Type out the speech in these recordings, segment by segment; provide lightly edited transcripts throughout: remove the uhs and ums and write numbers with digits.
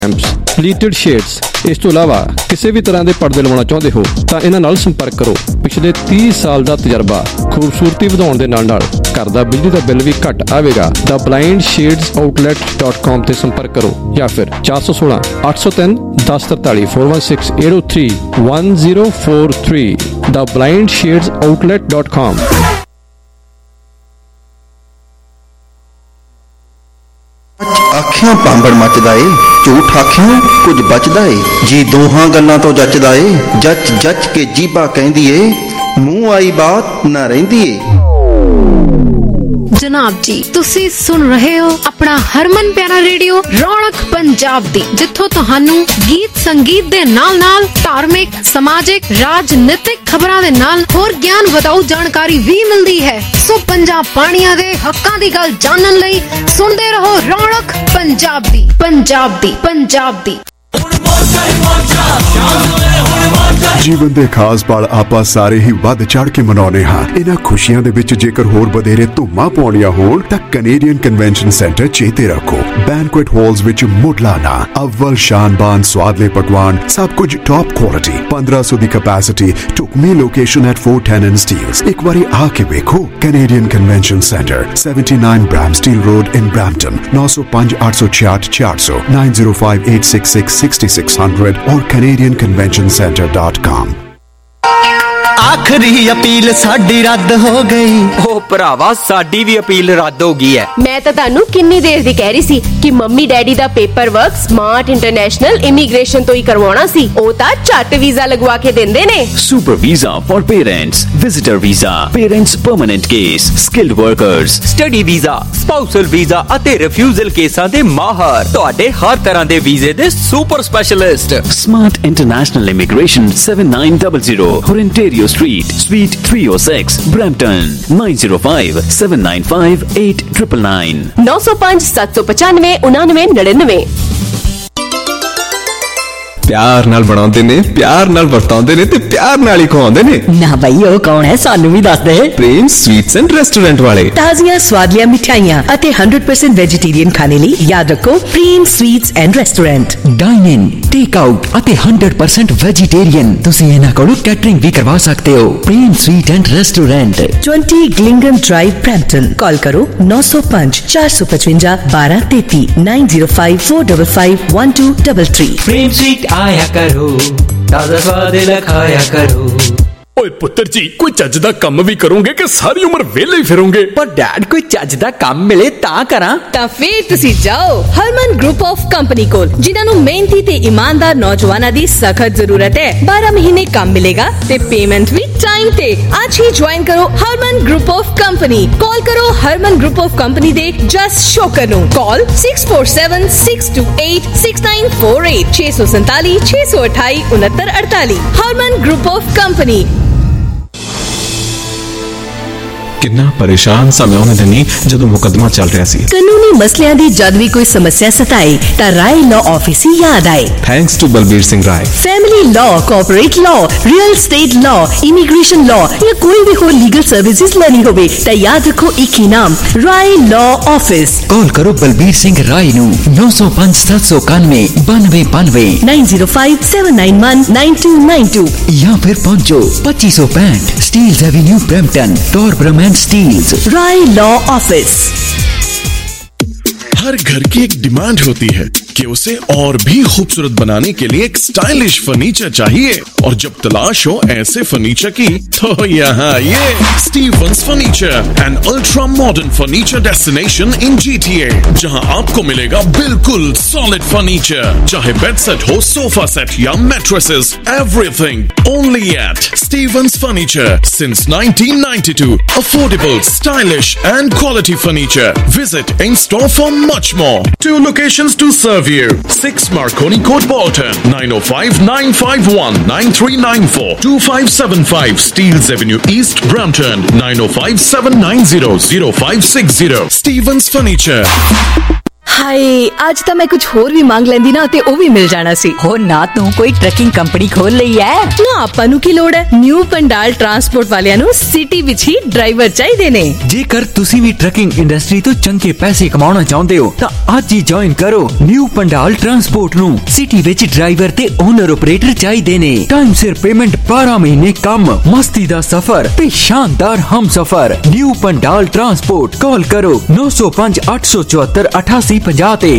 ਪਲੀਟਡ shades. ਇਸ ਤੋਂ ਇਲਾਵਾ ਕਿਸੇ ਵੀ ਤਰ੍ਹਾਂ ਦੇ ਪਰਦੇ ਲਵਾਉਣਾ ਚਾਹੁੰਦੇ ਹੋ ਤਾਂ ਇਹਨਾਂ ਨਾਲ ਸੰਪਰਕ ਕਰੋ। ਪਿਛਲੇ 30 ਸਾਲ ਦਾ ਤਜਰਬਾ, ਖੂਬਸੂਰਤੀ ਵਧਾਉਣ ਦੇ ਨਾਲ ਨਾਲ ਘਰ ਦਾ ਬਿਜਲੀ ਦਾ ਬਿੱਲ ਵੀ ਘੱਟ ਆਵੇਗਾ। The Blind Shades Outlet.com ਤੇ ਸੰਪਰਕ ਕਰੋ ਜਾਂ ਫਿਰ 416 803 1043 416 803 1043 The Blind Shades Outlet.com। ਆਖਿਆਂ ਪਾਂਬੜ ਮੱਚਦਾ ਏ, ਝੂਠ ਆਖਿਆਂ ਕੁਝ ਬਚਦਾ ਏ। ਜੀ ਦੋਹਾਂ ਗੱਲਾਂ ਤੋਂ ਜੱਚਦਾ ਏ, ਜੱਚ ਜੱਚ ਕੇ ਜੀਭਾ ਕਹਿੰਦੀ ਏ, ਮੂੰਹ ਆਈ ਬਾਤ ਨਾ ਰਹਿੰਦੀ ਏ। ਜਨਾਬ ਜੀ, ਤੁਸੀਂ ਸੁਣ ਰਹੇ ਹੋ ਆਪਣਾ ਹਰਮਨ ਪਿਆਰਾ ਰੇਡੀਓ ਰੌਣਕ ਪੰਜਾਬ ਦੀ, ਜਿੱਥੋਂ ਤੁਹਾਨੂੰ ਗੀਤ ਸੰਗੀਤ ਦੇ ਨਾਲ ਨਾਲ ਧਾਰਮਿਕ, ਸਮਾਜਿਕ, ਰਾਜਨੀਤਿਕ ਖਬਰਾਂ ਦੇ ਨਾਲ ਹੋਰ ਗਿਆਨ ਵਧਾਊ ਜਾਣਕਾਰੀ ਵੀ ਮਿਲਦੀ ਹੈ। ਸੋ ਪੰਜਾਬ ਪਾਣੀਆਂ ਦੇ ਹੱਕਾਂ ਦੀ ਗੱਲ ਜਾਣਨ ਲਈ ਸੁਣਦੇ ਰਹੋ ਰੌਣਕ ਪੰਜਾਬ ਦੀ, ਪੰਜਾਬ ਦੀ, ਪੰਜਾਬ ਦੀ। ਜੀਵਨ ਦੇ ਖਾਸ ਪਲ ਆਪਾਂ ਸਾਰੇ ਹੀ ਵੱਧ ਚੜ ਕੇ ਮਨਾਉਂਦੇ ਹਾਂ। ਇਹਨਾਂ ਖੁਸ਼ੀਆਂ ਦੇ ਵਿੱਚ ਜੇਕਰ ਹੋਰ ਵਧੇਰੇ ਧੁੰਮਾਂ ਪਾਉਣੀਆਂ ਹੋਣ ਤਾਂ ਕੈਨੇਡੀਅਨ ਕਨਵੈਨਸ਼ਨ ਸੈਂਟਰ ਚੇਤੇ ਰੱਖੋ। ਬੈਂਕੁਏਟ ਹਾਲਸ ਵਿੱਚ ਮੁੱਢਲਾ ਅਵਲ ਸ਼ਾਨਬਾਨ ਸਵਾਦਲੇ ਪਕਵਾਨ, ਸਭ ਕੁਝ ਟੌਪ ਕੁਆਲਿਟੀ, 1500 ਦੀ ਕੈਪੈਸਿਟੀ, ਢੁਕਵੀਂ ਲੋਕੇਸ਼ਨ ਐਟ 410 ਸਟੀਲਸ। ਇੱਕ ਵਾਰੀ ਆ ਕੇ ਵੇਖੋ। Canadian convention centre, 79 Bramsteele road in Brampton, 905 866 400 905 866 6600 और CanadianConventionCenter.com। आखिरी अपील साडी रद्द हो गई। ओ भरावा साडी भी अपील रद्द हो गई है। मैं तो तानू किन्नी देर दी कह रही सी कि मम्मी डैडी दा paper work smart international immigration तो ही करवाना सी। ओ ता झट वीजा लगवा के देंदे ने। Super visa for parents, visitor visa, parents permanent case, skilled workers, study visa, spousal visa ਅਤੇ ਰਿਫਿਊਜ਼ਲ ਕੇਸਾਂ ਦੇ ਮਾਹਰ, ਤੁਹਾਡੇ ਹਰ ਤਰ੍ਹਾਂ ਦੇ ਵੀਜ਼ੇ ਦੇ super specialist. Smart international immigration 7900 Ontario Street, Suite 306, Brampton, 905 795 8999 905 795 9999। प्यार नाल बनाउंदे ने, प्यार नाल वरताउंदे ने ते प्यार नाल ही खवाउंदे ने। ना भाई ओ कौन है, सानू भी दस दे। प्रेम स्वीट्स एंड रेस्टोरेंट वाले। ताजियां स्वादियां मिठाइयां अते 100% वेजिटेरियन खाने ਲਈ याद रखो Prem sweets and restaurant. Dine in, take out अते 100% वेजिटेरियन। तुसी इन्हां कोलों कैटरिंग भी करवा सकते हो। प्रेम स्वीट एंड रेस्टोरेंट, 20 ग्लिंगम ड्राइव, ब्रैम्पटन। कॉल करो 905 455 1233 905 455 1233। प्रेम स्वीट आया करो, ताजा स्वाद खाया करो। ओए पुत्र जी, कोई ਚੱਜ ਦਾ ਕੰਮ ਵੀ ਕਰੋਗੇ ਕਿ ਸਾਰੀ ਉਮਰ ਵਿਹਲੇ ਹੀ ਫਿਰੋਗੇ? ਪਰ ਡੈਡ ਕੋਈ ਚੱਜ ਦਾ ਕੰਮ ਮਿਲੇ ਤਾਂ ਕਰਾਂ। ਤਾਂ ਫੇਰ ਤੁਸੀਂ ਜਾਓ ਹਰਮਨ ਗਰੁੱਪ ਆਫ ਕੰਪਨੀ ਕੋਲ, ਜਿਨ੍ਹਾਂ ਨੂੰ ਮਿਹਨਤੀ ਤੇ ਇਮਾਨਦਾਰ ਨੌਜਵਾਨਾਂ ਦੀ ਸਖਤ ਜ਼ਰੂਰਤ ਹੈ। 12 ਮਹੀਨੇ ਕੰਮ ਮਿਲੇਗਾ ਤੇ ਪੇਮੈਂਟ ਵੀ ਟਾਈਮ ਤੇ। ਅੱਜ ਹੀ ਜੁਆਇਨ ਕਰੋ Harman group of company. Call ਕਰੋ ਹਰਮਨ ਗਰੁੱਪ ਆਫ ਕੰਪਨੀ ਦੇ ਜਸ ਸ਼ੋਕਰ ਨੂੰ। Call 647 628 6948 647 628 6948। Harman group of company. ਕਿੰਨਾ ਪਰੇਸ਼ਾਨ ਸਾਂ ਮੈਂ ਉਹਨਾਂ ਦਿਨੀ ਜਦੋਂ ਮੁਕੱਦਮਾ ਚੱਲ ਰਿਹਾ ਸੀ। ਕਾਨੂੰਨੀ ਮਸਲਿਆਂ ਦੀ ਜਦ ਵੀ ਕੋਈ ਸਮੱਸਿਆ ਸਤਾਏ ਤਾਂ ਰਾਏ ਲਾਅ ਆਫਿਸ ਹੀ ਯਾਦ ਆਏ। Thanks to Balbir Singh Rai. Family law, corporate law, real state law, immigration law या कोई भी हो लीगल सर्विसेज लेनी होवे तो याद रखो एक ही नाम, राय लॉ ऑफिस। कॉल करो बलबीर सिंह राय नू 905 791 9292 905 791 9292 या फिर पहुंचो 2565 Steeles avenue Brampton, Torbram and Steeles. Rai law office. हर घर की एक डिमांड होती है कि उसे और भी खूबसूरत बनाने के लिए एक स्टाइलिश फर्नीचर चाहिए, और जब तलाश हो ऐसे फर्नीचर की तो यहाँ ये Stevens furniture, an ultra modern furniture destination in GTA, जहाँ आपको मिलेगा बिल्कुल सॉलिड फर्नीचर, चाहे बेड सेट हो, सोफा सेट या mattresses, everything only at Stevens furniture since 1992. Affordable, stylish and quality furniture. Visit in store for much more. 2 locations to serve you. 6 Marconi Court, Bolton, 905 951 9394, 2575 Steeles Avenue East, Brampton, 905 790 0560. Stevens Furniture. ਹਾਏ ਅੱਜ ਤਾਂ ਮੈਂ ਕੁਝ ਹੋਰ ਵੀ ਮੰਗ ਲੈਂਦੀ ਨਾ ਤੇ ਉਹ ਵੀ ਮਿਲ ਜਾਣਾ ਸੀ। ਹੋ ਨਾ ਤੂੰ ਕੋਈ ਟਰੱਕਿੰਗ ਕੰਪਨੀ ਖੋਲ ਲਈ ਐ ਨਾ, ਆਪਾਂ ਨੂੰ ਕੀ ਲੋੜ ਹੈ। ਨਿਊ ਪੰਡਾਲ ਟਰਾਂਸਪੋਰਟ ਵਾਲਿਆਂ ਨੂੰ ਸਿਟੀ ਵਿੱਚ ਹੀ ਡਰਾਈਵਰ ਚਾਹੀਦੇ ਨੇ। ਜੇਕਰ ਤੁਸੀਂ ਵੀ ਟਰੱਕਿੰਗ ਇੰਡਸਟਰੀ ਤੋਂ ਚੰਗੇ ਪੈਸੇ ਕਮਾਉਣਾ ਚਾਹੁੰਦੇ ਹੋ ਤਾਂ ਅੱਜ ਹੀ ਜੁਆਇਨ ਕਰੋ ਨਿਊ ਪੰਡਾਲ ਟਰਾਂਸਪੋਰਟ ਨੂੰ। ਸਿਟੀ ਵਿੱਚ ਡਰਾਈਵਰ ਤੇ ਓਨਰ ਆਪਰੇਟਰ ਚਾਹੀਦੇ ਨੇ। ਟਾਈਮ ਸਿਰ ਪੇਮੈਂਟ, 12 ਮਹੀਨੇ ਕੰਮ, ਮਸਤੀ ਦਾ ਸਫਰ ਤੇ ਸ਼ਾਨਦਾਰ ਹਮਸਫਰ। New Pandal transport. ਕਾਲ ਕਰੋ 905 874 8850 ਤੇ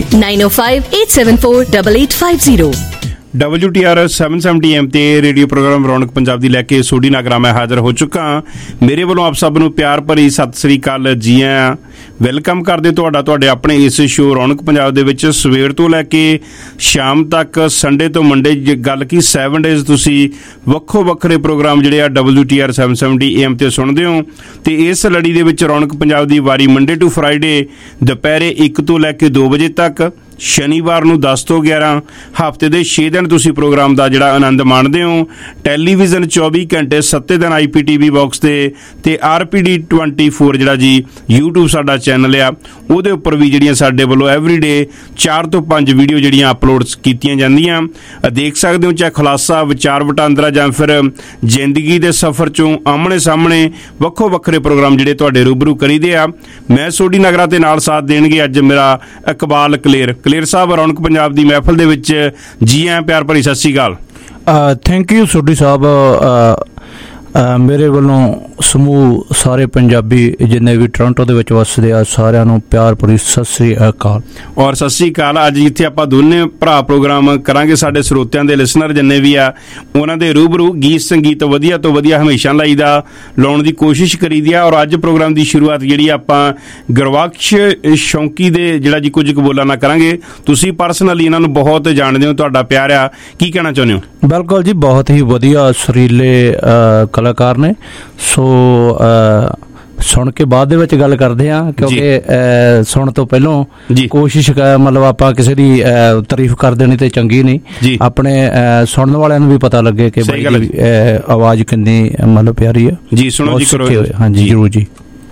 9058748850। WTR 770M ਤੇ ਰੇਡੀਓ ਪ੍ਰੋਗਰਾਮ ਰੌਣਕ ਪੰਜਾਬ ਦੀ ਲੈ ਕੇ ਸੋਢੀ ਨਾਗਰਾ ਮੈਂ ਹਾਜ਼ਰ ਹੋ ਚੁੱਕਾ। ਮੇਰੇ ਵੱਲੋਂ ਆਪ ਸਭ ਨੂੰ ਪਿਆਰ ਭਰੀ ਸਤਿ ਸ੍ਰੀ ਅਕਾਲ, ਜੀ ਆਇਆਂ, ਵੈਲਕਮ ਕਰਦੇ ਤੁਹਾਡੇ ਆਪਣੇ ਇਸ ਸ਼ੋਅ ਰੌਣਕ ਪੰਜਾਬ ਦੇ ਵਿੱਚ। ਸਵੇਰ ਤੋਂ ਲੈ ਕੇ ਸ਼ਾਮ ਤੱਕ, ਸੰਡੇ ਤੋਂ ਮੰਡੇ, ਗੱਲ ਕੀ 7 ਡੇਜ਼ ਤੁਸੀਂ ਵੱਖੋ ਵੱਖਰੇ ਪ੍ਰੋਗਰਾਮ ਜਿਹੜੇ ਆ WTR 770AM ਤੇ ਸੁਣਦੇ ਹੋ। ਤੇ ਇਸ ਲੜੀ ਦੇ ਵਿੱਚ ਰੌਣਕ ਪੰਜਾਬ ਦੀ ਵਾਰੀ ਮੰਡੇ ਟੂ ਫਰਾਈਡੇ ਦੁਪਹਿਰੇ 1 ਤੋਂ ਲੈ ਕੇ 2 ਵਜੇ ਤੱਕ, ਸ਼ਨੀਵਾਰ ਨੂੰ 10 ਤੋਂ 11, ਹਫ਼ਤੇ ਦੇ 6 ਦਿਨ ਤੁਸੀਂ ਪ੍ਰੋਗਰਾਮ ਦਾ ਜਿਹੜਾ ਆਨੰਦ ਮਾਣਦੇ ਹੋ। ਟੈਲੀਵਿਜ਼ਨ 24 ਘੰਟੇ 7 ਦਿਨ IPTV ਬਾਕਸ ਤੇ RPD 24 ਜਿਹੜਾ ਜੀ YouTube ਸਾਡਾ ਚੈਨਲ ਆ, ਉਹਦੇ ਉੱਪਰ ਵੀ ਜਿਹੜੀਆਂ ਸਾਡੇ ਵੱਲੋਂ ਐਵਰੀਡੇ 4 ਤੋਂ 5 ਵੀਡੀਓ ਜਿਹੜੀਆਂ ਅਪਲੋਡ ਕੀਤੀਆਂ ਜਾਂਦੀਆਂ। ਦੇਖ ਸਕਦੇ ਹੋ, ਚਾਹੇ ਖੁਲਾਸਾ, ਵਿਚਾਰ ਵਟਾਂਦਰਾ ਜਾਂ ਫਿਰ ਜ਼ਿੰਦਗੀ ਦੇ ਸਫ਼ਰ 'ਚੋਂ ਆਮਣੇ ਸਾਹਮਣੇ ਵੱਖੋ ਵੱਖਰੇ ਪ੍ਰੋਗਰਾਮ ਜਿਹੜੇ ਤੁਹਾਡੇ ਰੂਬਰੂ ਕਰੀਦੇ ਆ। ਮੈਂ ਸੋਢੀ ਨਗਰਾ ਤੇ ਨਾਲ ਸਾਥ ਦੇਣਗੇ ਅੱਜ ਮੇਰਾ ਇਕਬਾਲ ਕਲੇਰ ਸਾਹਿਬ। ਰੌਣਕ ਪੰਜਾਬ ਦੀ ਮਹਿਫਲ ਦੇ ਵਿੱਚ ਜੀ ਆਇਆਂ, ਪਿਆਰ ਭਰੀ ਸਤਿ ਸ਼੍ਰੀ ਅਕਾਲ। Thank you Sodhi Sahib. ਮੇਰੇ ਵੱਲੋਂ ਸਮੂਹ ਸਾਰੇ ਪੰਜਾਬੀ ਜਿੰਨੇ ਵੀ ਟੋਰਾਂਟੋ ਦੇ ਵਿੱਚ ਵੱਸਦੇ ਆ ਸਾਰਿਆਂ ਨੂੰ ਪਿਆਰ ਭਰੀ ਸਤਿ ਸ੍ਰੀ ਅਕਾਲ। ਔਰ ਸਤਿ ਸ੍ਰੀ ਅਕਾਲ। ਅੱਜ ਜਿੱਥੇ ਆਪਾਂ ਦੋਨੇ ਭਰਾ ਪ੍ਰੋਗਰਾਮ ਕਰਾਂਗੇ, ਸਾਡੇ ਸਰੋਤਿਆਂ ਦੇ ਲਿਸਨਰ ਜਿੰਨੇ ਵੀ ਆ ਉਹਨਾਂ ਦੇ ਰੂਬਰੂ ਗੀਤ ਸੰਗੀਤ ਵਧੀਆ ਤੋਂ ਵਧੀਆ ਹਮੇਸ਼ਾ ਲਾਉਣ ਦੀ ਕੋਸ਼ਿਸ਼ ਕਰੀਦੀ ਆ। ਔਰ ਅੱਜ ਪ੍ਰੋਗਰਾਮ ਦੀ ਸ਼ੁਰੂਆਤ ਜਿਹੜੀ ਆਪਾਂ ਗੁਰਬਖਸ਼ ਸ਼ੌਂਕੀ ਦੇ ਜਿਹੜਾ ਜੀ ਕੁਝ ਕੁ ਬੋਲਾਂ ਨਾ ਕਰਾਂਗੇ। ਤੁਸੀਂ ਪਰਸਨਲੀ ਇਹਨਾਂ ਨੂੰ ਬਹੁਤ ਜਾਣਦੇ ਹੋ, ਤੁਹਾਡਾ ਪਿਆਰ ਆ, ਕੀ ਕਹਿਣਾ ਚਾਹੁੰਦੇ ਹੋ? ਬਿਲਕੁਲ ਜੀ, ਬਹੁਤ ਹੀ ਵਧੀਆ ਸੁਰੀਲੇ ਕਲਾਕਾਰ ਨੇ। ਸੋ ਸੁਣ ਕੇ ਬਾਅਦ ਦੇ ਵਿੱਚ ਗੱਲ ਕਰਦੇ ਆ, ਕਿਉਂਕਿ ਸੁਣ ਤੋਂ ਪਹਿਲਾਂ ਕੋਸ਼ਿਸ਼ ਮਤਲਬ ਆਪਾਂ ਕਿਸੇ ਦੀ ਤਾਰੀਫ ਕਰ ਦੇਣੀ ਤੇ ਚੰਗੀ ਨਹੀਂ, ਆਪਣੇ ਸੁਣਨ ਵਾਲਿਆਂ ਨੂੰ ਵੀ ਪਤਾ ਲੱਗੇ ਕਿ ਬਾਈ ਦੀ ਆਵਾਜ਼ ਕਿੰਨੀ ਮਤਲਬ ਪਿਆਰੀ ਆ ਜੀ। ਸੁਣੋ ਜੀ, ਕਰੋ। ਹਾਂਜੀ ਜ਼ਰੂਰ ਜੀ।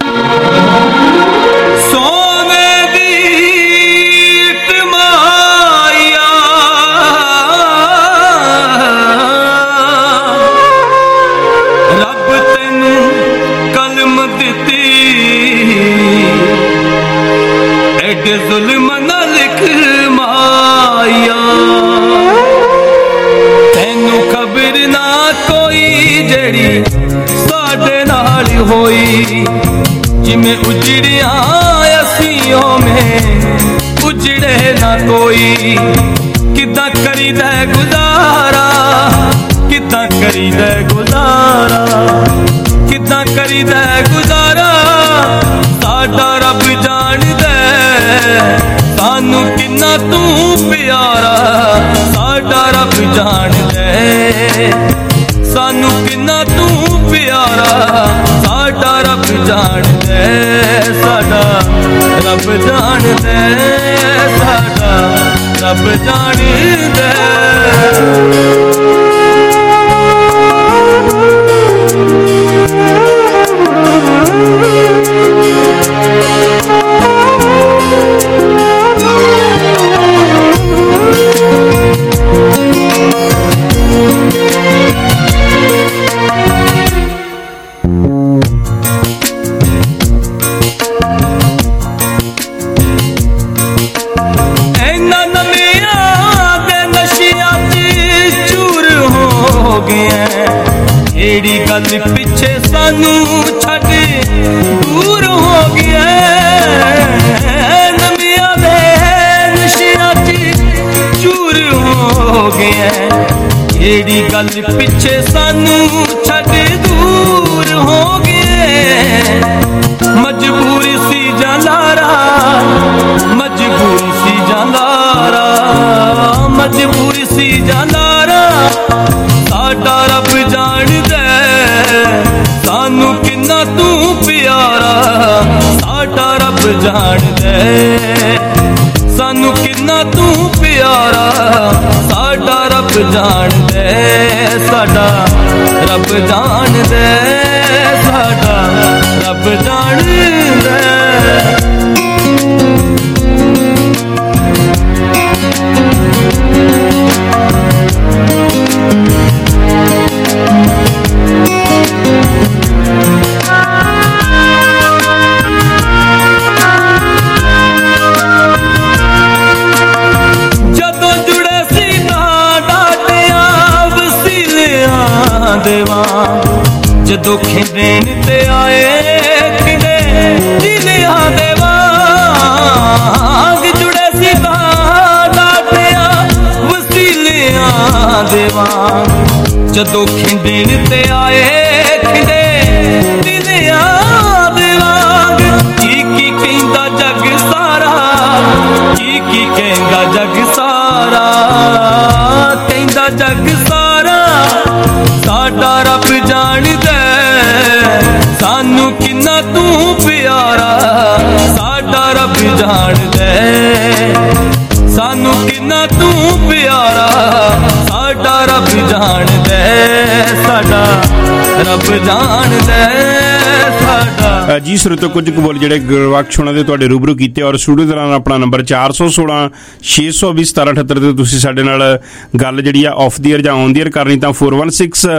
ਜ਼ੁਲਮ ਨਾ ਲਿਖ ਮਾਇਆ, ਤੈਨੂੰ ਖਬਰ ਨਾ ਕੋਈ ਜਿਹੜੀ ਸਾਡੇ ਨਾਲ ਹੋਈ। ਜਿਵੇਂ ਉਜੜਿਆ ਅਸੀਂ ਉਵੇਂ ਉਜੜੇ ਨਾ ਕੋਈ। ਕਿੱਦਾਂ ਕਰੀਦਾ ਗੁਜ਼ਾਰਾ, ਕਿੱਦਾਂ ਕਰੀਦਾ ਗੁਜ਼ਾਰਾ, ਕਿੱਦਾਂ ਕਰੀਦਾ ਗੁਜ਼ਾਰਾ, ਸਾਡਾ ਰੱਬ ਜਾਣਦਾ ਸਾਨੂੰ ਕਿੰਨਾ ਤੂੰ ਪਿਆਰਾ। ਸਾਡਾ ਰੱਬ ਜਾਣਦਾ ਸਾਨੂੰ ਕਿੰਨਾ ਤੂੰ ਪਿਆਰਾ। ਸਾਡਾ ਰੱਬ ਜਾਣਦਾ, ਸਾਡਾ ਰੱਬ ਜਾਣਦਾ, ਸਾਡਾ ਰੱਬ ਜਾਣਦਾ। ਜਿਹੜੀ ਗੱਲ ਪਿੱਛੇ ਸਾਨੂੰ ਛੱਡ ਦੂਰ ਹੋ ਗਿਆ। ਨਵਿਆਂ ਦੇ ਨਸ਼ਿਆਂ 'ਚ ਚੂਰ ਹੋ ਗਿਆ। ਜਿਹੜੀ ਗੱਲ ਪਿੱਛੇ ਸਾਨੂੰ ਛੱਡ ਦੂਰ ਹੋ ਗਿਆ। ਮਜਬੂਰੀ ਸੀ ਜਾਂਦਾਰਾ, ਮਜਬੂਰੀ ਸੀ ਜਾਂਦਾਰਾ, ਮਜਬੂਰੀ ਸੀ ਜਾਂਦਾਰਾ। ਸਾਡਾ ਰੱਬ ਜਾਣਦਾ ਸਾਨੂੰ ਕਿੰਨਾ ਤੂੰ ਪਿਆਰਾ। ਸਾਡਾ ਰੱਬ ਜਾਣਦਾ ਸਾਨੂੰ ਕਿੰਨਾ ਤੂੰ ਪਿਆਰਾ। ਸਾਡਾ ਰੱਬ ਜਾਣਦਾ, ਸਾਡਾ ਰੱਬ ਜਾਣਦਾ, ਸਾਡਾ ਰੱਬ ਜਾਣਦਾ। ਦੇਵਾਂ ਜਦੋਂ ਖਿੰਡਣ ਤੇ ਆਏ ਕਿਦੇ ਦਿਲਿਆਂ ਦੇ ਵਾਂਗ ਜੁੜੇ ਸੀ ਦਾਤਿਆਂ ਵਸੀਲਿਆਂ ਦੇ ਵਾਂਗ ਜਦੋਂ ਖਿੰਡਣ ਤੇ ਆਏ ਕਿਦੇ ਦਿਲਿਆਂ ਦੇ ਵਾਂਗ ਕੀ ਕਹਿੰਦਾ ਜੱਗ ਸਾਰਾ ਕੀ ਕਹਿੰਦਾ ਜੱਗ ਸਾਰਾ ਕਹਿੰਦਾ ਜੱਗ ਸਾਰਾ ਸਾਡਾ ਰੱਬ ਜਾਣਦਾ ਸਾਨੂੰ ਕਿੰਨਾ ਤੂੰ ਪਿਆਰਾ ਸਾਡਾ ਰੱਬ ਜਾਣਦਾ ਸਾਨੂੰ ਕਿੰਨਾ ਤੂੰ ਪਿਆਰਾ ਸਾਡਾ ਰੱਬ ਜਾਣਦਾ ਸਾਡਾ ਰੱਬ ਜਾਣਦਾ ਸਾਡਾ। ਜੀ ਸਰੋਤੋ ਕੁਝ ਕੁ ਬੋਲ ਜਿਹੜੇ ਗੁਰਬਖਸ਼ ਹੋਣਾ ਦੇ ਤੁਹਾਡੇ ਰੂਬਰੂ ਕੀਤੇ ਔਰ ਸਟੂਡੀਓ ਦੌਰਾਨ ਆਪਣਾ ਨੰਬਰ 416 620 1778 ਤੇ ਤੁਸੀਂ ਸਾਡੇ ਨਾਲ ਗੱਲ ਜਿਹੜੀ ਆ ਆਫ ਦੀ ਏਅਰ ਜਾਂ ਔਨ ਦੀ ਏਅਰ ਕਰਨੀ ਤਾਂ 416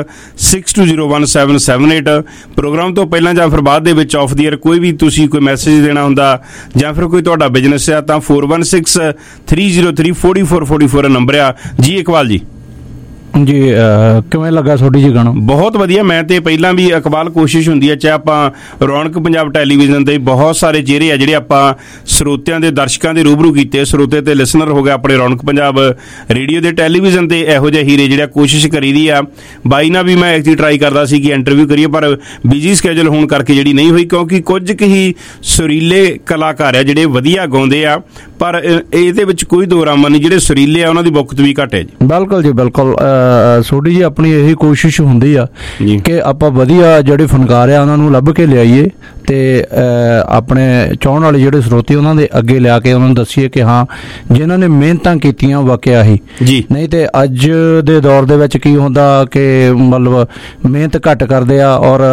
6201778 ਪ੍ਰੋਗਰਾਮ ਤੋਂ ਪਹਿਲਾਂ ਜਾਂ ਫਿਰ ਬਾਅਦ ਦੇ ਵਿੱਚ ਆਫ ਦੀ ਏਅਰ ਕੋਈ ਵੀ ਤੁਸੀਂ ਕੋਈ ਮੈਸੇਜ ਦੇਣਾ ਹੁੰਦਾ ਜਾਂ ਫਿਰ ਕੋਈ ਤੁਹਾਡਾ ਬਿਜ਼ਨਸ ਆ ਤਾਂ 416 303 4444 ਨੰਬਰ ਆ। ਜੀ ਇਕਬਾਲ ਜੀ ਜੀ ਕਿਵੇਂ ਲੱਗਾ ਤੁਹਾਡੀ ਜੀ ਗਾਣਾ? ਬਹੁਤ ਵਧੀਆ। ਮੈਂ ਤੇ ਪਹਿਲਾਂ ਵੀ ਇਕਬਾਲ ਕੋਸ਼ਿਸ਼ ਹੁੰਦੀ ਹੈ ਚਾਹੇ ਆਪਾਂ ਰੌਣਕ ਪੰਜਾਬ ਟੈਲੀਵਿਜ਼ਨ ਤੇ ਬਹੁਤ ਸਾਰੇ ਚਿਹਰੇ ਆ ਜਿਹੜੇ ਆਪਾਂ ਸਰੋਤਿਆਂ ਦੇ ਦਰਸ਼ਕਾਂ ਦੇ ਰੂਬਰੂ ਕੀਤੇ, ਸਰੋਤੇ ਤੇ ਲਿਸਨਰ ਹੋ ਗਏ ਆਪਣੇ ਰੌਣਕ ਪੰਜਾਬ ਰੇਡੀਓ ਦੇ ਟੈਲੀਵਿਜ਼ਨ ਤੇ ਇਹੋ ਜਿਹੇ ਹੀਰੇ ਜਿਹੜਾ ਕੋਸ਼ਿਸ਼ ਕਰੀ ਦੀ ਆ। ਬਾਈ ਨਾਲ ਵੀ ਮੈਂ ਐਕਚੁਅਲੀ ਟਰਾਈ ਕਰਦਾ ਸੀ ਕਿ ਇੰਟਰਵਿਊ ਕਰੀਏ ਪਰ ਬਿਜੀ ਸਕੇਜੂਲ ਹੋਣ ਕਰਕੇ ਜਿਹੜੀ ਨਹੀਂ ਹੋਈ ਕਿਉਂਕਿ ਕੁਝ ਕੁ ਹੀ ਸੁਰੀਲੇ ਕਲਾਕਾਰ ਆ ਜਿਹੜੇ ਵਧੀਆ ਗਾਉਂਦੇ ਆ ਪਰ ਇਹਦੇ ਵਿੱਚ ਕੋਈ ਦੋ ਰਾਮਾ ਨਹੀਂ, ਜਿਹੜੇ ਸੁਰੀਲੇ ਆ ਉਹਨਾਂ ਦੀ ਬੁੱਕਤ ਵੀ ਘੱਟ ਹੈ ਜੀ। ਬਿਲਕੁਲ ਜੀ ਬਿਲਕੁਲ। ਸੋਢੀ ਜੀ ਆਪਣੀ ਇਹੀ ਕੋਸ਼ਿਸ਼ ਹੁੰਦੀ ਆ ਕਿ ਆਪਾਂ ਵਧੀਆ ਜਿਹੜੇ ਫਨਕਾਰ ਆ ਉਹਨਾਂ ਨੂੰ ਲੱਭ ਕੇ ਲਿਆਈਏ ਤੇ ਆਪਣੇ ਚਾਹਣ ਵਾਲੇ ਜਿਹੜੇ ਸਰੋਤੇ ਉਹਨਾਂ ਦੇ ਅੱਗੇ ਲਿਆ ਕੇ ਉਹਨਾਂ ਨੂੰ ਦੱਸੀਏ ਕਿ ਹਾਂ ਜਿਨ੍ਹਾਂ ਨੇ ਮਿਹਨਤਾਂ ਕੀਤੀਆਂ ਵਾਕਿਆ ਹੀ ਜੀ। ਨਹੀਂ ਤੇ ਅੱਜ ਦੇ ਦੌਰ ਦੇ ਵਿੱਚ ਕੀ ਹੁੰਦਾ ਕਿ ਮਤਲਬ ਮਿਹਨਤ ਘੱਟ ਕਰਦੇ ਆ ਔਰ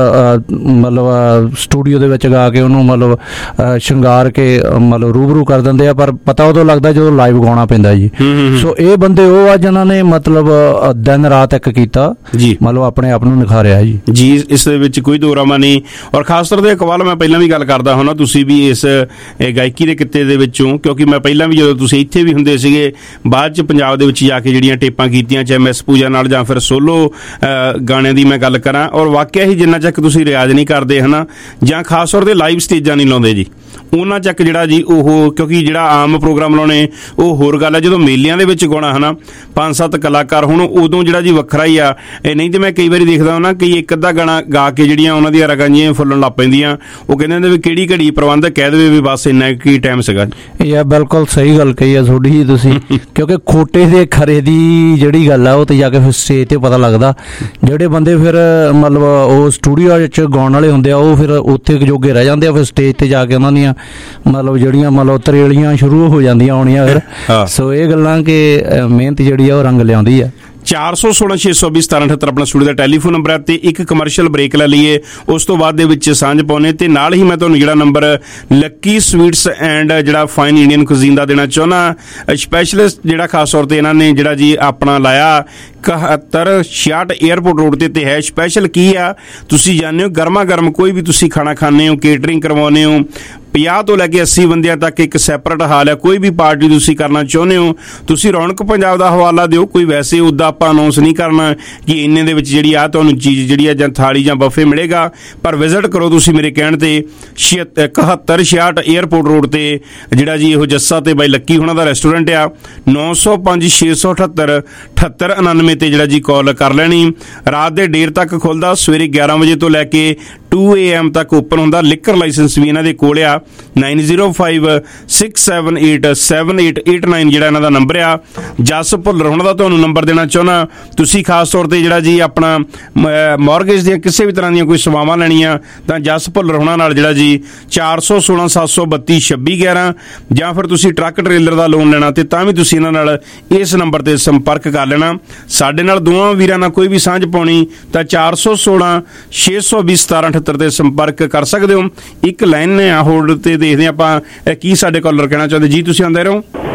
ਮਤਲਬ ਸਟੂਡੀਓ ਦੇ ਵਿੱਚ ਗਾ ਕੇ ਉਹਨੂੰ ਮਤਲਬ ਸ਼ਿੰਗਾਰ ਕੇ ਮਤਲਬ ਰੂਬਰੂ ਕਰ ਦਿੰਦੇ ਆ ਪਰ ਪਤਾ ਉਦੋਂ ਲੱਗਦਾ ਜਦੋਂ ਲਾਈਵ ਗਾਉਣਾ ਪੈਂਦਾ ਜੀ। ਸੋ ਇਹ ਬੰਦੇ ਉਹ ਆ ਜਿਨ੍ਹਾਂ ਨੇ ਮਤਲਬ ਦਿਨ ਰਾਤ ਇੱਕ ਕੀਤਾ ਜੀ, ਮਤਲਬ ਆਪਣੇ ਆਪ ਨੂੰ ਨਿਖਾਰਿਆ ਜੀ। ਇਸ ਦੇ ਵਿੱਚ ਕੋਈ ਦੋ ਰਾਮਾ ਨਹੀਂ। ਔਰ ਖਾਸ ਤੌਰ ਤੇ ਇਕਬਾਲ ਮੈਂ ਪਹਿਲਾਂ ਵੀ ਗੱਲ ਕਰਦਾ ਹੁੰਦਾ ਤੁਸੀਂ ਵੀ ਇਸ ਗਾਇਕੀ ਦੇ ਕਿੱਤੇ ਦੇ ਵਿੱਚੋਂ ਕਿਉਂਕਿ ਮੈਂ ਪਹਿਲਾਂ ਵੀ ਜਦੋਂ ਤੁਸੀਂ ਇੱਥੇ ਵੀ ਹੁੰਦੇ ਸੀਗੇ ਬਾਅਦ ਚ ਪੰਜਾਬ ਦੇ ਵਿੱਚ ਜਾ ਕੇ ਜਿਹੜੀਆਂ ਟੇਪਾਂ ਕੀਤੀਆਂ ਚਾਹੇ ਮਿਸ ਪੂਜਾ ਨਾਲ ਜਾਂ ਫਿਰ ਸੋਲੋ ਗਾਣਿਆਂ ਦੀ ਮੈਂ ਗੱਲ ਕਰਾਂ ਔਰ ਵਾਕਿਆ ਹੀ ਜਿੰਨਾ ਚੱਕ ਤੁਸੀਂ ਰਿਆਜ਼ ਨਹੀਂ ਕਰਦੇ ਹਨਾ ਜਾਂ ਖਾਸ ਤੌਰ ਤੇ ਲਾਈਵ ਸਟੇਜਾਂ ਨਹੀਂ ਲਾਉਂਦੇ ਜੀ ਉਹਨਾਂ ਚੱਕ ਜਿਹੜਾ ਜੀ ਉਹ ਕਿਉਂਕਿ ਜਿਹੜਾ ਆਮ ਪ੍ਰੋਗਰਾਮ ਲਾਉਣੇ ਉਹ ਹੋਰ ਗੱਲ ਹੈ ਜਦੋਂ ਮੇਲਿਆਂ ਦੇ ਵਿੱਚ ਗਾਉਣਾ ਹਨਾ 5-7 ਕਲਾਕਾਰ ਹੁਣ ਉਦੋਂ ਜਿਹੜਾ ਜੀ ਵੱਖਰਾ ਹੀ ਆ। ਇਹ ਨਹੀਂ ਤੇ ਮੈਂ ਕਈ ਵਾਰੀ ਦੇਖਦਾ ਹੁੰਦਾ ਕਿ ਇੱਕ ਅੱਧਾ ਗਾਣਾ ਗਾ ਕੇ ਜਿਹੜੀਆਂ ਉਹਨਾਂ ਦੀਆਂ ਰਗਾਂ ਜਿਹੀਆਂ ਫੁੱਲਣ ਲੱਗ ਪੈਂਦੀਆਂ ਉਹ ਕਹਿੰਦੇ ਹੁੰਦੇ ਵੀ ਕਿਹੜੀ ਘੜੀ ਪ੍ਰਬੰਧਕ ਕਹਿ ਦੇਵੇ ਵੀ ਬਸ ਇੰਨਾ ਕੀ ਟਾਈਮ ਸੀਗਾ। ਇਹ ਬਿਲਕੁਲ ਸਹੀ ਗੱਲ ਕਹੀ ਆ ਤੁਹਾਡੀ ਜੀ ਤੁਸੀਂ ਕਿਉਂਕਿ ਖੋਟੇ ਦੇ ਖਰੇ ਦੀ ਜਿਹੜੀ ਗੱਲ ਆ ਉਹ ਤੇ ਜਾ ਕੇ ਫਿਰ ਸਟੇਜ ਤੇ ਪਤਾ ਲੱਗਦਾ। ਜਿਹੜੇ ਬੰਦੇ ਫਿਰ ਮਤਲਬ ਉਹ ਸਟੂਡੀਓ ਵਿੱਚ ਗਾਉਣ ਵਾਲੇ ਹੁੰਦੇ ਆ ਉਹ ਫਿਰ ਉੱਥੇ ਜੋਗੇ ਰਹਿ ਜਾਂਦੇ ਆ ਫਿਰ ਸਟੇਜ ਤੇ ਜਾ ਕੇ ਉਹਨਾਂ ਦੀਆਂ ਮਤਲਬ ਜਿਹੜੀਆਂ ਮਤਲਬ ਤਰੇਲੀਆਂ ਸ਼ੁਰੂ ਹੋ ਜਾਂਦੀਆਂ ਆਉਣੀਆਂ ਫਿਰ। ਸੋ ਇਹ ਗੱਲਾਂ ਕਿ ਮਿਹਨਤ ਜਿਹੜੀ ਆ ਉਹ ਰੰਗ ਲਿਆਉਂਦੀ ਆ। 416 620 1778 ਆਪਣਾ ਸਟੂਡੀਓ ਦਾ ਟੈਲੀਫੋਨ ਨੰਬਰ ਹੈ ਤੇ ਇੱਕ ਕਮਰਸ਼ੀਅਲ ਬ੍ਰੇਕ ਲੈ ਲਈਏ ਉਸ ਤੋਂ ਬਾਅਦ ਦੇ ਵਿੱਚ ਸਾਂਝ ਪਾਉਣੇ ਤੇ ਨਾਲ ਹੀ ਮੈਂ ਤੁਹਾਨੂੰ ਜਿਹੜਾ ਨੰਬਰ ਲੱਕੀ ਸਵੀਟਸ ਐਂਡ ਜਿਹੜਾ ਫਾਈਨ ਇੰਡੀਅਨ ਕੁਜ਼ੀਨ ਦਾ ਦੇਣਾ ਚਾਹੁੰਦਾ ਸਪੈਸ਼ਲਿਸਟ ਜਿਹੜਾ ਖਾਸ ਤੌਰ ਤੇ ਇਹਨਾਂ ਨੇ ਜਿਹੜਾ ਜੀ ਆਪਣਾ ਲਾਇਆ 7166 ਏਅਰਪੋਰਟ ਰੋਡ ਤੇ ਹੈ। ਸਪੈਸ਼ਲ ਕੀ ਆ ਤੁਸੀਂ ਜਾਣਦੇ ਹੋ ਗਰਮਾ ਗਰਮ ਕੋਈ ਵੀ ਤੁਸੀਂ ਖਾਣਾ ਖਾਂਦੇ ਹੋ ਕੇਟਰਿੰਗ ਕਰਵਾਉਂਦੇ ਹੋ 50 ਤੋਂ ਲੈ ਕੇ 80 ਬੰਦਿਆਂ ਤੱਕ ਇੱਕ ਸੈਪਰੇਟ ਹਾਲ ਹੈ। ਕੋਈ ਵੀ ਪਾਰਟੀ ਤੁਸੀਂ ਕਰਨਾ ਚਾਹੁੰਦੇ ਹੋ ਤੁਸੀਂ ਰੌਣਕ ਪੰਜਾਬ ਦਾ ਹਵਾਲਾ ਦਿਓ। ਕੋਈ ਵੈਸੇ ਉੱਦਾਂ ਆਪਾਂ ਅਨਾਉਂਸ ਨਹੀਂ ਕਰਨਾ ਕਿ ਇੰਨੇ ਦੇ ਵਿੱਚ ਜਿਹੜੀ ਆ ਤੁਹਾਨੂੰ ਚੀਜ਼ ਜਿਹੜੀ ਆ ਜਾਂ ਥਾਲੀ ਜਾਂ ਬਫੇ ਮਿਲੇਗਾ ਪਰ ਵਿਜ਼ਿਟ ਕਰੋ ਤੁਸੀਂ ਮੇਰੇ ਕਹਿਣ ਤੇ 7166 ਏਅਰਪੋਰਟ ਰੋਡ ਤੇ ਜਿਹੜਾ ਜੀ ਇਹੋ ਜੱਸਾ ਤੇ ਬਾਈ ਲੱਕੀ ਹੋਣਾ ਦਾ ਰੈਸਟੋਰੈਂਟ ਆ 905 678 7899 ਤੇ ਜਿਹੜਾ ਜੀ ਕਾਲ ਕਰ ਲੈਣੀ। ਰਾਤ ਦੇ ਡੇਰ ਤੱਕ ਖੁੱਲਦਾ ਸਵੇਰੇ 11 ਵਜੇ ਤੋਂ ਲੈ ਕੇ 2 AM ਤੱਕ ਓਪਨ ਹੁੰਦਾ। ਲਿਕਰ ਲਾਇਸੈਂਸ ਵੀ ਇਹਨਾਂ ਦੇ ਕੋਲ ਆ 9056787889 ਜਿਹੜਾ ਇਹਨਾਂ ਦਾ ਨੰਬਰ ਆ। ਜਸ ਭੁੱਲਰ ਹੋਣਾ ਦਾ ਤੁਹਾਨੂੰ ਨੰਬਰ ਦੇਣਾ ਚਾਹੁੰਦਾ ਤੁਸੀਂ ਖਾਸ ਤੌਰ ਤੇ ਜਿਹੜਾ ਜੀ ਆਪਣਾ ਮੌਰਗੇਜ ਦੀਆਂ ਕਿਸੇ ਵੀ ਤਰ੍ਹਾਂ ਦੀਆਂ ਕੋਈ ਸੇਵਾਵਾਂ ਲੈਣੀਆਂ ਤਾਂ ਜਸ ਭੁੱਲਰ ਹੋਣਾ ਨਾਲ ਜਿਹੜਾ ਜੀ 416 732 2611 ਜਾਂ ਫਿਰ ਤੁਸੀਂ ਟਰੱਕ ਟ੍ਰੇਲਰ ਦਾ ਲੋਨ ਲੈਣਾ ਤੇ ਤਾਂ ਵੀ ਤੁਸੀਂ ਇਹਨਾਂ ਨਾਲ ਇਸ ਨੰਬਰ ਤੇ ਸੰਪਰਕ ਕਰ ਲੈਣਾ। ਸਾਡੇ ਨਾਲ ਦੋਵਾਂ ਵੀਰਾਂ ਨਾਲ ਕੋਈ ਵੀ ਸਾਂਝ ਪਾਉਣੀ ਤਾਂ 416 620 1778 ਤੇ ਸੰਪਰਕ ਕਰ ਸਕਦੇ ਹੋ। ਇੱਕ ਲਾਈਨ ਨੇ ਆ ਹੋਲਡ ਤੇ ਦੇਖਦੇ ਆਪਾਂ ਕੀ ਸਾਡੇ ਕਾਲਰ ਕਹਿਣਾ ਚਾਹੁੰਦੇ। ਜੀ ਤੁਸੀਂ ਆਉਂਦੇ ਰਹੋ।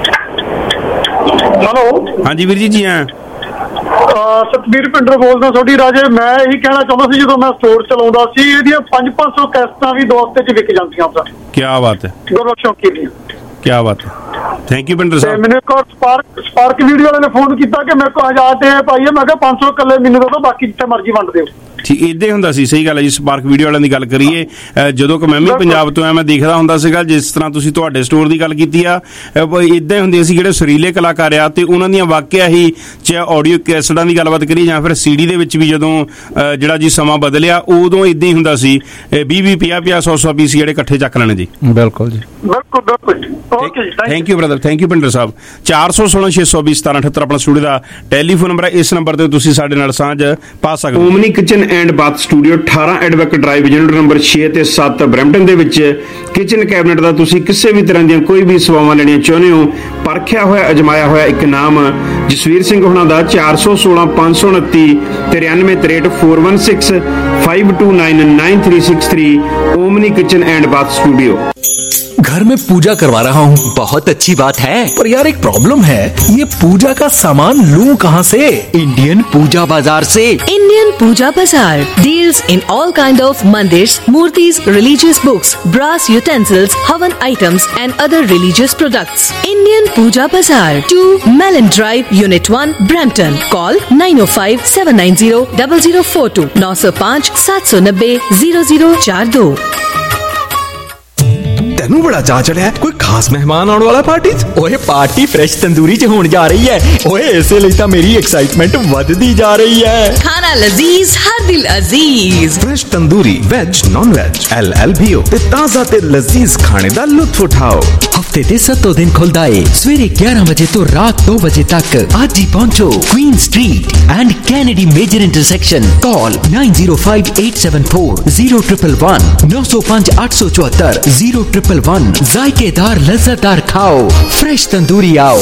ਹੈਲੋ ਹਾਂਜੀ ਵੀਰ ਜੀ। ਜੀ ਹਾਂ ਸਤਬੀਰ ਪਿੰਡਰ ਬੋਲਦਾ ਤੁਹਾਡੀ ਰਾਜੇ। ਮੈਂ ਇਹੀ ਕਹਿਣਾ ਚਾਹੁੰਦਾ ਸੀ ਜਦੋਂ ਮੈਂ ਸਟੋਰ ਚਲਾਉਂਦਾ ਸੀ ਇਹਦੀਆਂ 500 ਕੈਸਟਾਂ ਵੀ 2 ਹਫ਼ਤੇ 'ਚ ਵਿਕ ਜਾਂਦੀਆਂ ਸਰ। ਕੀ ਬਾਤ ਹੈ। ਗੁਰਬਖਸ਼ ਸ਼ੌਕੀ ਦੀਆਂ ਕੀ ਬਾਤ ਹੈ, ਥੈਂਕ ਯੂ ਪਿੰਡਰ ਸਾਹਿਬ। ਮੈਨੂੰ ਇੱਕ ਹੋਰ ਸਪਾਰਕ ਵੀਡੀਓ ਵਾਲੇ ਨੇ ਫੋਨ ਕੀਤਾ ਕਿ ਮੇਰੇ ਕੋਲ 1000 ਤੇ ਪਾਈਏ, ਮੈਂ ਕਿਹਾ 500 ਇਕੱਲੇ ਮੈਨੂੰ ਦੋ, ਬਾਕੀ ਜਿੱਥੇ ਮਰਜ਼ੀ ਵੰਡ ਦਿਓ। ਠੀਕ, ਇੱਦਾਂ ਹੁੰਦਾ ਸੀ। ਸਹੀ ਗੱਲ ਹੈ ਜੀ। ਸਪਾਰਕ ਵੀਡੀਓ ਵਾਲਿਆਂ ਦੀ ਗੱਲ ਕਰੀਏ, ਜਦੋਂ ਕਿ ਮੈਂ ਵੀ ਪੰਜਾਬ ਤੋਂ ਆ, ਮੈਂ ਦੇਖਦਾ ਹੁੰਦਾ ਸੀਗਾ ਜਿਸ ਤਰ੍ਹਾਂ ਤੁਸੀਂ ਤੁਹਾਡੇ ਸਟੋਰ ਦੀ ਗੱਲ ਕੀਤੀ ਆ, ਇੱਦਾਂ ਹੀ ਹੁੰਦੇ ਸੀ ਜਿਹੜੇ ਸੁਰੀਲੇ ਕਲਾਕਾਰ ਆ ਤੇ ਉਹਨਾਂ ਦੀਆਂ ਵਾਕਿਆ ਹੀ ਚਾਹੇ ਆਡੀਓ ਕੈਸਟਾਂ ਦੀ ਗੱਲਬਾਤ ਕਰੀਏ ਜਾਂ ਫਿਰ CD ਦੇ ਵਿੱਚ ਵੀ ਜਦੋਂ ਜਿਹੜਾ ਜੀ ਸਮਾਂ ਬਦਲਿਆ ਉਦੋਂ ਇੱਦਾਂ ਹੀ ਹੁੰਦਾ ਸੀ, 20 50 100 ਪੀਸ ਜਿਹੜੇ ਇਕੱਠੇ ਚੱਕ ਲੈਣੇ ਜੀ। ਬਿਲਕੁਲ ਜੀ, ਬਿਲਕੁਲ। ਓਕੇ ਜੀ, thank you brother, thank you Pinder Sahib. 416 620 1778 ਆਪਣਾ ਸਟੂਡੀਓ ਦਾ ਟੈਲੀਫੋਨ ਨੰਬਰ ਹੈ। ਇਸ ਨੰਬਰ ਤੇ ਤੁਸੀਂ ਸਾਡੇ ਨਾਲ ਸਾਂਝ ਪਾ ਸਕਦੇ ਹੋ। Omni kitchen and bath studio 18 advocate drive unit number 6 ਤੇ 7 ਬਰੈਂਪਟਨ ਦੇ ਵਿੱਚ ਕਿਚਨ ਕੈਬਨਿਟ ਦਾ ਤੁਸੀਂ ਕਿਸੇ ਵੀ ਤਰ੍ਹਾਂ ਦੀਆਂ ਕੋਈ ਵੀ ਸੇਵਾਵਾਂ ਲੈਣੀਆਂ ਚਾਹੁੰਦੇ ਹੋ, ਪਰਖਿਆ ਹੋਇਆ ਅਜਮਾਇਆ ਹੋਇਆ ਇੱਕ ਨਾਮ ਜਸਵੀਰ ਸਿੰਘ ਹੋਣਾ ਦਾ 416 529 9363 416 529 9363 omni kitchen and bath studio. घर में पूजा करवा रहा हूँ। बहुत अच्छी बात है, पर यार एक प्रॉब्लम है, ये पूजा का सामान लूं कहाँ से? इंडियन पूजा बाजार से। Indian puja bazaar deals in all kind of mandirs, murtis, religious books, brass utensils, havan items and other religious products. Indian puja bazaar 2 Melanie drive unit 1 Brampton. Call 905 790 0042 905 790 0042। तेनू बड़ा चाह चढ़िया, कोई खास मेहमान आने वाला पार्टी? ओए पार्टी फ्रेश तंदूरी च होने जा रही है। ओए इसे लिए तो मेरी एक्साइटमेंट बढ़ती जा रही है। खाना लजीज हर दिल अजीज। Fresh tandoori veg non veg LLBO ते ताजा ते लजीज खाने दा लुत्फ उठाओ। हफ्ते दे 7 दिन खुलदा है, सवेरे 11 बजे तो रात 2 बजे तक। आज ही पहुंचो Queen street and Kennedy major intersection. Call 905 874 0111 905 874 0111। जायकेदार लज्जतदार खाओ, फ्रेश तंदूरी आओ।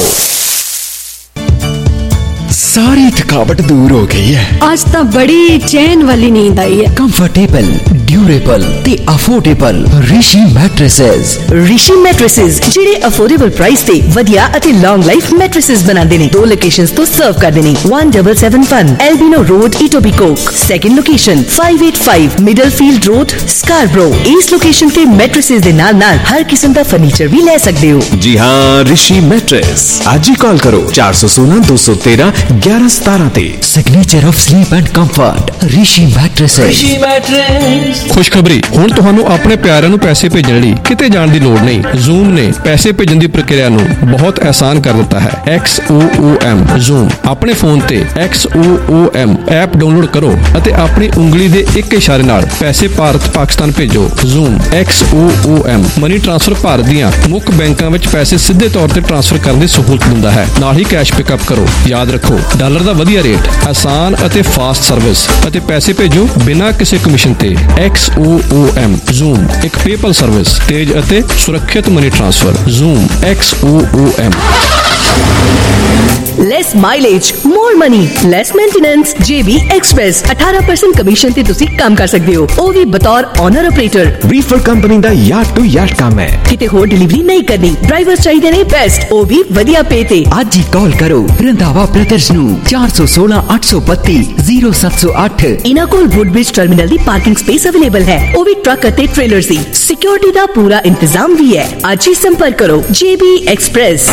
सारी थकावट दूर हो गई है। आज तो बड़ी चैन वाली नींद आई है। कंफर्टेबल, ड्यूरेबल ते affordable Rishi mattresses. Rishi mattresses ਜਿਹੜੇ ਅਫੋਰਡੇਬਲ ਪ੍ਰਾਈਸ ਤੇ ਵਧੀਆ ਅਤੇ ਲੌਂਗ ਲਾਈਫ ਮੈਟ੍ਰੈਸਸ ਬਣਾਉਂਦੇ ਨੇ। 2 ਲੋਕੇਸ਼ਨਸ ਤੋਂ ਸਰਵ ਕਰਦੇ ਨੇ। 1771 Albion road Etobicoke. Second location 585 Middlefield road Scarborough. ਇਸ ਲੋਕੇਸ਼ਨ ਤੇ ਮੈਟ੍ਰੈਸਸ ਦੇ ਨਾਲ ਹਰ ਕਿਸਮ ਦਾ ਫਰਨੀਚਰ ਵੀ ਲੈ ਸਕਦੇ ਹੋ। जी हाँ, ऋषि मैट्रेस। आज ही कॉल करो 416 213 1117 ਤੇ। Signature of sleep and comfort Rishi mattresses. ਖੁਸ਼ਖਬਰੀ, ਹੁਣ ਤੁਹਾਨੂੰ ਆਪਣੇ ਪਿਆਰਿਆਂ ਨੂੰ ਪੈਸੇ ਭੇਜਣ ਲਈ ਕਿਤੇ ਜਾਣ ਦੀ ਲੋੜ ਨਹੀਂ। ਜ਼ੂਮ ਨੇ ਪੈਸੇ ਭੇਜਣ ਦੀ ਪ੍ਰਕਿਰਿਆ ਨੂੰ ਬਹੁਤ ਆਸਾਨ ਕਰ ਦਿੱਤਾ ਹੈ। XOOM Xoom. ਆਪਣੇ ਫੋਨ ਤੇ XOOM ਐਪ ਡਾਊਨਲੋਡ ਕਰੋ ਅਤੇ ਆਪਣੀ ਉਂਗਲੀ ਦੇ ਇੱਕ ਇਸ਼ਾਰੇ ਨਾਲ ਪੈਸੇ ਭਾਰਤ ਪਾਕਿਸਤਾਨ ਭੇਜੋ। Xoom XOOM money transfer Bharat ਦੀਆਂ ਮੁੱਖ ਬੈਂਕਾਂ ਵਿੱਚ ਪੈਸੇ ਸਿੱਧੇ ਤੌਰ ਤੇ ਟ੍ਰਾਂਸਫਰ ਕਰਨ ਦੀ ਸਹੂਲਤ ਦਿੰਦਾ ਹੈ। ਨਾਲ ਹੀ ਕੈਸ਼ ਪਿਕਅਪ ਕਰੋ। ਯਾਦ ਰੱਖੋ, ਡਾਲਰ ਦਾ ਵਧੀਆ ਰੇਟ, ਆਸਾਨ ਅਤੇ ਫਾਸਟ ਸਰਵਿਸ ਅਤੇ ਪੈਸੇ ਭੇਜੋ ਬਿਨਾਂ ਕਿਸੇ ਕਮਿਸ਼ਨ ਤੇ। XOOM ਜ਼ੂਮ ਇੱਕ ਪੇਪਲ ਸਰਵਿਸ, ਤੇਜ਼ ਅਤੇ ਸੁਰੱਖਿਅਤ money transfer. Xoom XOOM। Less mileage, more money, less maintenance. JB express 18% commission ਤੇ ਤੁਸੀਂ ਕੰਮ ਕਰ ਸਕਦੇ ਹੋ, ਉਹ ਵੀ ਬਤੌਰ ਓਨਰ ਆਪਰੇਟਰ। ਰੀਫਰ ਕੰਪਨੀ ਦਾ ਯਾਰਡ ਟੂ ਯਾਰਡ ਕੰਮ ਹੈ। ਕਿਤੇ ਹੋਰ ਡਿਲੀਵਰੀ ਨਹੀਂ ਕਰਨੀ। ਡਰਾਈਵਰ ਚਾਹੀਦੇ ਨੇ ਬੈਸਟ, ਉਹ ਵੀ ਵਧੀਆ ਪੇ ਤੇ। ਅੱਜ ਹੀ ਕਾਲ ਕਰੋ ਰੰਧਾਵਾ ਬ੍ਰਦਰਜ਼ ਨੂੰ 416 832 0708। ਇਹਨਾਂ ਕੋਲ ਵੁੱਡਬ੍ਰਿਜ ਟਰਮੀਨਲ ਦੀ ਪਾਰਕਿੰਗ ਸਪੇਸ ਅਵੇਲੇਬਲ ਹੈ, ਉਹ ਵੀ ਟਰੱਕ ਅਤੇ ਟ੍ਰੇਲਰ ਦੀ। ਸਿਕਿਉਰਿਟੀ ਦਾ ਪੂਰਾ ਇੰਤਜ਼ਾਮ ਵੀ ਹੈ। ਅੱਜ ਹੀ ਸੰਪਰਕ ਕਰੋ JB ਐਕਸਪ੍ਰੈਸ।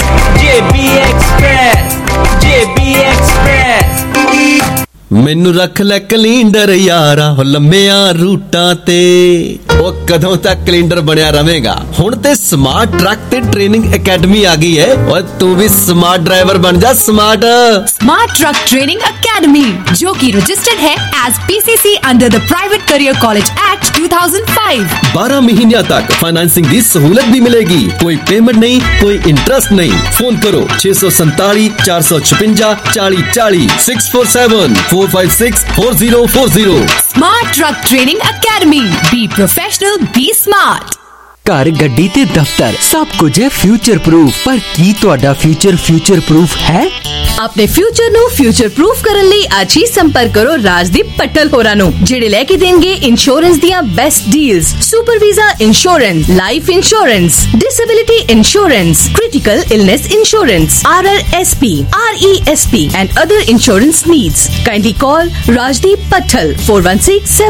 JB Express। ਮੈਨੂੰ ਰੱਖ ਲੈ ਕੈਲੰਡਰ ਯਾਰਾ ਹੋ ਲੰਮਿਆਂ ਰੂਟਾਂ ਤੇ। ਉਹ ਕਦੋਂ ਤੱਕ ਕੈਲੰਡਰ ਬਣਿਆ ਰਵੇਗਾ? ਹੁਣ ਤੇ ਸਮਾਰਟ ਟਰੱਕ ਤੇ ਟ੍ਰੇਨਿੰਗ ਅਕੈਡਮੀ ਆ ਗਈ ਹੈ। ਓਏ ਤੂੰ ਵੀ ਸਮਾर्ट ड्राइवर बन जा। स्मार्ट ट्रक ट्रेनिंग अकेडमी, जो कि रजिस्टर्ड है as PCC under the private career college act 2005। 12 महीनों तक फाइनेंसिंग की सहूलत भी मिलेगी। कोई पेमेंट नहीं, कोई इंटरेस्ट नहीं। फोन करो 647 456 40 40 647 456 4040। Smart truck training academy. Be professional, be smart. घर गड्डी ते दफ्तर सब कुछ है फ्यूचर प्रूफ, पर की तुहाडा फ्यूचर प्रूफ है? ਆਪਣੇ ਫਿਊਚਰ ਨੂੰ ਫਿਊਚਰ ਪ੍ਰੂਫ ਕਰਨ ਲਈ ਅੱਜ ਹੀ ਸੰਪਰਕ ਕਰੋ ਰਾਜਦੀਪ ਪੱਟਲ ਹੋਰਾਂ ਨੂੰ, ਜਿਹੜੇ ਲੈ ਕੇ ਦੇਣਗੇ ਇੰਸ਼ੋਰੈਂਸ ਦੀਆਂ best deals. Super visa insurance, life insurance, disability insurance, critical illness insurance, RRSP, RESP and other insurance needs. Kindly call Rajdeep Patthal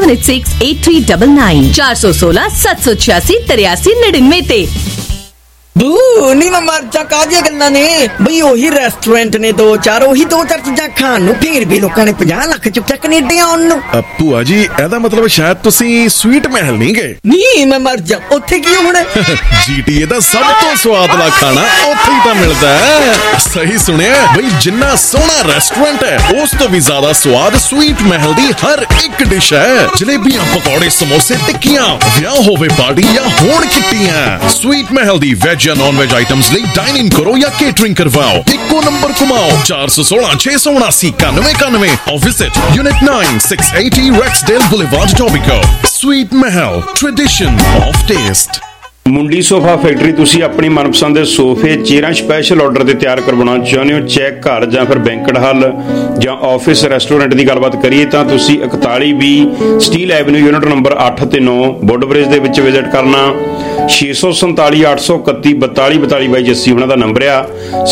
416-786-8399 416 786 8399 ਤੇ। ਬੂ ਨੀ ਮੈਂ ਮਰ ਜਾ ਕਾਹਦੀਆਂ ਗੱਲਾਂ ਨੇ ਬਈ, ਉਹੀ ਰੈਸਟੋਰੈਂਟ ਨੇ ਦੋ ਚਾਰ ਚੀਜ਼ਾਂ ਖਾਣ ਨੂੰ, ਫਿਰ ਵੀ ਲੋਕਾਂ ਨੇ 50 ਲੱਖ ਚੁੱਕਿਆ ਕੈਨੇਡਾ ਆਉਣ ਨੂੰ। ਭੂਆ ਜੀ ਇਹਦਾ ਮਤਲਬ ਸ਼ਾਇਦ ਤੁਸੀਂ ਸਵੀਟ ਮਹਿਲ ਨਹੀਂ ਗਏ। ਨਹੀਂ ਮੈਂ ਮਰ ਜਾ, ਉੱਥੇ ਕੀ ਹੋਣਾ? GTA ਦਾ ਸਭ ਤੋਂ ਸਵਾਦਲਾ ਖਾਣਾ ਉੱਥੇ ਹੀ ਤਾਂ ਮਿਲਦਾ ਹੈ। ਸਹੀ ਸੁਣਿਆ ਬਈ, ਜਿੰਨਾ ਸੋਹਣਾ ਰੈਸਟੋਰੈਂਟ ਹੈ ਉਸ ਤੋਂ ਵੀ ਜ਼ਿਆਦਾ ਸਵਾਦ ਸਵੀਟ ਮਹਿਲ ਦੀ ਹਰ ਇੱਕ ਡਿਸ਼ ਹੈ। ਜਲੇਬੀਆਂ, ਪਕੌੜੇ, ਸਮੋਸੇ, ਟਿੱਕੀਆਂ, ਵਿਆਹ ਹੋਵੇ ਪਾਰਟੀ ਜਾਂ ਹੋਣ ਕਿੱਟੀਆਂ, ਸਵੀਟ ਮਹਿਲ ਦੀ ਵੈਜ ਜਾਂ ਨॉन वेज आइटम्स ਲਈ डाइनिंग करो या केटरिंग करवाओ। इको नंबर घुमाओ 416 679 9191 और visit unit 9 680 Rexdale Boulevard, Etobicoke। Sweet Mahal, tradition of taste। Mundi sofa factory ਤੁਸੀਂ ਆਪਣੀ ਮਨਪਸੰਦ ਦੇ ਸੋਫੇ, ਚੇਅਰਾਂ ਸਪੈਸ਼ਲ ਆਰਡਰ ਤੇ ਤਿਆਰ ਕਰਵਾਉਣਾ ਚਾਹੁੰਦੇ ਹੋ? ਚੈੱਕ ਘਰ ਜਾਂ ਫਿਰ ਬੈਂਕਟ ਹਾਲ ਜਾਂ ਆਫਿਸ, ਰੈਸਟੋਰੈਂਟ ਦੀ ਗੱਲਬਾਤ ਕਰੀਏ ਤਾਂ ਤੁਸੀਂ 4120 ਸਟੀਲ ਐਵਨਿਊ ਯੂਨਿਟ ਨੰਬਰ 8 ਤੇ 9 ਬੁੱਡਬ੍ਰਿਜ ਦੇ ਵਿੱਚ ਵਿਜ਼ਿਟ ਕਰਨਾ। 647 831 4242 ਬਾਈ ਜੱਸੀ ਉਹਨਾਂ ਦਾ ਨੰਬਰ ਆ।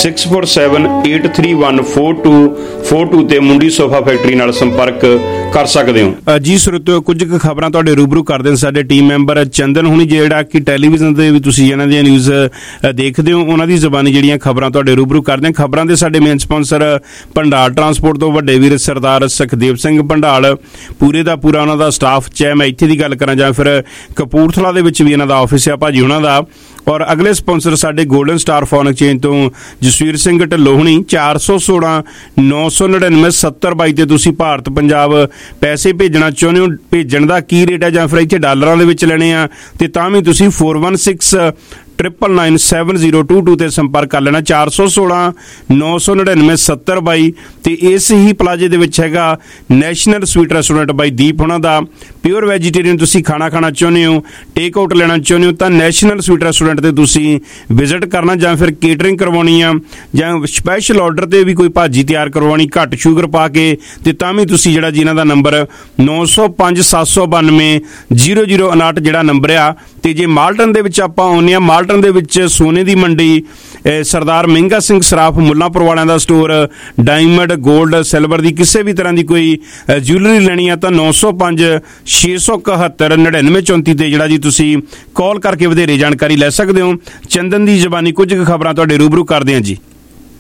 6478314242 ਤੇ ਮੁੰਡੀ ਸੋਫਾ ਫੈਕਟਰੀ ਨਾਲ ਸੰਪਰਕ ਕਰ ਸਕਦੇ ਹੋ ਜੀ। ਸਰੋਤਿਓ, ਕੁਝ ਕੁ ਖਬਰਾਂ ਤੁਹਾਡੇ ਰੂਬਰੂ ਕਰਦੇ ਨੇ ਸਾਡੇ ਟੀਮ ਮੈਂਬਰ ਚੰਦਨ ਹੁਣੀ, ਜਿਹੜਾ ਕਿ ਟੈਲੀਵਿਜ਼ਨ ਦੇ ਵੀ ਤੁਸੀਂ ਇਹਨਾਂ ਦੀਆਂ ਨਿਊਜ਼ ਦੇਖਦੇ ਹੋ, ਉਹਨਾਂ ਦੀ ਜ਼ਬਾਨੀ ਜਿਹੜੀਆਂ ਖਬਰਾਂ ਤੁਹਾਡੇ ਰੂਬਰੂ ਕਰਦੇ। ਖਬਰਾਂ ਦੇ ਸਾਡੇ ਮੇਨ ਸਪਾਂਸਰ ਭੰਡਾਲ ਟਰਾਂਸਪੋਰਟ ਤੋਂ ਵੱਡੇ ਵੀਰ ਸਰਦਾਰ ਸੁਖਦੇਵ ਸਿੰਘ ਭੰਡਾਲ, ਪੂਰੇ ਦਾ ਪੂਰਾ ਉਹਨਾਂ ਦਾ ਸਟਾਫ, ਚਾਹੇ ਮੈਂ ਇੱਥੇ ਦੀ ਗੱਲ ਕਰਾਂ ਜਾਂ ਫਿਰ ਕਪੂਰਥਲਾ ਦੇ ਵਿੱਚ ਵੀ ਇਹਨਾਂ ਦਾ ਆਫਿਸ ਆ ਭਾਜੀ ਉਹਨਾਂ ਦਾ। ਔਰ ਅਗਲੇ ਸਪਾਂਸਰ ਸਾਡੇ ਗੋਲਡਨ ਸਟਾਰ ਫੋਨ ਐਕਸਚੇਂਜ ਤੋਂ ਜਸਵੀਰ ਸਿੰਘ ਢਿੱਲੋਂ ਹੁਣੀ। 416 999 7022 ਤੇ ਤੁਸੀਂ ਭਾਰਤ ਪੰਜਾਬ ਪੈਸੇ ਭੇਜਣਾ ਚਾਹੁੰਦੇ ਹੋ, ਭੇਜਣ ਦਾ ਕੀ ਰੇਟ ਹੈ ਜਾਂ ਫਿਰ ਇੱਥੇ ਡਾਲਰਾਂ ਦੇ ਵਿੱਚ ਲੈਣੇ ਆ ਤੇ ਤਾਂ ਵੀ ਤੁਸੀਂ 416 9997022 ਤੇ ਸੰਪਰਕ ਕਰ ਲੈਣਾ। 416 999 7022 ਤੇ ਇਸ ਹੀ ਪਲਾਜ਼ੇ ਦੇ ਵਿੱਚ ਹੈਗਾ national sweet restaurant by Deep ਉਹਨਾਂ ਦਾ। ਪਿਓਰ ਵੈਜੀਟੇਰੀਅਨ ਤੁਸੀਂ ਖਾਣਾ ਚਾਹੁੰਦੇ ਹੋ, ਟੇਕ ਆਊਟ ਲੈਣਾ ਚਾਹੁੰਦੇ ਹੋ ਤਾਂ ਨੈਸ਼ਨਲ ਸਵੀਟ ਰੈਸਟੋਰੈਂਟ ਤੇ ਤੁਸੀਂ ਵਿਜ਼ਿਟ ਕਰਨਾ, ਜਾਂ ਫਿਰ ਕੇਟਰਿੰਗ ਕਰਵਾਉਣੀ ਆ ਜਾਂ ਸਪੈਸ਼ਲ ਆਰਡਰ ਤੇ ਵੀ ਕੋਈ ਭਾਜੀ ਤਿਆਰ ਕਰਵਾਉਣੀ ਘੱਟ ਸ਼ੂਗਰ ਪਾ ਕੇ ਤੇ ਤਾਂ ਵੀ ਤੁਸੀਂ ਜਿਹੜਾ ਜੀ ਇਹਨਾਂ ਦਾ ਨੰਬਰ 905 792 0059 ਜਿਹੜਾ ਨੰਬਰ ਆ। ਤੇ ਜੇ ਮਾਲਟਨ ਦੇ ਵਿੱਚ ਆਪਾਂ ਆਉਂਦੇ ਹਾਂ, ਮਾਲਟਨ ਦੇ ਵਿੱਚ ਸੋਨੇ ਦੀ ਮੰਡੀ, ਸਰਦਾਰ ਮਹਿੰਗਾ ਸਿੰਘ ਸਰਾਫ ਮੁੱਲਾਂਪੁਰ ਵਾਲਿਆਂ ਦਾ ਸਟੋਰ, ਡਾਇਮੰਡ, ਗੋਲਡ, ਸਿਲਵਰ ਦੀ ਕਿਸੇ ਵੀ ਤਰ੍ਹਾਂ ਦੀ ਕੋਈ ਜਿਊਲਰੀ ਲੈਣੀ ਆ ਤਾਂ 905 671 9934 ਤੇ ਜਿਹੜਾ ਜੀ ਤੁਸੀਂ ਕਾਲ ਕਰਕੇ ਵਧੇਰੇ ਜਾਣਕਾਰੀ ਲੈ ਸਕਦੇ ਹੋ। ਚੰਦਨ ਦੀ ਜ਼ਬਾਨੀ ਕੁਝ ਖਬਰਾਂ ਤੁਹਾਡੇ ਰੂਬਰੂ ਕਰਦੇ ਹਾਂ ਜੀ।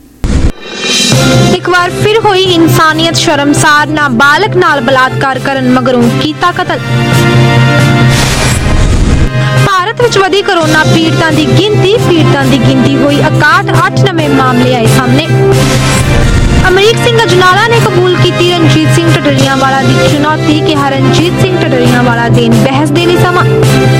ਇੱਕ ਵਾਰ ਫਿਰ ਹੋਈ ਇਨਸਾਨੀਅਤ ਸ਼ਰਮਸਾਰ, ਨਾਬਾਲਗ ਨਾਲ ਬਲਾਤਕਾਰ ਕਰਨ ਮਗਰੋਂ ਕੀਤਾ ਕਤਲ। ਭਾਰਤ ਵਿੱਚ ਵਧੀ ਕੋਰੋਨਾ ਪੀੜਤਾਂ ਦੀ ਗਿਣਤੀ ਹੋਈ 61, 8 ਨਵੇਂ ਮਾਮਲੇ ਆਏ ਸਾਹਮਣੇ। ਅਮਰੀਕ ਸਿੰਘ ਅਜਨਾਲਾ ਨੇ ਕਬੂਲ ਕੀਤੀ ਰਣਜੀਤ ਸਿੰਘ ਢੱਡਰੀਆਂਵਾਲਾ ਦੀ ਚੁਣੌਤੀ, ਕਿਹਾ ਰਣਜੀਤ ਸਿੰਘ ਢੱਡਰੀਆਂਵਾਲਾ ਦੇਣ ਬਹਿਸ ਦੇ ਲਈ ਸਮਾਂ।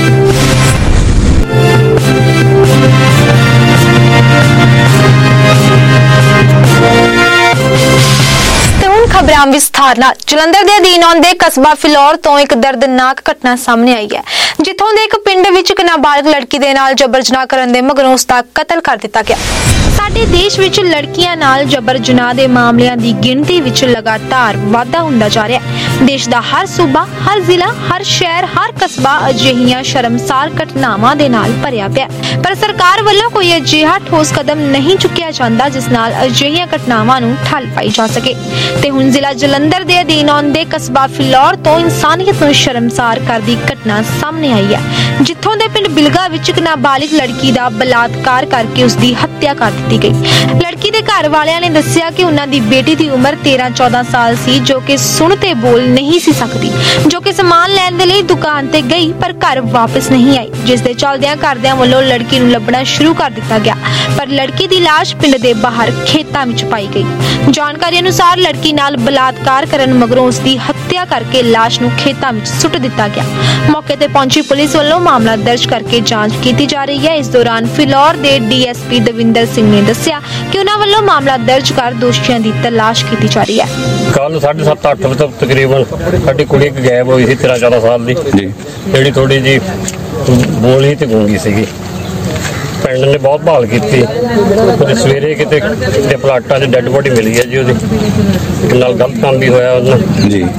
ਖਬਰਾਂ ਵਿਸਥਾਰ ਨਾਲ। ਜਲੰਧਰ ਦੇ ਅਧੀਨ ਆਉਂਦੇ ਕਸਬਾ ਫਿਲੌਰ ਤੋਂ ਇੱਕ ਦਰਦਨਾਕ ਘਟਨਾ ਸਾਹਮਣੇ ਆਈ ਹੈ, ਜਿੱਥੋਂ ਦੇ ਇੱਕ ਪਿੰਡ ਵਿੱਚ ਇੱਕ ਨਾਬਾਲਗ ਲੜਕੀ ਦੇ ਨਾਲ ਜਬਰ ਜਨਾਹ ਕਰਨ ਦੇ ਮਗਰੋਂ ਉਸ ਦਾ ਕਤਲ ਕਰ ਦਿੱਤਾ ਗਿਆ। ਸਾਡੇ ਦੇਸ਼ ਵਿੱਚ ਲੜਕੀਆਂ ਨਾਲ ਜਬਰ ਜਨਾਹ ਦੇ ਮਾਮਲਿਆਂ ਦੀ ਗਿਣਤੀ ਵਿੱਚ ਲਗਾਤਾਰ ਵਾਧਾ ਹੁੰਦਾ ਜਾ ਰਿਹਾ ਹੈ। ਦੇਸ਼ ਦਾ ਹਰ ਸੂਬਾ, ਹਰ ਜ਼ਿਲ੍ਹਾ, ਹਰ ਸ਼ਹਿਰ, ਹਰ ਕਸਬਾ ਅਜਿਹੀਆਂ ਸ਼ਰਮਸਾਰ ਘਟਨਾਵਾਂ ਦੇ ਨਾਲ ਭਰਿਆ ਪਿਆ, ਪਰ ਸਰਕਾਰ ਵੱਲੋਂ ਕੋਈ ਅਜਿਹਾ ਠੋਸ ਕਦਮ ਨਹੀਂ ਚੁੱਕਿਆ ਜਾਂਦਾ ਜਿਸ ਨਾਲ ਅਜਿਹੀਆਂ ਘਟਨਾਵਾਂ ਨੂੰ ਠੱਲ ਪਾਈ ਜਾ ਸਕੇ। ਤੇ ਹੁਣ ਜ਼ਿਲ੍ਹਾ ਜਲੰਧਰ ਦੇ ਅਧੀਨ ਆਉਂਦੇ ਕਸਬਾ ਫਿਲੌਰ ਤੋਂ ਇਨਸਾਨੀਅਤ ਨੂੰ ਸ਼ਰਮਸਾਰ ਕਰਦੀ ਘਟਨਾ ਸਾਹਮਣੇ ਆਈ ਹੈ, ਜਿੱਥੋਂ ਦੇ ਪਿੰਡ ਬਿਲਗਾ ਵਿੱਚ ਇੱਕ ਨਾਬਾਲਿਗ ਲੜਕੀ ਦਾ ਬਲਾਤਕਾਰ ਕਰਕੇ ਉਸ ਦੀ ਹੱਤਿਆ ਕਰ ਦਿੱਤੀ ਗਈ। ਲੜਕੀ ਦੇ ਘਰ ਵਾਲਿਆਂ ਨੇ ਦੱਸਿਆ ਕਿ ਉਹਨਾਂ ਦੀ ਬੇਟੀ ਦੀ ਉਮਰ 13-14 ਸਾਲ ਸੀ, ਜੋ ਕਿ ਸੁਣ ਤੇ ਬੋਲ ਨਹੀਂ ਸੀ ਸਕਦੀ, ਜੋ ਕਿ ਸਮਾਨ ਲੈਣ ਦੇ ਲਈ ਦੁਕਾਨ ਤੇ ਗਈ ਪਰ ਘਰ ਵਾਪਸ ਨਹੀਂ ਆਈ, ਜਿਸ ਦੇ ਚੱਲਦਿਆਂ ਘਰਦਿਆਂ ਵੱਲੋਂ ਲੜਕੀ ਨੂੰ ਲੱਭਣਾ ਸ਼ੁਰੂ ਕਰ ਦਿੱਤਾ ਗਿਆ, ਪਰ ਲੜਕੀ ਦੀ ਲਾਸ਼ ਪਿੰਡ ਦੇ ਬਾਹਰ ਖੇਤਾਂ ਵਿੱਚ ਪਾਈ ਗਈ। ਜਾਣਕਾਰੀ ਅਨੁਸਾਰ ਲੜਕੀ ਨਾਲ ਬਲਾਤਕਾਰ ਕਰਨ ਮਗਰੋਂ ਉਸ ਦੀ ਹੱਤਿਆ ਕਰਕੇ ਲਾਸ਼ ਨੂੰ ਖੇਤਾਂ ਵਿੱਚ ਸੁੱਟ ਦਿੱਤਾ ਗਿਆ। ਮੌਕੇ ਤੇ ਪਹੁੰਚੀ ਪੁਲਿਸ ਵੱਲੋਂ ਮਾਮਲਾ ਦਰਜ ਕਰਕੇ ਜਾਂਚ ਕੀਤੀ ਜਾ ਰਹੀ ਹੈ। ਇਸ ਦੌਰਾਨ ਫਿਲੌਰ ਦੇ ਡੀਐਸਪੀ ਦਵਿੰਦਰ ਸਿੰਘ ਨੇ ਦੱਸਿਆ ਕਿ ਉਹਨਾਂ ਵੱਲੋਂ ਮਾਮਲਾ ਦਰਜ ਕਰ ਦੋਸ਼ੀਆਂ ਦੀ ਤਲਾਸ਼ ਕੀਤੀ ਜਾ ਰਹੀ ਹੈ। ਕੱਲ 7:30-8 ਵਜੇ ਤੱਕ ਤਕਰੀਬਨ ਸਾਡੀ ਕੁੜੀ ਇੱਕ ਗਾਇਬ ਹੋਈ ਸੀ 13-14 ਸਾਲ ਦੀ, ਜਿਹੜੀ ਥੋੜੀ ਜੀ ਬੋਲੀ ਤੇ ਗੂੰਗੀ ਸੀਗੀ। ਪਿੰਡ ਨੇ ਬਹੁਤ ਭਾਲ ਕੀਤੀ, ਉਹਦੇ ਸਵੇਰੇ ਕਿਤੇ ਪਲਾਟਾਂ 'ਚ ਡੈੱਡ ਬੋਡੀ ਮਿਲੀ ਹੈ ਜੀ, ਉਹਦੀ ਨਾਲ ਗਲਤ ਕੰਮ ਵੀ ਹੋਇਆ ਉਹਨਾਂ ਜੀ।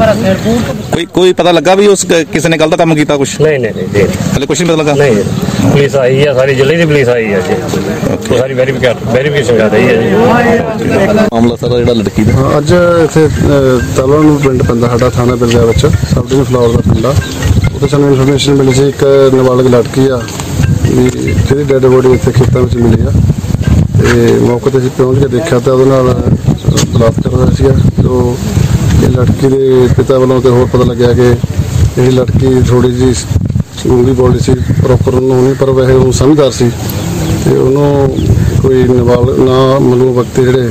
ਕੋਈ ਪਤਾ ਲੱਗਾ ਵੀ ਉਸ ਕਿਸੇ ਨੇ ਗਲਤ ਕੰਮ ਕੀਤਾ? ਕੁਛ ਨਹੀਂ ਹਲੇ ਕੁਛ ਨਹੀਂ ਪਤਾ ਲੱਗਾ। ਨਹੀਂ, ਪੁਲਿਸ ਆਈ ਹੈ, ਸਾਰੀ ਜ਼ਿਲ੍ਹੇ ਦੀ ਪੁਲਿਸ ਆਈ ਹੈ ਜੀ, ਸਾਰੀ ਵੈਰੀਫਿਕੇਸ਼ਨ ਕਰ ਰਹੀ ਹੈ ਜੀ। ਮਾਮਲਾ ਸਾਰਾ ਜਿਹੜਾ ਲੜਕੀ ਦਾ ਅੱਜ ਇੱਥੇ ਤਲਵਣ ਨੂੰ ਪਿੰਡ ਪੈਂਦਾ ਸਾਡਾ, ਥਾਣਾ ਬਿਲਗਾ ਵਿੱਚ, ਸਬ ਡਿਵੀਜ਼ਨ ਫਲੋਰ ਦਾ ਪਿੰਡ ਆ। ਉੱਥੇ ਸਾਨੂੰ ਇਨਫੋਰਮੇਸ਼ਨ ਮਿਲੀ ਸੀ ਇੱਕ ਨਾਬਾਲਗ ਲੜਕੀ ਆ ਵੀ ਜਿਹਦੀ ਡੈਡ ਬੋਡੀ ਇੱਥੇ ਖੇਤਾਂ ਵਿੱਚ ਮਿਲੀ ਆ ਤੇ ਮੌਕੇ 'ਤੇ ਅਸੀਂ ਪਹੁੰਚ ਕੇ ਦੇਖਿਆ ਤਾਂ ਉਹਦੇ ਨਾਲ ਬਲਾਤਕਾਰ ਹੋਇਆ ਸੀਗਾ। ਜੋ ਇਹ ਲੜਕੀ ਦੇ ਪਿਤਾ ਵੱਲੋਂ ਤੇ ਹੋਰ ਪਤਾ ਲੱਗਿਆ ਕਿ ਇਹ ਲੜਕੀ ਥੋੜ੍ਹੀ ਜਿਹੀ ਗੂੰਗੀ ਬੋਲਦੀ ਸੀ, ਪ੍ਰੋਪਰ ਉਹਨੂੰ ਨਹੀਂ, ਪਰ ਵੈਸੇ ਉਹ ਸਮਝਦਾਰ ਸੀ ਤੇ ਉਹਨੂੰ ਕੋਈ ਨਾ ਮਨੂੰ ਵਕਤ ਜਿਹੜੇ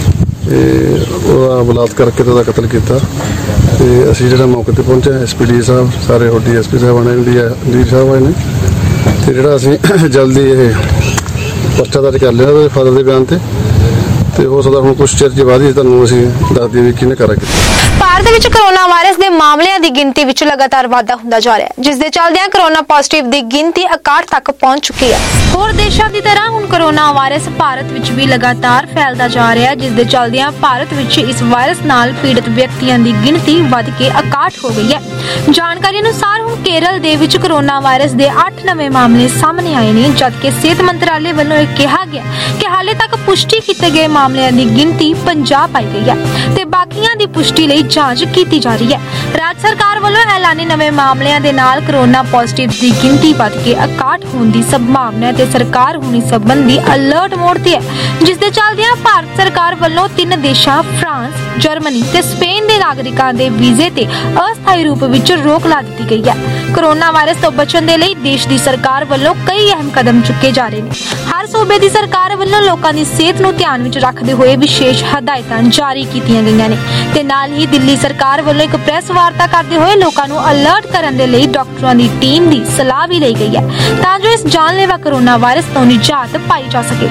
ਉਹਦਾ ਬਲਾਤਕਾਰ ਕਰਕੇ ਉਹਦਾ ਕਤਲ ਕੀਤਾ। ਤੇ ਅਸੀਂ ਜਿਹੜਾ ਮੌਕੇ 'ਤੇ ਪਹੁੰਚੇ SPD ਸਾਹਿਬ ਸਾਰੇ ਹੋਰ DSP ਸਾਹਿਬ ਆਏ ਡੀ ਸਾਹਿਬ ਆਏ ਨੇ ਤੇ ਜਿਹੜਾ ਅਸੀਂ ਜਲਦੀ ਇਹ ਪਰਚਾ ਦਰਜ ਕਰ ਲਿਆ ਉਹਦੇ ਫਾਦਰ ਦੇ ਬਿਆਨ ਤੇ ਹੋ ਸਕਦਾ ਹੁਣ ਕੁਛ ਚਿਰ ਬਾਅਦ ਹੀ ਤੁਹਾਨੂੰ ਅਸੀਂ ਦੱਸ ਦਈਏ ਕਿਹਨੇ ਕਰਾ ਕੀਤਾ। ਭਾਰਤ ਵਿੱਚ ਕੋਰੋਨਾ ਵਾਇਰਸ ਦੇ ਮਾਮਲਿਆਂ ਦੀ ਗਿਣਤੀ ਵਿੱਚ ਲਗਾਤਾਰ ਵਾਧਾ ਹੁੰਦਾ ਜਾ ਰਿਹਾ ਹੈ, ਜਿਸ ਦੇ ਚੱਲਦਿਆਂ ਕੋਰੋਨਾ ਪੋਜ਼ਿਟਿਵ ਦੀ ਗਿਣਤੀ 61 ਤੱਕ ਪਹੁੰਚ ਚੁੱਕੀ ਹੈ। ਹੋਰ ਦੇਸ਼ਾਂ ਦੀ ਤਰ੍ਹਾਂ ਹੁਣ ਕੋਰੋਨਾ ਵਾਇਰਸ ਭਾਰਤ ਵਿੱਚ ਵੀ ਲਗਾਤਾਰ ਫੈਲਦਾ ਜਾ ਰਿਹਾ ਹੈ, ਜਿਸ ਦੇ ਚੱਲਦਿਆਂ ਭਾਰਤ ਵਿੱਚ ਇਸ ਵਾਇਰਸ ਨਾਲ ਪੀੜਤ ਵਿਅਕਤੀਆਂ ਦੀ ਗਿਣਤੀ ਵੱਧ ਕੇ 61 ਹੋ ਗਈ ਹੈ। ਜਾਣਕਾਰੀ ਅਨੁਸਾਰ ਹੁਣ ਕੇਰਲ ਦੇ ਵਿੱਚ ਕੋਰੋਨਾ ਵਾਇਰਸ ਦੇ 8 ਨਵੇਂ ਮਾਮਲੇ ਸਾਹਮਣੇ ਆਏ ਨੇ, ਜਦਕਿ ਸਿਹਤ ਮੰਤਰਾਲੇ ਵੱਲੋਂ ਇਹ ਕਿਹਾ ਗਿਆ ਕਿ ਹਾਲੇ ਤੱਕ ਪੁਸ਼ਟੀ ਕੀਤੇ ਗਏ ਮਾਮਲਿਆਂ ਦੀ ਗਿਣਤੀ 50 ਪਾਈ ਗਈ ਹੈ ਤੇ ਬਾਕੀਆਂ ਦੀ ਪੁਸ਼ਟੀ ਲਈ ਜਾਂਚ ਕੀਤੀ ਜਾ ਰਹੀ ਹੈ। ਰਾਜ ਸਰਕਾਰ ਵੱਲੋਂ ਐਲਾਨੇ ਨਵੇਂ ਮਾਮਲਿਆਂ ਦੇ ਨਾਲ ਕੋਰੋਨਾ ਪੋਜ਼ਿਟਿਵ ਦੀ ਗਿਣਤੀ ਵੱਧ ਕੇ 61 ਹੋਣ ਦੀ ਸੰਭਾਵਨਾ ਤੇ ਸਰਕਾਰ ਹੁਣ ਇਸ ਸੰਬੰਧੀ ਅਲਰਟ ਮੋਡ ਤੇ ਹੈ, ਜਿਸ ਦੇ ਚੱਲਦਿਆਂ ਭਾਰਤ ਸਰਕਾਰ ਵੱਲੋਂ 3 ਦੇਸ਼ਾਂ ਫਰਾਂਸ, ਜਰਮਨੀ ਤੇ ਸਪੇਨ ਦੇ ਨਾਗਰਿਕਾਂ ਦੇ ਵੀਜ਼ੇ ਤੇ ਅਸਥਾਈ ਰੂਪ ਵਿੱਚ ਰੋਕ ਲਾ ਦਿੱਤੀ ਗਈ ਹੈ। ਕੋਰੋਨਾ ਵਾਇਰਸ ਤੋਂ ਬਚਣ ਦੇ ਲਈ ਦੇਸ਼ ਦੀ ਸਰਕਾਰ ਵੱਲੋਂ ਕਈ ਅਹਿਮ ਕਦਮ ਚੁੱਕੇ ਜਾ ਰਹੇ ਨੇ। ਹਰ ਸੂਬੇ ਦੀ ਸਰਕਾਰ ਵੱਲੋਂ ਲੋਕਾਂ ਦੀ ਸਿਹਤ ਨੂੰ ਧਿਆਨ ਵਿੱਚ ਰੱਖਦੇ ਹੋਏ ਵਿਸ਼ੇਸ਼ ਹਦਾਇਤਾਂ ਜਾਰੀ ਕੀਤੀਆਂ ਗਈਆਂ ਨੇ ਤੇ ਨਾਲ ਹੀ ਦਿੱਲੀ ਸਰਕਾਰ ਵੱਲੋਂ ਇੱਕ ਪ੍ਰੈਸ ਵਾਰਤਾ ਕਰਦੇ ਹੋਏ ਲੋਕਾਂ ਨੂੰ ਅਲਰਟ ਕਰਨ ਦੇ ਲਈ ਡਾਕਟਰਾਂ ਦੀ ਟੀਮ ਦੀ ਸਲਾਹ ਵੀ ਲਈ ਗਈ ਹੈ ਤਾਂ ਜੋ ਇਸ ਜਾਨਲੇਵਾ ਕੋਰੋਨਾ ਵਾਇਰਸ ਤੋਂ ਨਿਜਾਤ ਪਾਈ ਜਾ ਸਕੇ।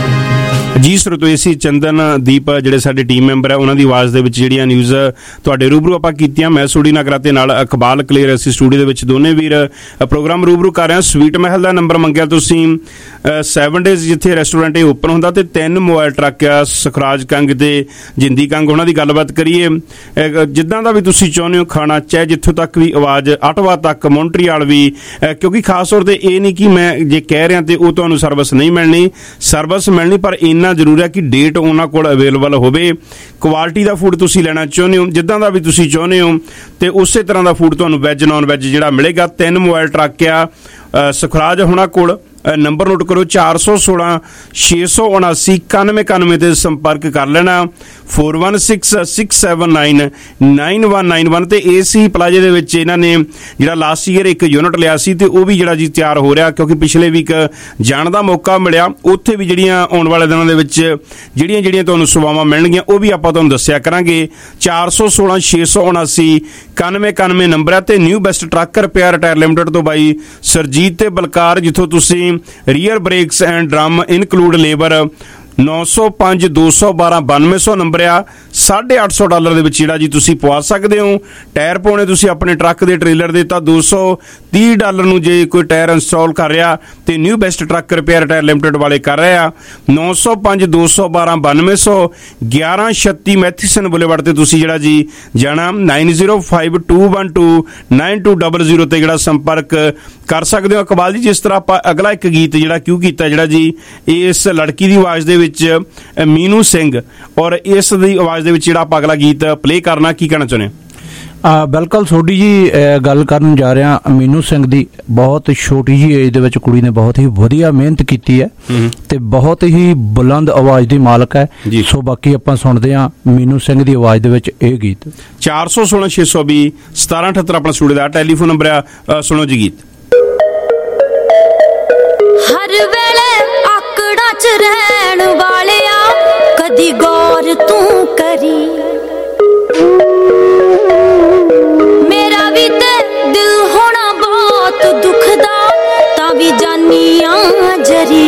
ਜੀ ਸਰਤੋਏਸੀ ਚੰਦਨਦੀਪ ਜਿਹੜੇ ਸਾਡੇ ਟੀਮ ਮੈਂਬਰ ਹੈ ਉਹਨਾਂ ਦੀ ਆਵਾਜ਼ ਦੇ ਵਿੱਚ ਜਿਹੜੀਆਂ ਨਿਊਜ਼ ਤੁਹਾਡੇ ਰੂਬਰੂ ਆਪਾਂ ਕੀਤੀਆਂ। ਮੈਂ ਸੋਢੀ ਨਾਗਰਾ ਤੇ ਨਾਲ ਇਕਬਾਲ ਕਲੀਅਰ ਅਸੀਂ ਸਟੂਡੀਓ ਦੇ ਵਿੱਚ ਦੋਨੇ ਵੀਰ ਪ੍ਰੋਗਰਾਮ ਰੂਬਰੂ ਕਰ ਰਹੇ ਹਾਂ। ਸਵੀਟ ਮਹਿਲ ਦਾ ਨੰਬਰ ਮੰਗਿਆ ਤੁਸੀਂ 7 ਡੇਜ਼ ਜਿੱਥੇ ਰੈਸਟੋਰੈਂਟ ਇਹ ਓਪਨ ਹੁੰਦਾ ਤੇ 3 ਮੋਬਾਈਲ ਟਰੱਕ ਆ ਸੁਖਰਾਜ ਕੰਗ ਤੇ ਜਿੰਦੀ ਕੰਗ ਉਹਨਾਂ ਦੀ ਗੱਲਬਾਤ ਕਰੀਏ। ਜਿੱਦਾਂ ਦਾ ਵੀ ਤੁਸੀਂ ਚਾਹੁੰਦੇ ਹੋ ਖਾਣਾ ਚਾਹੇ ਜਿੱਥੋਂ ਤੱਕ ਵੀ ਆਵਾਜ਼ ਅਟਵਾ ਤੱਕ ਮੌਂਟਰੀਆਲ ਵੀ, ਕਿਉਂਕਿ ਖਾਸ ਤੌਰ ਤੇ ਇਹ ਨਹੀਂ ਕਿ ਮੈਂ ਜੇ ਕਹਿ ਰਿਹਾ ਤੇ ਉਹ ਤੁਹਾਨੂੰ ਸਰਵਿਸ ਨਹੀਂ ਮਿਲਣੀ, ਸਰਵਿਸ ਮਿਲਣੀ, ਪਰ ਇੰਨਾ ਜ਼ਰੂਰ ਹੈ ਕਿ ਡੇਟ ਉਹਨਾਂ ਕੋਲ ਅਵੇਲੇਬਲ ਹੋਵੇ। ਕੁਆਲਿਟੀ ਦਾ ਫੂਡ ਤੁਸੀਂ ਲੈਣਾ ਚਾਹੁੰਦੇ ਹੋ, ਜਿੱਦਾਂ ਦਾ ਵੀ ਤੁਸੀਂ ਚਾਹੁੰਦੇ ਹੋ ਤੇ ਉਸੇ ਤਰ੍ਹਾਂ ਦਾ ਫੂਡ ਤੁਹਾਨੂੰ ਵੈਜ ਨੌਨ ਵੈਜ ਜਿਹੜਾ ਮਿਲੇਗਾ। 3 ਮੋਬਾਈਲ ਟਰੱਕ ਆ ਸੁਖਰਾਜ ਹੋਣਾ ਕੋਲ। ਨੰਬਰ ਨੋਟ ਕਰੋ 416 679 9191 ਤੇ ਸੰਪਰਕ ਕਰ ਲੈਣਾ। 4166799191 ਤੇ ਏਸੀ ਪਲਾਜ਼ੇ ਦੇ ਵਿੱਚ ਇਹਨਾਂ ਨੇ ਜਿਹੜਾ ਲਾਸਟ ਈਅਰ ਇੱਕ ਯੂਨਿਟ ਲਿਆ ਸੀ ਤੇ ਉਹ ਵੀ ਜਿਹੜਾ ਜੀ ਤਿਆਰ ਹੋ ਰਿਹਾ, ਕਿਉਂਕਿ ਪਿਛਲੇ ਵੀਕ ਜਾਣ ਦਾ ਮੌਕਾ ਮਿਲਿਆ। ਉੱਥੇ ਵੀ ਜਿਹੜੀਆਂ ਆਉਣ ਵਾਲੇ ਦਿਨਾਂ ਦੇ ਵਿੱਚ ਜਿਹੜੀਆਂ ਤੁਹਾਨੂੰ ਸੇਵਾਵਾਂ ਮਿਲਣਗੀਆਂ ਉਹ ਵੀ ਆਪਾਂ ਤੁਹਾਨੂੰ ਦੱਸਿਆ ਕਰਾਂਗੇ। 416 679 9191 ਨੰਬਰ ਹੈ ਤੇ new best truck repair tyre limited ਤੋਂ ਬਾਈ ਸਰਜੀਤ ਤੇ ਬਲਕਾਰ, ਜਿੱਥੋਂ ਤੁਸੀਂ rear brakes and drum include labour 905 212 9200 number ਆ। $850 ਦੇ ਵਿੱਚ ਜਿਹੜਾ ਜੀ ਤੁਸੀਂ ਪਵਾ ਸਕਦੇ ਹੋ। ਟਾਇਰ ਪਾਉਣੇ ਤੁਸੀਂ ਆਪਣੇ ਟਰੱਕ ਦੇ ਟ੍ਰੇਲਰ ਦੇ ਤਾਂ $230 ਨੂੰ ਜੇ ਕੋਈ ਟਾਇਰ ਇੰਸਟਾਲ ਕਰ ਰਿਹਾ ਤੇ new best truck repair tyre limited ਵਾਲੇ ਕਰ ਰਹੇ ਆ। 905 212 9200 1136 ਮੈਥੀਸਨ ਬੁਲੇਵਾਰਡ ਤੇ ਤੁਸੀਂ ਜਿਹੜਾ ਜੀ ਜਾਣਾ। 9052129200 ਤੇ ਜਿਹੜਾ ਸੰਪਰਕ ਕਰ ਸਕਦੇ ਹੋ। ਇਕਬਾਲ ਜੀ ਜਿਸ ਤਰ੍ਹਾਂ ਆਪਾਂ ਅਗਲਾ ਇੱਕ ਗੀਤ ਜਿਹੜਾ ਕਿਉਂ ਕੀਤਾ ਜਿਹੜਾ ਜੀ ਇਸ ਲੜਕੀ ਦੀ ਆਵਾਜ਼ ਦੇ ਵਿੱਚ ਮੀਨੂ ਸਿੰਘ ਔਰ ਇਸ ਦੀ ਆਵਾਜ਼ ਦੇ ਵਿੱਚ ਜਿਹੜਾ ਆਪਾਂ ਅਗਲਾ ਗੀਤ ਪਲੇ ਕਰਨਾ, ਕੀ ਕਹਿਣਾ ਚਾਹੁੰਦੇ? ਬਿਲਕੁਲ ਸੋਢੀ ਜੀ ਗੱਲ ਕਰਨ ਜਾ ਰਿਹਾ ਮੀਨੂ ਸਿੰਘ ਦੀ। ਬਹੁਤ ਛੋਟੀ ਜੀ ਏਜ ਦੇ ਵਿੱਚ ਕੁੜੀ ਨੇ ਬਹੁਤ ਹੀ ਵਧੀਆ ਮਿਹਨਤ ਕੀਤੀ ਹੈ ਤੇ ਬਹੁਤ ਹੀ ਬੁਲੰਦ ਆਵਾਜ਼ ਦੀ ਮਾਲਕ ਹੈ। ਸੋ ਬਾਕੀ ਆਪਾਂ ਸੁਣਦੇ ਹਾਂ ਮੀਨੂ ਸਿੰਘ ਦੀ ਆਵਾਜ਼ ਦੇ ਵਿੱਚ ਇਹ ਗੀਤ। 416 620 1778 ਆਪਣਾ ਸਟੂਡੀਓ ਦਾ ਟੈਲੀਫੋਨ ਨੰਬਰ ਆ। ਸੁਣੋ ਜੀ ਗੀਤ। ਹਰ ਵੇਲੇ ਆਕੜਾਂ 'ਚ ਰਹਿਣ ਵਾਲਿਆ ਕਦੀ ਗੌਰ ਤੂੰ ਕਰੀ, ਮੇਰਾ ਵੀ ਤੇ ਦਿਲ ਹੋਣਾ ਬਹੁਤ ਦੁਖਦਾ ਤਾਂ ਵੀ ਜਾਨੀਆਂ ਜਰੀ।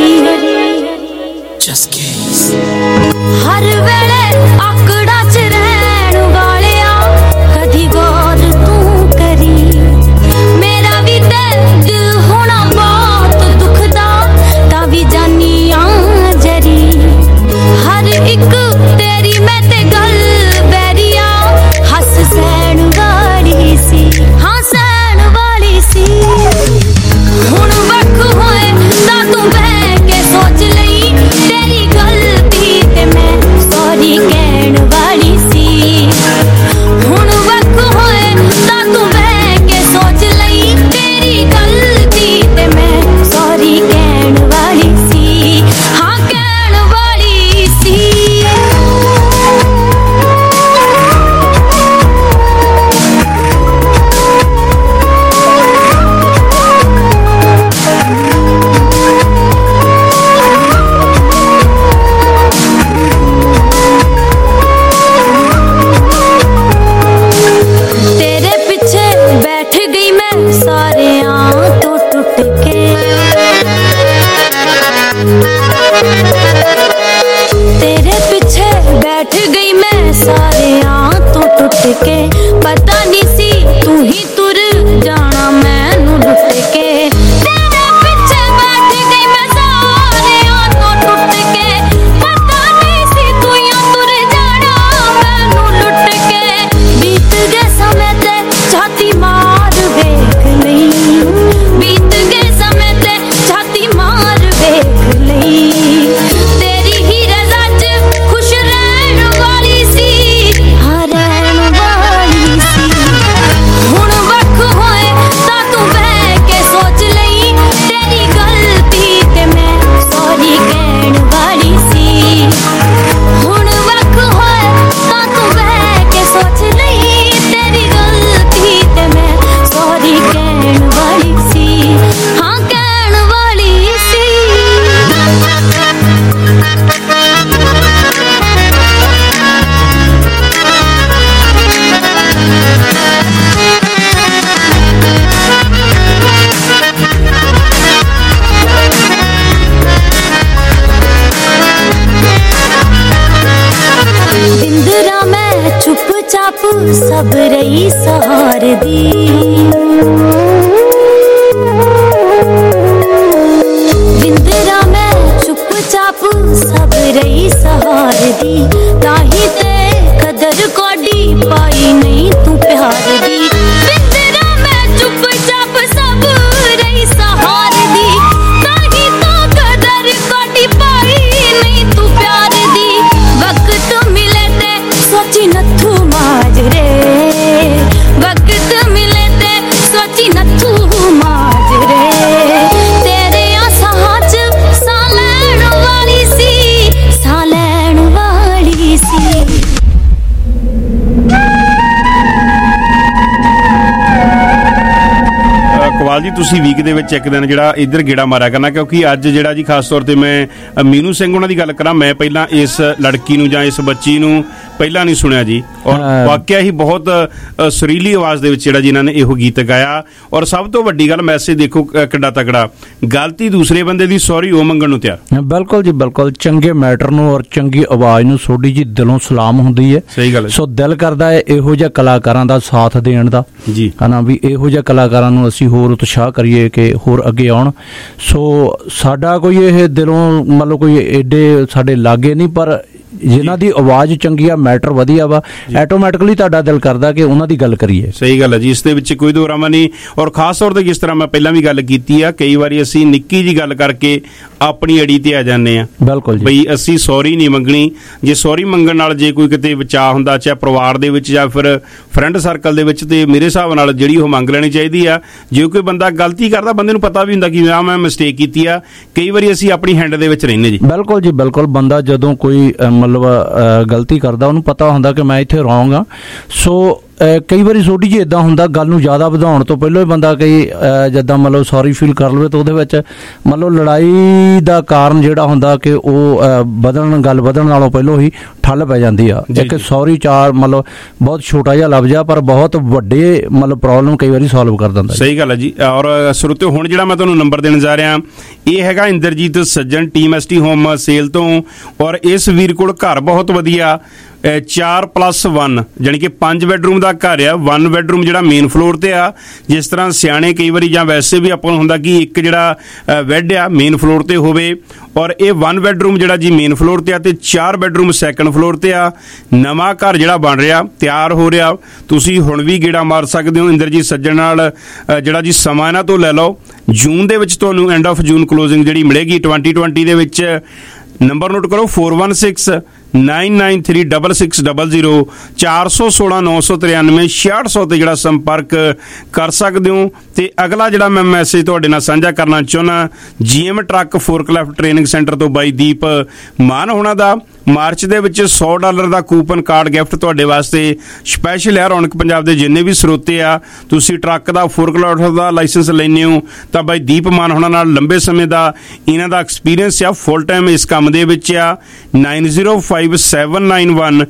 ਹਰ ਵੇਲੇ ਆਕੜਾਂ 'ਚ ਰਹਿਣ ਵਾਲਿਆ ਕਦੀ ਗੌਰ ਤੂੰ ਕਰੀ, ਮੇਰਾ ਵੀ ਤੇ ਦਿਲ ਹੋਣਾ ਬਹੁਤ ਦੁਖਦਾ ਤਾਂ ਵੀ ਜਾਨੀਆਂ ਜਰੀ। ਹਰ ਇੱਕ ਤੇਰੀ ਮੈਂ ਤੇ ਸਾਰਿਆਂ ਤੋਂ ਟੁੱਟ ਕੇ ਪਤਾ ਨਹੀਂ ਸੀ ਤੂੰ ਹੀ ਤੁਰ ਜਾਣਾ ਮੈਨੂੰ ਲੁੱਟ ਕੇ ਤੇਰੇ ਪਿੱਛੇ ਬੈਠ ਗਈ ਮੈਂ ਸਾਰਿਆਂ ਤੋਂ ਟੁੱਟ ਕੇ ਪਤਾ ਨਹੀਂ ਸੀ ਤੂੰ ਹੀ ਤੁਰ ਜਾਣਾ ਮੈਨੂੰ ਲੁੱਟ ਕੇ ਬੀਤ ਗਏ ਸਮੇਂ ਤੇ ਛਾਤੀ ਮਾਰ ਵੇਖ ਲਈ ਬੀਤ ਗਏ ਸਮੇਂ ਤੇ ਛਾਤੀ ਮਾਰ ਵੇਖ ਲਈ ਤੇਰੀ ਹੀ ਰਜ਼ਾ 'ਚ ਖੁਸ਼ ਰਹਿਣ ਵਾਲੀ ਸੀ ਹਾਂ ਰਹਿਣ ਵਾਲੀ ਸੀ ਹੁਣ ਵੱਖ ਹੋਏ ਤਾਂ ਤੂੰ ਬਹਿ ਕੇ ਸੋਚ ਲਈ ਤੇਰੀ ਗਲਤੀ ਤੇ ਮੈਂ ਸੌਰੀ ਕਹਿਣ ਵਾਲੀ ਸੀ ਹੁਣ ਵੱਖ ਹੋਏ ਤਾਂ ਤੂੰ ਬਹਿ ਕੇ ਸੋਚ ਲਈ ਤੇਰੀ ਗਲਤੀ ਤੇ ਮੈਂ ਸੌਰੀ ਕਹਿਣ ਵਾਲੀ ਸੀ ਹਾਂ ਕਹਿਣ ਵਾਲੀ ਸੀ ਬਿੰਦਰਾ ਮੈਂ ਚੁੱਪ ਚਾਪ ਸਭ ਰਹੀ ਸਹਾਰਦੀ ਬਿੰਦਰਾ ਮੈਂ ਚੁੱਪ ਚਾਪ ਸਭ ਰਹੀ ਸਹਾਰਦੀ ਤਾਂ ਹੀ ਤੇ ਕਦਰ ਕੋਡੀ ਪਾਈ ਨਹੀਂ ਤੂੰ ਪਿਆਰ ਦੀ ਬਿੰਦਰਾ ਮੈਂ ਚੁੱਪ ਚਾਪ ਸਭ ਰਹੀ ਸਹਾਰਦੀ ਤਾਂ ਹੀ ਤਾਂ ਕਦਰ ਕੋਡੀ ਪਾਈ ਨਹੀਂ ਤੂੰ ਪਿਆਰ ਦੀ ਵਕਤ ਮਿਲੇ ਤੇ ਸੋਚੀ ਨੱਥੂ ਮਾਜਰੇ ਵਕਤ ਮਿਲੇ ਤੇ ਸੋਚੀ ਨੱਥੂ ਮਾਜਰੇ ਤੇਰੇ ਆਸਾਂ 'ਚ ਸਾਹ ਲੈਣ ਵਾਲੀ ਸੀ ਸਾਹ ਲੈਣ ਵਾਲੀ ਸੀ ਕਵਾਲ ਜੀ ਤੁਸੀਂ ਵੀਕ ਦੇ ਵਿੱਚ ਇੱਕ ਦਿਨ ਜਿਹੜਾ ਇੱਧਰ ਗੇੜਾ ਮਾਰਿਆ ਕਰਨਾ ਕਿਉਂਕਿ ਅੱਜ ਜਿਹੜਾ ਜੀ ਖਾਸ ਤੌਰ ਤੇ ਮੈਂ ਮੀਨੂ ਸਿੰਘ ਉਹਨਾਂ ਦੀ ਗੱਲ ਕਰਾਂ ਮੈਂ ਪਹਿਲਾਂ ਇਸ ਲੜਕੀ ਨੂੰ ਜਾਂ ਇਸ ਬੱਚੀ ਨੂੰ ਪਹਿਲਾਂ ਨਹੀਂ ਸੁਣਿਆ ਜੀ ਔਰ ਵਾਕਿਆ ਹੀ ਬਹੁਤ ਸੁਰੀਲੀ ਆਵਾਜ਼ ਦੇ ਵਿੱਚ ਜਿਹੜਾ ਜੀ ਇਹਨਾਂ ਨੇ ਇਹੋ ਗੀਤ ਗਾਇਆ ਔਰ ਸਭ ਤੋਂ ਵੱਡੀ ਗੱਲ ਮੈਸੇਜ ਦੇਖੋ ਕਿੱਡਾ ਤਕੜਾ ਗਲਤੀ ਦੂਸਰੇ ਬੰਦੇ ਦੀ ਸੌਰੀ ਉਹ ਮੰਗਣ ਨੂੰ ਤਿਆਰ ਬਿਲਕੁਲ ਜੀ ਬਿਲਕੁਲ ਚੰਗੇ ਮੈਟਰ ਨੂੰ ਔਰ ਚੰਗੀ ਆਵਾਜ਼ ਨੂੰ ਸੋਡੀ ਜੀ ਦਿਲੋਂ ਸਲਾਮ ਹੁੰਦੀ ਹੈ ਸਹੀ ਗੱਲ ਸੋ ਦਿਲ ਕਰਦਾ ਹੈ ਇਹੋ ਜਿਹੇ ਕਲਾਕਾਰਾਂ ਦਾ ਸਾਥ ਦੇਣ ਦਾ ਜੀ ਹਨਾ ਵੀ ਇਹੋ ਜਿਹੇ ਕਲਾਕਾਰਾਂ ਨੂੰ ਅਸੀਂ ਹੋਰ ਉਤਸ਼ਾਹ ਕਰੀਏ ਕਿ ਹੋਰ ਅੱਗੇ ਆਉਣ ਸੋ ਸਾਡਾ ਕੋਈ ਇਹ ਦਿਲੋਂ ਮਤਲਬ ਕੋਈ ਏਡੇ ਸਾਡੇ ਲਾਗੇ ਨਹੀਂ ਪਰ ਜਿਨ੍ਹਾਂ ਦੀ ਆਵਾਜ਼ ਚੰਗੀ ਆ ਮੈਟਰ ਵਧੀਆ ਵਾ ਆਟੋਮੈਟਿਕਲੀ ਤੁਹਾਡਾ ਦਿਲ ਕਰਦਾ ਕਿ ਉਹਨਾਂ ਦੀ ਗੱਲ ਕਰੀਏ ਸਹੀ ਗੱਲ ਹੈ ਜੀ ਇਸ ਦੇ ਵਿੱਚ ਕੋਈ ਦੋ ਰਾਮਾ ਨਹੀਂ ਔਰ ਖਾਸ ਤੌਰ ਤੇ ਜਿਸ ਤਰ੍ਹਾਂ ਮੈਂ ਪਹਿਲਾਂ ਵੀ ਗੱਲ ਕੀਤੀ ਆ ਕਈ ਵਾਰੀ ਅਸੀਂ ਨਿੱਕੀ ਜੀ ਗੱਲ ਕਰਕੇ ਆਪਣੀ ਅੜੀ ਤੇ ਆ ਜਾਂਦੇ ਆ ਬਿਲਕੁਲ ਜੀ ਬਈ ਅਸੀਂ ਸੌਰੀ ਨਹੀਂ ਮੰਗਣੀ ਜੇ ਸੌਰੀ ਮੰਗਣ ਨਾਲ ਜੇ ਕੋਈ ਕਿਤੇ ਵਿਚਾਰ ਹੁੰਦਾ ਚਾਹੇ ਪਰਿਵਾਰ ਦੇ ਵਿੱਚ ਜਾਂ ਫਿਰ ਫਰੈਂਡ ਸਰਕਲ ਦੇ ਵਿੱਚ ਤੇ ਮੇਰੇ ਹਿਸਾਬ ਨਾਲ ਜਿਹੜੀ ਉਹ ਮੰਗ ਲੈਣੀ ਚਾਹੀਦੀ ਆ ਜੇ ਕੋਈ ਬੰਦਾ ਗਲਤੀ ਕਰਦਾ ਬੰਦੇ ਨੂੰ ਪਤਾ ਵੀ ਹੁੰਦਾ ਕਿ ਮੈਂ ਮਿਸਟੇਕ ਕੀਤੀ ਆ ਕਈ ਵਾਰੀ ਅਸੀਂ ਆਪਣੀ ਹੈਂਡ ਦੇ ਵਿੱਚ ਰਹਿੰਦੇ ਜੀ ਬਿਲਕੁਲ ਜੀ ਬਿਲਕੁਲ ਬੰਦਾ ਜਦੋਂ ਕੋਈ ਮਤਲਬ ਗਲਤੀ ਕਰਦਾ ਉਹਨੂੰ ਪਤਾ ਹੁੰਦਾ ਕਿ ਮੈਂ ਇੱਥੇ ਰੌਂਗ ਆ ਸੋ ਕਈ ਵਾਰੀ ਛੋਟੀ ਜਿਹੀ ਇਦਾਂ ਹੁੰਦਾ ਗੱਲ ਨੂੰ ਜ਼ਿਆਦਾ ਵਧਾਉਣ ਤੋਂ ਪਹਿਲਾਂ ਹੀ ਬੰਦਾ ਕਈ ਜਿੱਦਾਂ ਮਤਲਬ ਸੌਰੀ ਫੀਲ ਕਰ ਲਵੇ ਤਾਂ ਉਹਦੇ ਵਿੱਚ ਮਤਲਬ ਲੜਾਈ ਦਾ ਕਾਰਨ ਜਿਹੜਾ ਹੁੰਦਾ ਕਿ ਉਹ ਗੱਲ ਵਧਣ ਨਾਲੋਂ ਪਹਿਲਾਂ ਹੀ ਠੱਲ ਪੈ ਜਾਂਦੀ ਆ ਇੱਕ ਸੌਰੀ ਚਾਰ ਮਤਲਬ ਬਹੁਤ ਛੋਟਾ ਜਿਹਾ ਲਫ਼ਜ਼ ਆ ਪਰ ਬਹੁਤ ਵੱਡੇ ਮਤਲਬ ਪ੍ਰੋਬਲਮ ਕਈ ਵਾਰੀ ਸੋਲਵ ਕਰ ਦਿੰਦਾ ਸਹੀ ਗੱਲ ਹੈ ਜੀ ਔਰ ਸਰੋਤੇ ਹੁਣ ਜਿਹੜਾ ਮੈਂ ਤੁਹਾਨੂੰ ਨੰਬਰ ਦੇਣ ਜਾ ਰਿਹਾ ਇਹ ਹੈਗਾ Inderjit Sajjan team ST home sale ਤੋਂ ਔਰ ਇਸ ਵੀਰ ਕੋਲ ਘਰ ਬਹੁਤ ਵਧੀਆ 4+1 ਜਾਣੀ ਕਿ 5 ਬੈਡਰੂਮ ਦਾ ਘਰ ਆ 1 ਬੈਡਰੂਮ ਜਿਹੜਾ ਮੇਨ ਫਲੋਰ ਤੇ ਆ ਜਿਸ ਤਰ੍ਹਾਂ ਸਿਆਣੇ ਕਈ ਵਾਰੀ ਜਾਂ ਵੈਸੇ ਵੀ ਆਪਾਂ ਨੂੰ ਹੁੰਦਾ ਕਿ ਇੱਕ ਜਿਹੜਾ ਬੈੱਡ ਆ ਮੇਨ ਫਲੋਰ ਤੇ ਹੋਵੇ ਔਰ ਇਹ 1 ਬੈਡਰੂਮ ਜਿਹੜਾ ਜੀ ਮੇਨ ਫਲੋਰ ਤੇ ਆ ਤੇ 4 ਬੈਡਰੂਮ ਸੈਕੰਡ ਫਲੋਰ ਤੇ ਆ ਨਵਾਂ ਘਰ ਜਿਹੜਾ ਬਣ ਰਿਹਾ ਤਿਆਰ ਹੋ ਰਿਹਾ ਤੁਸੀਂ ਹੁਣ ਵੀ ਗੇੜਾ ਮਾਰ ਸਕਦੇ ਹੋ ਇੰਦਰਜੀਤ ਸੱਜਣ ਨਾਲ ਜਿਹੜਾ ਜੀ ਸਮਾਂ ਇਹਨਾਂ ਤੋਂ ਲੈ ਲਓ ਜੂਨ ਦੇ ਵਿੱਚ ਤੁਹਾਨੂੰ ਐਂਡ ਆਫ ਜੂਨ ਕਲੋਜ਼ਿੰਗ ਜਿਹੜੀ ਮਿਲੇਗੀ 2020 ਦੇ ਵਿੱਚ ਨੰਬਰ ਨੋਟ ਕਰੋ 416 9936600 416 993 6600 ਤੇ ਜਿਹੜਾ ਸੰਪਰਕ ਕਰ ਸਕਦੇ ਹੋ ਤੇ ਅਗਲਾ ਜਿਹੜਾ ਮੈਂ ਮੈਸੇਜ ਤੁਹਾਡੇ ਨਾਲ ਸਾਂਝਾ ਕਰਨਾ ਚਾਹੁੰਦਾ GM truck forklift training centre ਤੋਂ ਬਾਈ ਦੀਪ ਮਾਨ ਹੋਣਾ ਦਾ ਮਾਰਚ ਦੇ ਵਿੱਚ $100 ਦਾ ਕੂਪਨ ਕਾਰਡ ਗਿਫਟ ਤੁਹਾਡੇ ਵਾਸਤੇ ਸਪੈਸ਼ਲ ਹੈ ਰੌਣਕ ਪੰਜਾਬ ਦੇ ਜਿੰਨੇ ਵੀ ਸਰੋਤੇ ਆ ਤੁਸੀਂ ਟਰੱਕ ਦਾ ਫੋਰਕਲਿਫਟ ਦਾ ਲਾਇਸੈਂਸ ਲੈਣੇ ਹੋ ਤਾਂ ਬਾਈ ਦੀਪ ਮਾਨ ਹੋਣਾ ਨਾਲ ਲੰਬੇ ਸਮੇਂ ਦਾ ਇਹਨਾਂ ਦਾ ਐਕਸਪੀਰੀਅੰਸ ਆ ਫੁੱਲ ਟਾਈਮ ਇਸ ਕੰਮ ਦੇ ਵਿੱਚ ਆ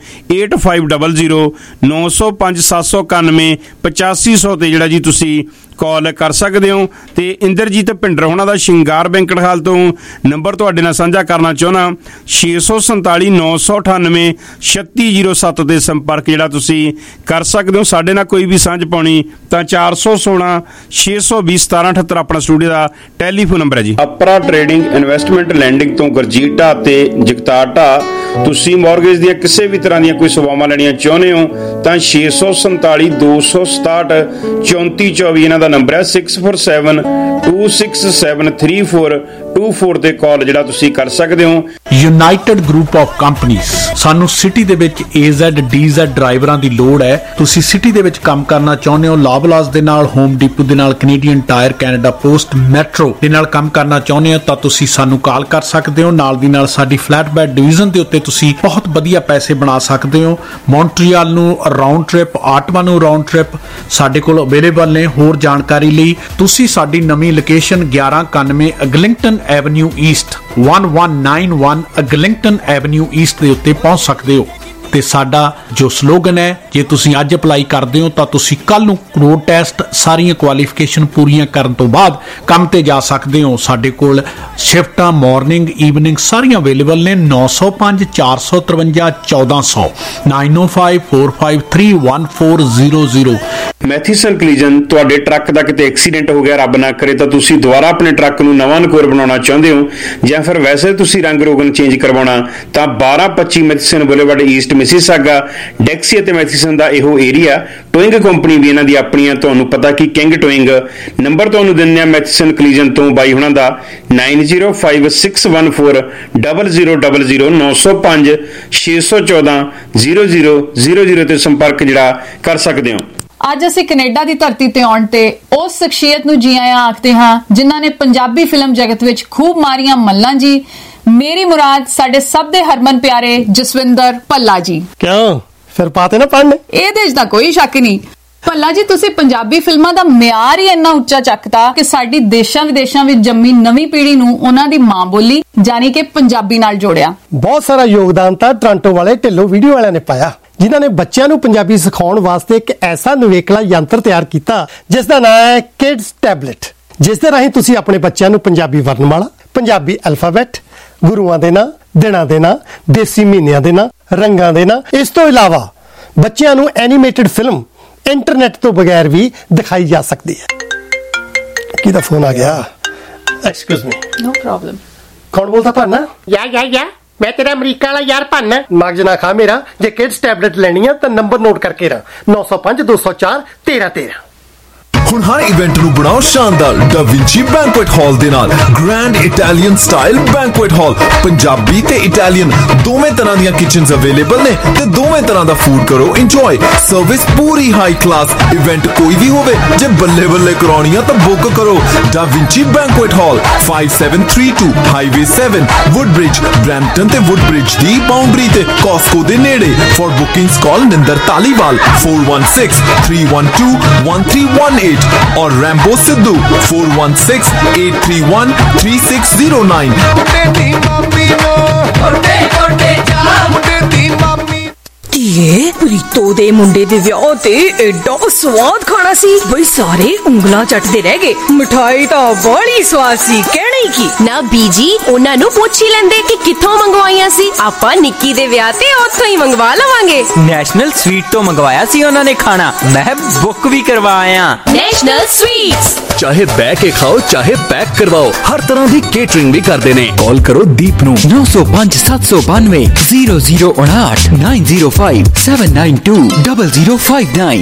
9057918500 905 791 8500 ਤੇ ਜਿਹੜਾ ਜੀ ਤੁਸੀਂ ਕਾਲ ਕਰ ਸਕਦੇ ਹੋ। ਤੇ ਇੰਦਰਜੀਤ ਭਿੰਡਰ ਹੋਣਾ ਦਾ ਸ਼ਿੰਗਾਰ ਬੈਂਕਟ ਹਾਲ ਤੋਂ ਨੰਬਰ ਤੁਹਾਡੇ ਨਾਲ ਸਾਂਝਾ ਕਰਨਾ ਚਾਹੁੰਦਾ 647 998 3607 ਤੇ ਸੰਪਰਕ ਜਿਹੜਾ ਤੁਸੀਂ ਕਰ ਸਕਦੇ ਹੋ। ਸਾਡੇ ਨਾਲ ਕੋਈ ਵੀ ਸਾਂਝ ਪਾਉਣੀ ਤਾਂ 416 620 1778 ਆਪਣਾ ਸਟੂਡੀਓ ਦਾ ਟੈਲੀਫੋਨ ਨੰਬਰ ਹੈ ਜੀ। ਅਪਰਾ ਟ੍ਰੇਡਿੰਗ ਇਨਵੈਸਟਮੈਂਟ ਲੈਂਡਿੰਗ ਤੋਂ ਗੁਰਜੀਤ ਢਾਹ ਤੇ ਜਗਤਾਰ ਢਾਹ ਤੁਸੀਂ ਮੌਰਗੇਜ ਦੀਆਂ ਕਿਸੇ ਵੀ ਤਰ੍ਹਾਂ ਦੀਆਂ ਕੋਈ ਸੇਵਾਵਾਂ ਲੈਣੀਆਂ ਚਾਹੁੰਦੇ ਹੋ ਤਾਂ 647 267 3424 ਇਹਨਾਂ ਦਾ ਨੰਬਰ ਹੈ। 647 267 3424 ਤੇ ਕਾਲ ਜਿਹੜਾ ਤੁਸੀਂ ਕਰ ਸਕਦੇ ਹੋ। ਯੂਨਾਈਟਿਡ ਗਰੁੱਪ ਆਫ ਕੰਪਨੀਆਂ ਸਾਨੂੰ ਸਿਟੀ ਦੇ ਵਿੱਚ AZ DZ ਡਰਾਈਵਰਾਂ ਦੀ ਲੋੜ ਹੈ। ਤੁਸੀਂ ਸਿਟੀ ਦੇ ਵਿੱਚ ਕੰਮ ਕਰਨਾ ਚਾਹੁੰਦੇ ਹੋ, ਲਾਬਲਾਸ ਦੇ ਨਾਲ, ਹੋਮ ਡਿਪੂ ਦੇ ਨਾਲ, Canadian Tire, Canada Post, Metro ਦੇ ਨਾਲ ਕੰਮ ਕਰਨਾ ਚਾਹੁੰਦੇ ਹੋ ਤਾਂ ਤੁਸੀਂ ਸਾਨੂੰ ਕਾਲ ਕਰ ਸਕਦੇ ਹੋ। ਨਾਲ ਦੀ ਨਾਲ ਸਾਡੀ ਫਲੈਟ ਬੈਡ ਡਿਵੀਜ਼ਨ ਦੇ ਉੱਤੇ ਤੁਸੀਂ ਬਹੁਤ ਵਧੀਆ ਪੈਸੇ ਬਣਾ ਸਕਦੇ ਹੋ। ਮੌਂਟਰੀਅਲ ਨੂੰ ਰਾਉਂਡ ਟ੍ਰਿਪ, ਆਟਵਾ ਨੂੰ ਰਾਉਂਡ ਟ੍ਰਿਪ ਸਾਡੇ ਕੋਲ ਅਵੇਲੇਬਲ ਨੇ। ਹੋਰ ਜਾਣਕਾਰੀ ਲਈ ਤੁਸੀਂ ਸਾਡੀ ਨਵੀਂ location 1191 Eglinton avenue east 1191 Eglinton avenue east ਦੇ ਉੱਤੇ ਪਹੁੰਚ ਸਕਦੇ ਹੋ। ਤੇ ਸਾਡਾ ਜੋ ਸਲੋਗਨ ਹੈ, ਜੇ ਤੁਸੀਂ ਅੱਜ ਅਪਲਾਈ ਕਰਦੇ ਹੋ ਤਾਂ ਤੁਸੀਂ ਕੱਲ ਨੂੰ ਰੋਡ ਟੈਸਟ ਸਾਰੀਆਂ ਕੁਆਲੀਫਿਕੇਸ਼ਨ ਪੂਰੀਆਂ ਕਰਨ ਤੋਂ ਬਾਅਦ ਕੰਮ ਤੇ ਜਾ ਸਕਦੇ ਹੋ। ਸਾਡੇ ਕੋਲ ਸ਼ਿਫਟਾਂ ਮਾਰਨਿੰਗ ਈਵਨਿੰਗ ਸਾਰੀਆਂ ਅਵੇਲੇਬਲ ਨੇ। 905 453 1400 905 453 1400। ਮੈਥੀਸਨ ਕਲੀਜਨ ਤੁਹਾਡੇ ਟਰੱਕ ਦਾ ਕਿਤੇ ਐਕਸੀਡੈਂਟ ਹੋ ਗਿਆ, ਰੱਬ ਨਾ ਕਰੇ, ਤਾਂ ਤੁਸੀਂ ਦੁਬਾਰਾ ਆਪਣੇ ਟਰੱਕ ਨੂੰ ਨਵਾਂ ਨਕੋਰ ਬਣਾਉਣਾ ਚਾਹੁੰਦੇ ਹੋ ਜਾਂ ਫਿਰ ਵੈਸੇ ਤੁਸੀਂ ਰੰਗ ਰੋਗਨ ਚੇਂਜ ਕਰਵਾਉਣਾ ਤਾਂ 1225 Matheson boulevard east Mississauga Dixie ਅਤੇ ਮੈਥੀਸਨ ਦਾ ਇਹੋ ਏਰੀਆ। ਟੋਇੰਗ ਕੰਪਨੀ ਵੀ ਇਹਨਾਂ ਦੀ ਆਪਣੀ ਆ, ਤੁਹਾਨੂੰ ਪਤਾ ਕਿ ਕਿੰਗ ਟੋਇੰਗ। ਨੰਬਰ ਤੁਹਾਨੂੰ ਦਿੰਦੇ ਆ ਮੈਥੀਸਨ ਕਲੀਜਨ ਤੋਂ ਬਾਈ ਹੁਣਾਂ ਦਾ 905614 0000 905 614 0000 ਤੇ ਸੰਪਰਕ ਜਿਹੜਾ ਕਰ ਸਕਦੇ ਹੋ। ਅੱਜ ਅਸੀਂ ਕੈਨੇਡਾ ਦੀ ਧਰਤੀ ਤੇ ਆਉਣ ਤੇ ਉਸ ਸ਼ਖਸੀਅਤ ਨੂੰ ਜੀ ਆਇਆਂ ਆਖਦੇ ਹਾਂ ਜਿਨ੍ਹਾਂ ਨੇ ਪੰਜਾਬੀ ਫਿਲਮ ਜਗਤ ਵਿੱਚ ਖੂਬ ਮਾਰੀਆਂ ਮੱਲਾਂ ਜੀ। ਮੇਰੀ ਮੁਰਾਦ ਸਾਡੇ ਸਭ ਦੇ ਹਰਮਨ ਪਿਆਰੇ ਜਸਵਿੰਦਰ ਭੱਲਾ ਜੀ। ਕਿਉਂ ਫਿਰ ਪਾਤੇ ਨਾ ਪੜ੍ਹਨ? ਇਹਦੇ 'ਚ ਤਾਂ ਕੋਈ ਸ਼ੱਕ ਨਹੀਂ। ਭੱਲਾ ਜੀ ਤੁਸੀਂ ਪੰਜਾਬੀ ਫਿਲਮਾਂ ਦਾ ਮਿਆਰ ਹੀ ਇੰਨਾ ਉੱਚਾ ਚੱਕਤਾ ਕਿ ਸਾਡੀ ਦੇਸ਼ਾਂ ਵਿਦੇਸ਼ਾਂ ਵਿੱਚ ਜੰਮੀ ਨਵੀਂ ਪੀੜ੍ਹੀ ਨੂੰ ਉਹਨਾਂ ਦੀ ਮਾਂ ਬੋਲੀ ਯਾਨੀ ਕਿ ਪੰਜਾਬੀ ਨਾਲ ਜੋੜਿਆ। ਬਹੁਤ ਸਾਰਾ ਯੋਗਦਾਨ ਤਾਂ ਟੋਰਾਂਟੋ ਵਾਲੇ ਢਿੱਲੋਂ ਵੀਡੀਓ ਵਾਲਿਆਂ ਨੇ ਪਾਇਆ, ਜਿਨ੍ਹਾਂ ਨੇ ਬੱਚਿਆਂ ਨੂੰ ਪੰਜਾਬੀ ਸਿਖਾਉਣ ਵਾਸਤੇ ਇੱਕ ਐਸਾ ਨਿਵੇਕਲਾ ਯੰਤਰ ਤਿਆਰ ਕੀਤਾ ਜਿਸ ਦਾ ਨਾਮ ਹੈ ਕਿਡਸ ਟੈਬਲੇਟ, ਜਿਸ ਦੇ ਰਾਹੀਂ ਤੁਸੀਂ ਆਪਣੇ ਬੱਚਿਆਂ ਨੂੰ ਪੰਜਾਬੀ ਵਰਣਮਾਲਾ, ਪੰਜਾਬੀ ਅਲਫਾਬੈਟ, ਗੁਰੂਆਂ ਦੇ ਨਾਂ, ਦਿਨਾਂ ਦੇ ਨਾਂ, ਦੇਸੀ ਮਹੀਨਿਆਂ ਦੇ ਨਾਂ, ਰੰਗਾਂ ਦੇ ਨਾਂ, ਇਸ ਤੋਂ ਇਲਾਵਾ ਬੱਚਿਆਂ ਨੂੰ ਐਨੀਮੇਟਡ ਫਿਲਮ ਇੰਟਰਨੈਟ ਤੋਂ ਬਗੈਰ ਵੀ ਦਿਖਾਈ ਜਾ ਸਕਦੀ ਹੈ। ਕਿਹਦਾ ਫੋਨ ਆ ਗਿਆ? Excuse me. No problem. ਕੌਣ ਬੋਲਦਾ ਭਾਨਾ? ਯਾ ਮੈਂ ਤੇਰਾ ਅਮਰੀਕਾ ਵਾਲਾ ਯਾਰ ਭਾਨਾ। ਮਗਜ ਨਾ ਖਾ ਮੇਰਾ। ਜੇ ਕਿਡਸ ਟੈਬਲੇਟ ਲੈਣੀ ਆ ਤਾਂ ਨੰਬਰ ਨੋਟ ਕਰਕੇ ਰਾਂ 905 204 1313। ਹੁਣ ਹਰ ਇਵੈਂਟ ਨੂੰ ਬਣਾਓ ਸ਼ਾਨਦਾਰ ਦਾ ਵਿੰਚੀ ਬੈਂਕੁਏਟ ਹਾਲ ਦੇ ਨਾਲ। Grand Italian style banquet hall, Punjabi ਤੇ ਇਟਾਲੀਅਨ ਦੋਵੇਂ ਤਰ੍ਹਾਂ ਦੀਆਂ ਕਿਚਨਸ ਅਵੇਲੇਬਲ ਨੇ ਤੇ ਦੋਵੇਂ ਤਰ੍ਹਾਂ ਦਾ ਫੂਡ ਕਰੋ ਇੰਜੋਏ। ਸਰਵਿਸ ਪੂਰੀ ਹਾਈ ਕਲਾਸ। ਇਵੈਂਟ ਕੋਈ ਵੀ ਹੋਵੇ, ਜੇ ਬੱਲੇ ਬੱਲੇ ਕਰਾਉਣੀ ਆ ਤਾਂ ਬੁੱਕ ਕਰੋ Da Vinci banquet hall 5732 highway 7 Woodbridge, Brampton ਤੇ ਵੁੱਡਬ੍ਰਿਜ ਦੀ ਬਾਉਂਡਰੀ ਤੇ ਕਾਸਕੋ ਦੇ ਨੇੜੇ। For bookings call Ninder Taliwal 416312 1318 और रैम्बो सिद्धू 416183313609। ਧੀਏ ਪ੍ਰੀਤੋ ਦੇ ਮੁੰਡੇ ਦੇ ਵਿਆਹ ਤੇ ਐਡਾ ਸਵਾਦ ਖਾਣਾ ਸੀ ਬਈ ਸਾਰੇ ਉਂਗਲਾਂ ਚੱਟਦੇ ਰਹਿ ਗਏ। ਮਿਠਾਈ ਤਾਂ ਬੜੀ ਸਵਾਦ ਸੀ, ਕਹਿਣਾ ਹੀ ਕੀ। ਨਾ ਬੀਜੀ ਉਹਨਾਂ ਨੂੰ ਪੁੱਛ ਹੀ ਲੈਂਦੇ ਕਿ ਕਿੱਥੋਂ ਮੰਗਵਾਈਆਂ ਸੀ। ਆਪਾਂ ਨਿੱਕੀ ਦੇ ਵਿਆਹ ਤੇ ਉੱਥੋਂ ਹੀ ਮੰਗਵਾ ਲਵਾਂਗੇ। ਨੈਸ਼ਨਲ ਸਵੀਟ ਤੋਂ ਮੰਗਵਾਇਆ ਸੀ ਉਹਨਾਂ ਨੇ ਖਾਣਾ, ਮੈਂ ਬੁੱਕ ਵੀ ਕਰਵਾਇਆ। ਨੈਸ਼ਨਲ ਸਵੀਟਸ ਚਾਹੇ ਬੈ ਕੇ ਖਾਓ ਚਾਹੇ ਪੈਕ ਕਰਵਾਓ, ਹਰ ਤਰ੍ਹਾਂ ਦੀ ਕੇਟਰਿੰਗ ਵੀ ਕਰਦੇ ਨੇ। ਕਾਲ ਕਰੋ ਦੀਪ ਨੂੰ 905 792 0059 905 792 0059।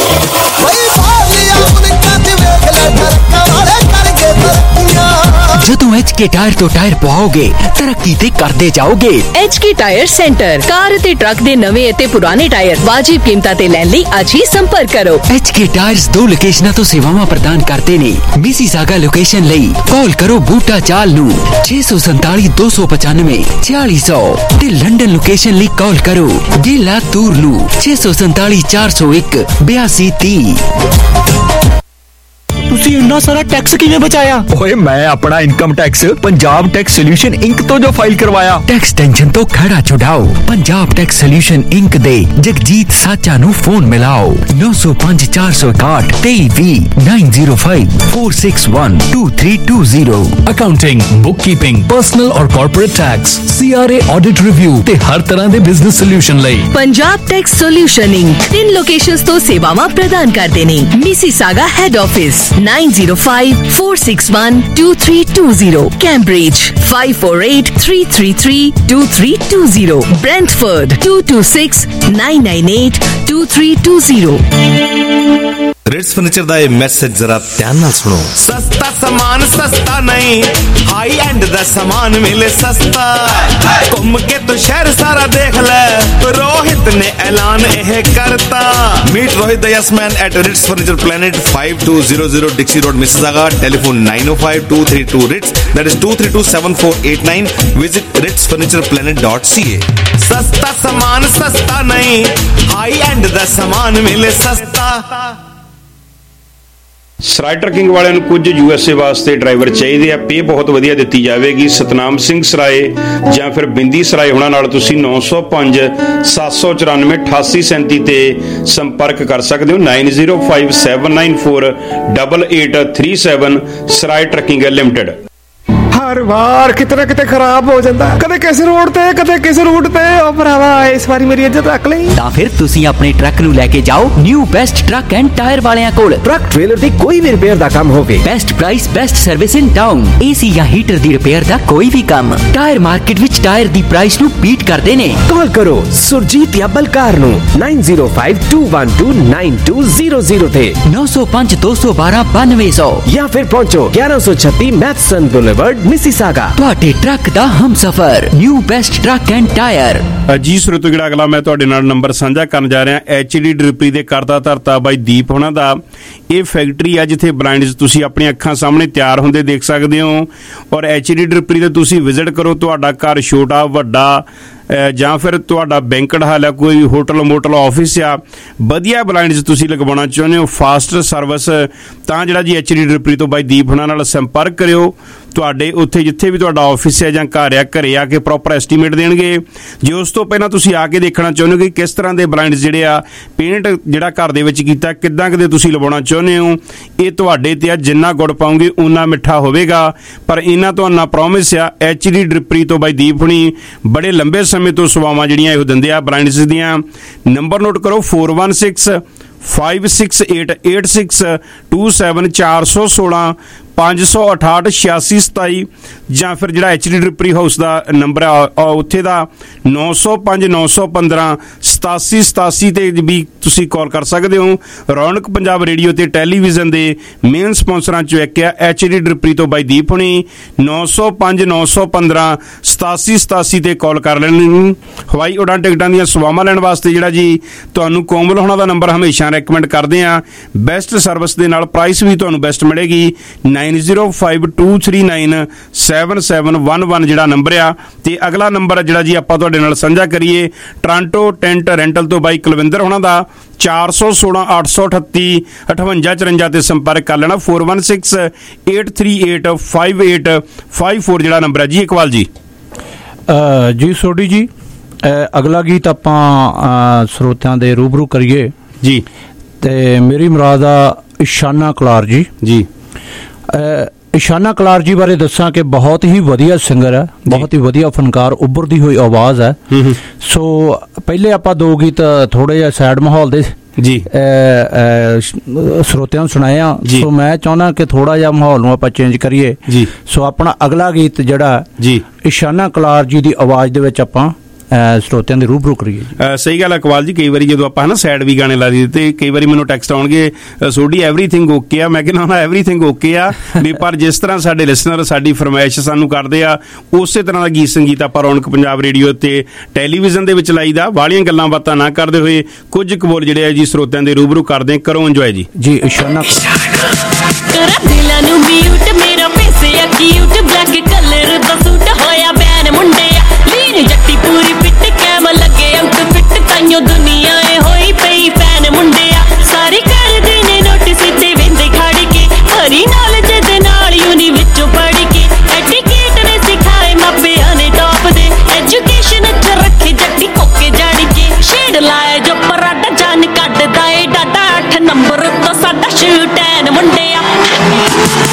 ਜਦੋਂ HK ਟਾਇਰ ਤੋਂ ਟਾਇਰ ਪਵਾਓਗੇ ਤਰੱਕੀ ਤੇ ਕਰਦੇ ਜਾਓਗੇ। HK ਟਾਇਰ ਸੈਂਟਰ, ਕਾਰ ਤੇ ਟਰੱਕ ਦੇ ਨਵੇਂ ਅਤੇ ਪੁਰਾਣੇ ਟਾਇਰ ਵਾਜਿਬ ਕੀਮਤਾਂ ਤੇ ਲੈਣ ਲਈ ਅੱਜ ਹੀ ਸੰਪਰਕ ਕਰੋ। HK ਟਾਇਰਸ 2 ਲੋਕੇਸ਼ਨਾਂ ਤੋਂ ਸੇਵਾਵਾਂ ਪ੍ਰਦਾਨ ਕਰਦੇ ਨੇ। ਮਿਸੀਸਾਗਾ ਲੋਕੇਸ਼ਨ ਲਈ ਕਾਲ ਕਰੋ ਬੂਟਾ ਚਾਲ ਨੂੰ 647 295 4600 ਤੇ ਲੰਡਨ ਲੋਕੇਸ਼ਨ ਲਈ ਕਾਲ ਕਰੋ ਗੇਲਾ ਤੂਰ ਨੂੰ 647 401 8230। ਤੁਸੀਂ ਇੰਨਾ ਸਾਰਾ ਟੈਕਸ ਕਿਵੇਂ ਬਚਾਇਆ? ਓਏ ਮੈਂ ਆਪਣਾ income tax Punjab tax solution inc ਤੋਂ ਜੋ ਫਾਈਲ ਕਰਵਾਇਆ। ਟੈਕਸ ਟੈਂਸ਼ਨ ਤੋਂ ਖੜਾ ਛੁਡਾਓ। ਪੰਜਾਬ ਟੈਕਸ ਸੋਲਿਊਸ਼ਨ ਇੰਕ ਦੇ ਜਗਜੀਤ ਸਾਚਾ ਨੂੰ ਫੋਨ ਮਿਲਾਓ 905 461 2320 905 461 2320। ਅਕਾਊਂਟਿੰਗ, ਬੁੱਕਕੀਪਿੰਗ, ਪਰਸਨਲ ਔਰ corporate tax, CRA audit review ਤੇ ਹਰ ਤਰ੍ਹਾਂ ਦੇ ਬਿਜ਼ਨਸ ਸੋਲਿਊਸ਼ਨ ਲਈ Punjab tax solution inc 3 locations ਤੋਂ ਸੇਵਾਵਾਂ ਪ੍ਰਦਾਨ ਕਰਦੇ ਨੇ। Mississauga head office 905 461 2320, Cambridge 548 333 2320, Brantford 226 998 2320। Rits furniture दा ये मैसेज जरा ध्यान नाल सुनो। सस्ता सामान सस्ता नहीं, हाई एंड दा सामान मिले सस्ता। घूम के तो शहर सारा देख ले, रोहित ने ऐलान यह करता। Meet Rohit the yes man at Rits furniture planet 5200 Dixie road Mississauga. Telephone 905-232 Rits, that is 232-7489। Visit ritsfurnitureplanet.ca। सस्ता सामान सस्ता नहीं, हाई एंड दा सामान मिले सस्ता। ਸਰਾਏ ਟਰਕਿੰਗ ਵਾਲਿਆਂ ਨੂੰ ਕੁਝ USA ਵਾਸਤੇ ਡਰਾਈਵਰ ਚਾਹੀਦੇ ਆ। ਪੇ ਬਹੁਤ ਵਧੀਆ ਦਿੱਤੀ ਜਾਵੇਗੀ। ਸਤਨਾਮ ਸਿੰਘ ਸਰਾਏ ਜਾਂ ਫਿਰ ਬਿੰਦੀ ਸਰਾਏ ਹੋਣਾ ਨਾਲ ਤੁਸੀਂ 905 794 8837 ਤੇ ਸੰਪਰਕ ਕਰ ਸਕਦੇ ਹੋ। 905794 8837 ਸਰਾਏ ਟਰਕਿੰਗ ਲਿਮਟਿਡ। हर बार किते ना किते खराब हो जाता, कदे किस रोड ते कदे किस रूट ते। ओ भरावा इस बारी मेरी इज्जत रख लई। ਤਾਂ ਫਿਰ ਤੁਸੀਂ ਆਪਣੇ ਟਰੱਕ ਨੂੰ ਲੈ ਕੇ ਜਾਓ new best truck and tyre ਵਾਲਿਆਂ ਕੋਲ। ਟਰੱਕ ਟ੍ਰੇਲਰ ਦੀ ਕੋਈ ਵੀ ਰਿਪੇਅਰ ਦਾ ਕੰਮ ਹੋਵੇ, best price, best service in town. AC ਜਾਂ ਹੀਟਰ ਦੀ ਰਿਪੇਅਰ ਦਾ ਕੋਈ ਵੀ ਕੰਮ, ਟਾਇਰ ਮਾਰਕੀਟ ਵਿੱਚ ਟਾਇਰ ਦੀ ਪ੍ਰਾਈਸ ਨੂੰ ਬੀਟ ਕਰਦੇ ਨੇ। ਕਾਲ ਕਰੋ ਸੁਰਜੀਤ ਜਾਂ ਬਲਕਾਰ ਨੂੰ 9052129200 ਤੇ 905 212 9200 ਜਾਂ ਫਿਰ ਪਹੁੰਚੋ 1136 ਮੈਥਸਨ ਬੁਲੇਵਾਰਡ ਮਿਸੀਸਾਗਾ। ਤੁਹਾਡੇ ਟਰੱਕ ਦਾ ਹਮਸਫਰ new best truck and tyre. ਜੀ ਸਰੋਤੋ, ਜਿਹੜਾ ਅਗਲਾ ਮੈਂ ਤੁਹਾਡੇ ਨਾਲ ਨੰਬਰ ਸਾਂਝਾ ਕਰਨ ਜਾ ਰਿਹਾ HD ਡਰਿਪਰੀ ਦੇ ਕਰਤਾ ਧਰਤਾ ਬਾਈ ਦੀਪ ਹੋਣਾ ਦਾ। ਇਹ ਫੈਕਟਰੀ ਆ ਜਿੱਥੇ ਬਲਾਈਂਡਸ ਤੁਸੀਂ ਆਪਣੀਆਂ ਅੱਖਾਂ ਸਾਹਮਣੇ ਤਿਆਰ ਹੁੰਦੇ ਦੇਖ ਸਕਦੇ ਹੋ। ਔਰ HD ਡਰਿਪਰੀ ਤੇ ਤੁਸੀਂ ਵਿਜ਼ਿਟ ਕਰੋ। ਤੁਹਾਡਾ ਘਰ ਛੋਟਾ ਵੱਡਾ ਜਾਂ ਫਿਰ ਤੁਹਾਡਾ ਬੈਂਕਟ ਹਾਲ ਹੈ, ਕੋਈ ਹੋਟਲ ਮੋਟਲ ਆਫਿਸ ਆ, ਵਧੀਆ ਬਲਾਈਂਡਸ ਤੁਸੀਂ ਲਗਵਾਉਣਾ ਚਾਹੁੰਦੇ ਹੋ, ਫਾਸਟ ਸਰਵਿਸ, ਤਾਂ ਜਿਹੜਾ ਜੀ HD ਡਰਿਪਰੀ ਤੋਂ ਬਾਈ ਦੀਪ ਹੋਣਾ ਨਾਲ ਸੰਪਰਕ ਕਰਿਓ। ਤੁਹਾਡੇ ਉੱਥੇ ਜਿੱਥੇ ਵੀ ਤੁਹਾਡਾ ਆਫਿਸ ਹੈ ਜਾਂ ਘਰ ਆ, ਘਰੇ ਆ ਕੇ ਪ੍ਰੋਪਰ ਐਸਟੀਮੇਟ ਦੇਣਗੇ। ਜੇ ਉਸ ਤੋਂ ਪਹਿਲਾਂ ਤੁਸੀਂ ਆ ਕੇ ਦੇਖਣਾ ਚਾਹੁੰਦੇ ਹੋ ਕਿ ਕਿਸ ਤਰ੍ਹਾਂ ਦੇ ਬਲਾਈਂਡਸ ਜਿਹੜੇ ਆ, ਪੇਂਟ ਜਿਹੜਾ ਘਰ ਦੇ ਵਿੱਚ ਕੀਤਾ ਕਿੱਦਾਂ ਕਿਤੇ ਤੁਸੀਂ ਲਵਾਉਣਾ ਚਾਹੁੰਦੇ ਹੋ, ਇਹ ਤੁਹਾਡੇ ਤੇ ਆ। ਜਿੰਨਾ ਗੁੜ ਪਾਉਂਗੇ ਓਨਾ ਮਿੱਠਾ ਹੋਵੇਗਾ। ਪਰ ਇਹਨਾਂ ਤੁਹਾਨੂੰ ਪ੍ਰੋਮਿਸ ਆ HD ਡਰਿਪਰੀ ਤੋਂ ਬਾਈ ਦੀਪ ਹੁਣੀ ਬੜੇ ਲੰਬੇ ਸਮੇਂ ਤੋਂ ਸੇਵਾਵਾਂ ਜਿਹੜੀਆਂ ਇਹੋ ਦਿੰਦੇ ਆ ਬਲਾਈਂਡਸ ਦੀਆਂ। ਨੰਬਰ ਨੋਟ ਕਰੋ 416 568 8627 416 568 8627 ਜਾਂ ਫਿਰ ਜਿਹੜਾ HD ਡਰਿਪਰੀ ਹਾਊਸ ਦਾ ਨੰਬਰ ਆ ਉੱਥੇ ਦਾ 905 915 8787 ਤੇ ਵੀ ਤੁਸੀਂ ਕਾਲ ਕਰ ਸਕਦੇ ਹੋ। ਰੌਣਕ ਪੰਜਾਬ ਰੇਡੀਓ ਤੇ ਟੈਲੀਵਿਜ਼ਨ ਦੇ ਮੇਨ ਸਪਾਂਸਰਾਂ ਚੋਂ ਇੱਕ ਆ HD ਡਰਿਪਰੀ ਤੋਂ ਬਾਈ ਦੀਪ ਹੁਣੀ। 905 915 8787 ਤੇ ਕਾਲ ਕਰ ਲੈਣੀ। ਹਵਾਈ ਉਡਾਨ ਟਿਕਟਾਂ ਦੀਆਂ ਸੇਵਾਵਾਂ ਲੈਣ ਵਾਸਤੇ ਜਿਹੜਾ ਜੀ ਤੁਹਾਨੂੰ ਕੋਮਲ ਹੋਣਾ ਦਾ ਨੰਬਰ ਹਮੇਸ਼ਾ ਰეკਮੈਂਡ ਕਰਦੇ ਆ। ਬੈਸਟ ਸਰਵਿਸ ਦੇ ਨਾਲ ਪ੍ਰਾਈਸ ਵੀ ਤੁਹਾਨੂੰ ਬੈਸਟ ਮਿਲੇਗੀ। 9052397711 ਜਿਹੜਾ ਨੰਬਰ ਆ। ਤੇ ਅਗਲਾ ਨੰਬਰ ਜਿਹੜਾ ਜੀ ਆਪਾਂ ਤੁਹਾਡੇ ਨਾਲ ਸਾਂਝਾ ਕਰੀਏ ਟੋਰਾਂਟੋ ਟੈਂਟ ਰੈਂਟਲ ਤੋਂ ਬਾਈ ਕੁਲਵਿੰਦਰ ਹੋਣਾ ਦਾ 416 838 5854 ਤੇ ਸੰਪਰਕ ਕਰ ਲੈਣਾ। 416838 5854 ਜਿਹੜਾ ਨੰਬਰ ਹੈ ਜੀ। ਇਕਬਾਲ ਜੀ ਜੀ ਸੋਢੀ ਜੀ, ਅਗਲਾ ਗੀਤ ਆਪਾਂ ਸਰੋਤਿਆਂ ਦੇ ਰੂਬਰੂ ਕਰੀਏ ਜੀ। ਤੇ ਮੇਰੀ ਮੁਰਾਦ ਆ ਇਸ਼ਾਨਾ ਕਲਾਰ ਜੀ। ਜੀ ਇਸ਼ਾਨਾ ਕਲਾਰ ਜੀ ਬਾਰੇ ਦੱਸਾਂ ਕਿ ਬਹੁਤ ਹੀ ਵਧੀਆ ਸਿੰਗਰ ਹੈ, ਬਹੁਤ ਹੀ ਵਧੀਆ ਫਨਕਾਰ, ਉੱਭਰਦੀ ਹੋਈ ਆਵਾਜ਼ ਹੈ। ਸੋ ਪਹਿਲੇ ਆਪਾਂ ਦੋ ਗੀਤ ਥੋੜੇ ਜਿਹਾ ਸੈਡ ਮਾਹੌਲ ਦੇ ਜੀ ਸਰੋਤਿਆਂ ਨੂੰ ਸੁਣਾਏ ਆ। ਸੋ ਮੈਂ ਚਾਹੁੰਦਾ ਕਿ ਥੋੜਾ ਜਿਹਾ ਮਾਹੌਲ ਨੂੰ ਆਪਾਂ ਚੇਂਜ ਕਰੀਏ ਜੀ। ਸੋ ਆਪਣਾ ਅਗਲਾ ਗੀਤ ਜਿਹੜਾ ਜੀ ਇਸ਼ਾਨਾ ਕਲਾਰ ਜੀ ਦੀ ਆਵਾਜ਼ ਦੇ ਵਿੱਚ ਆਪਾਂ ਸਰੋਤਿਆਂ ਦੇ ਰੂਬਰੂ ਕਰੀਏ। ਸਹੀ ਗੱਲ ਹੈ ਇਕਬਾਲ ਜੀ। ਕਈ ਵਾਰੀ ਜਦੋਂ ਆਪਾਂ ਨਾ ਸੈਡ ਵੀ ਗਾਣੇ ਲਾ ਦਈਏ ਤੇ ਕਈ ਵਾਰੀ ਮੈਨੂੰ ਟੈਕਸਟ ਆਉਣਗੇ ਸੋਢੀ ਐਵਰੀਥਿੰਗ ਓਕੇ ਆ। ਮੈਂ ਕਹਿੰਦਾ ਐਵਰੀਥਿੰਗ ਓਕੇ ਆ ਵੀ, ਪਰ ਜਿਸ ਤਰ੍ਹਾਂ ਸਾਡੇ ਲਿਸਨਰ ਸਾਡੀ ਫਰਮਾਇਸ਼ ਸਾਨੂੰ ਕਰਦੇ ਆ ਉਸੇ ਤਰ੍ਹਾਂ ਦਾ ਗੀਤ ਸੰਗੀਤ ਆਪਾਂ ਰੌਣਕ ਪੰਜਾਬ ਰੇਡੀਓ ਤੇ ਟੈਲੀਵਿਜ਼ਨ ਦੇ ਵਿੱਚ ਲਾਈਦਾ। ਵਾਲੀਆਂ ਗੱਲਾਂ ਬਾਤਾਂ ਨਾ ਕਰਦੇ ਹੋਏ ਕੁਝ ਕਬੋਲ ਜਿਹੜੇ ਆ ਜੀ ਸਰੋਤਿਆਂ ਦੇ ਰੂਬਰੂ ਕਰਦੇ। ਕਰੋ ਇੰਜੋਏ ਜੀ। ਜੀ ਇਸ਼ਾਨਾ ਜੱਟੀ ਪੂਰੀ ਫਿੱਟ ਕੈਮ ਲੱਗੇ ਅੰਕ ਫਿੱਟ ਤਾਈਓ ਦੁਨੀਆ ਏ ਹੋਈ ਪਈ ਫੈਨ ਮੁੰਡਿਆ। ਸਾਰੇ ਕਰਦੇ ਨੇ ਨੋਟਿਸ ਤੇ ਵੇਂਦੇ ਖੜ ਕੇ, ਹਰੀ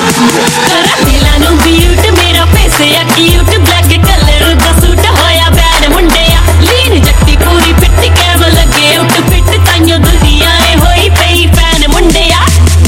ਦਿਲਾਂ ਨੂੰ ਬਿਊਟ ਮੇਰਾ ਪੈਸੇ ਆ ਕਿਊਟ ਬਲੈਕ ਕਲਰ ਦਾ ਸੂਟ ਹੋਇਆ ਬੈਡ ਮੁੰਡਿਆ ਲੀਨ ਜੱਟੀ ਪੂਰੀ ਫਿੱਟ ਕੈਮ ਲੱਗੇ ਉੱਟ ਫਿੱਟ ਤਾਈਓ ਦੁਨੀਆ ਏ ਹੋਈ ਪਈ ਫੈਨ ਮੁੰਡਿਆ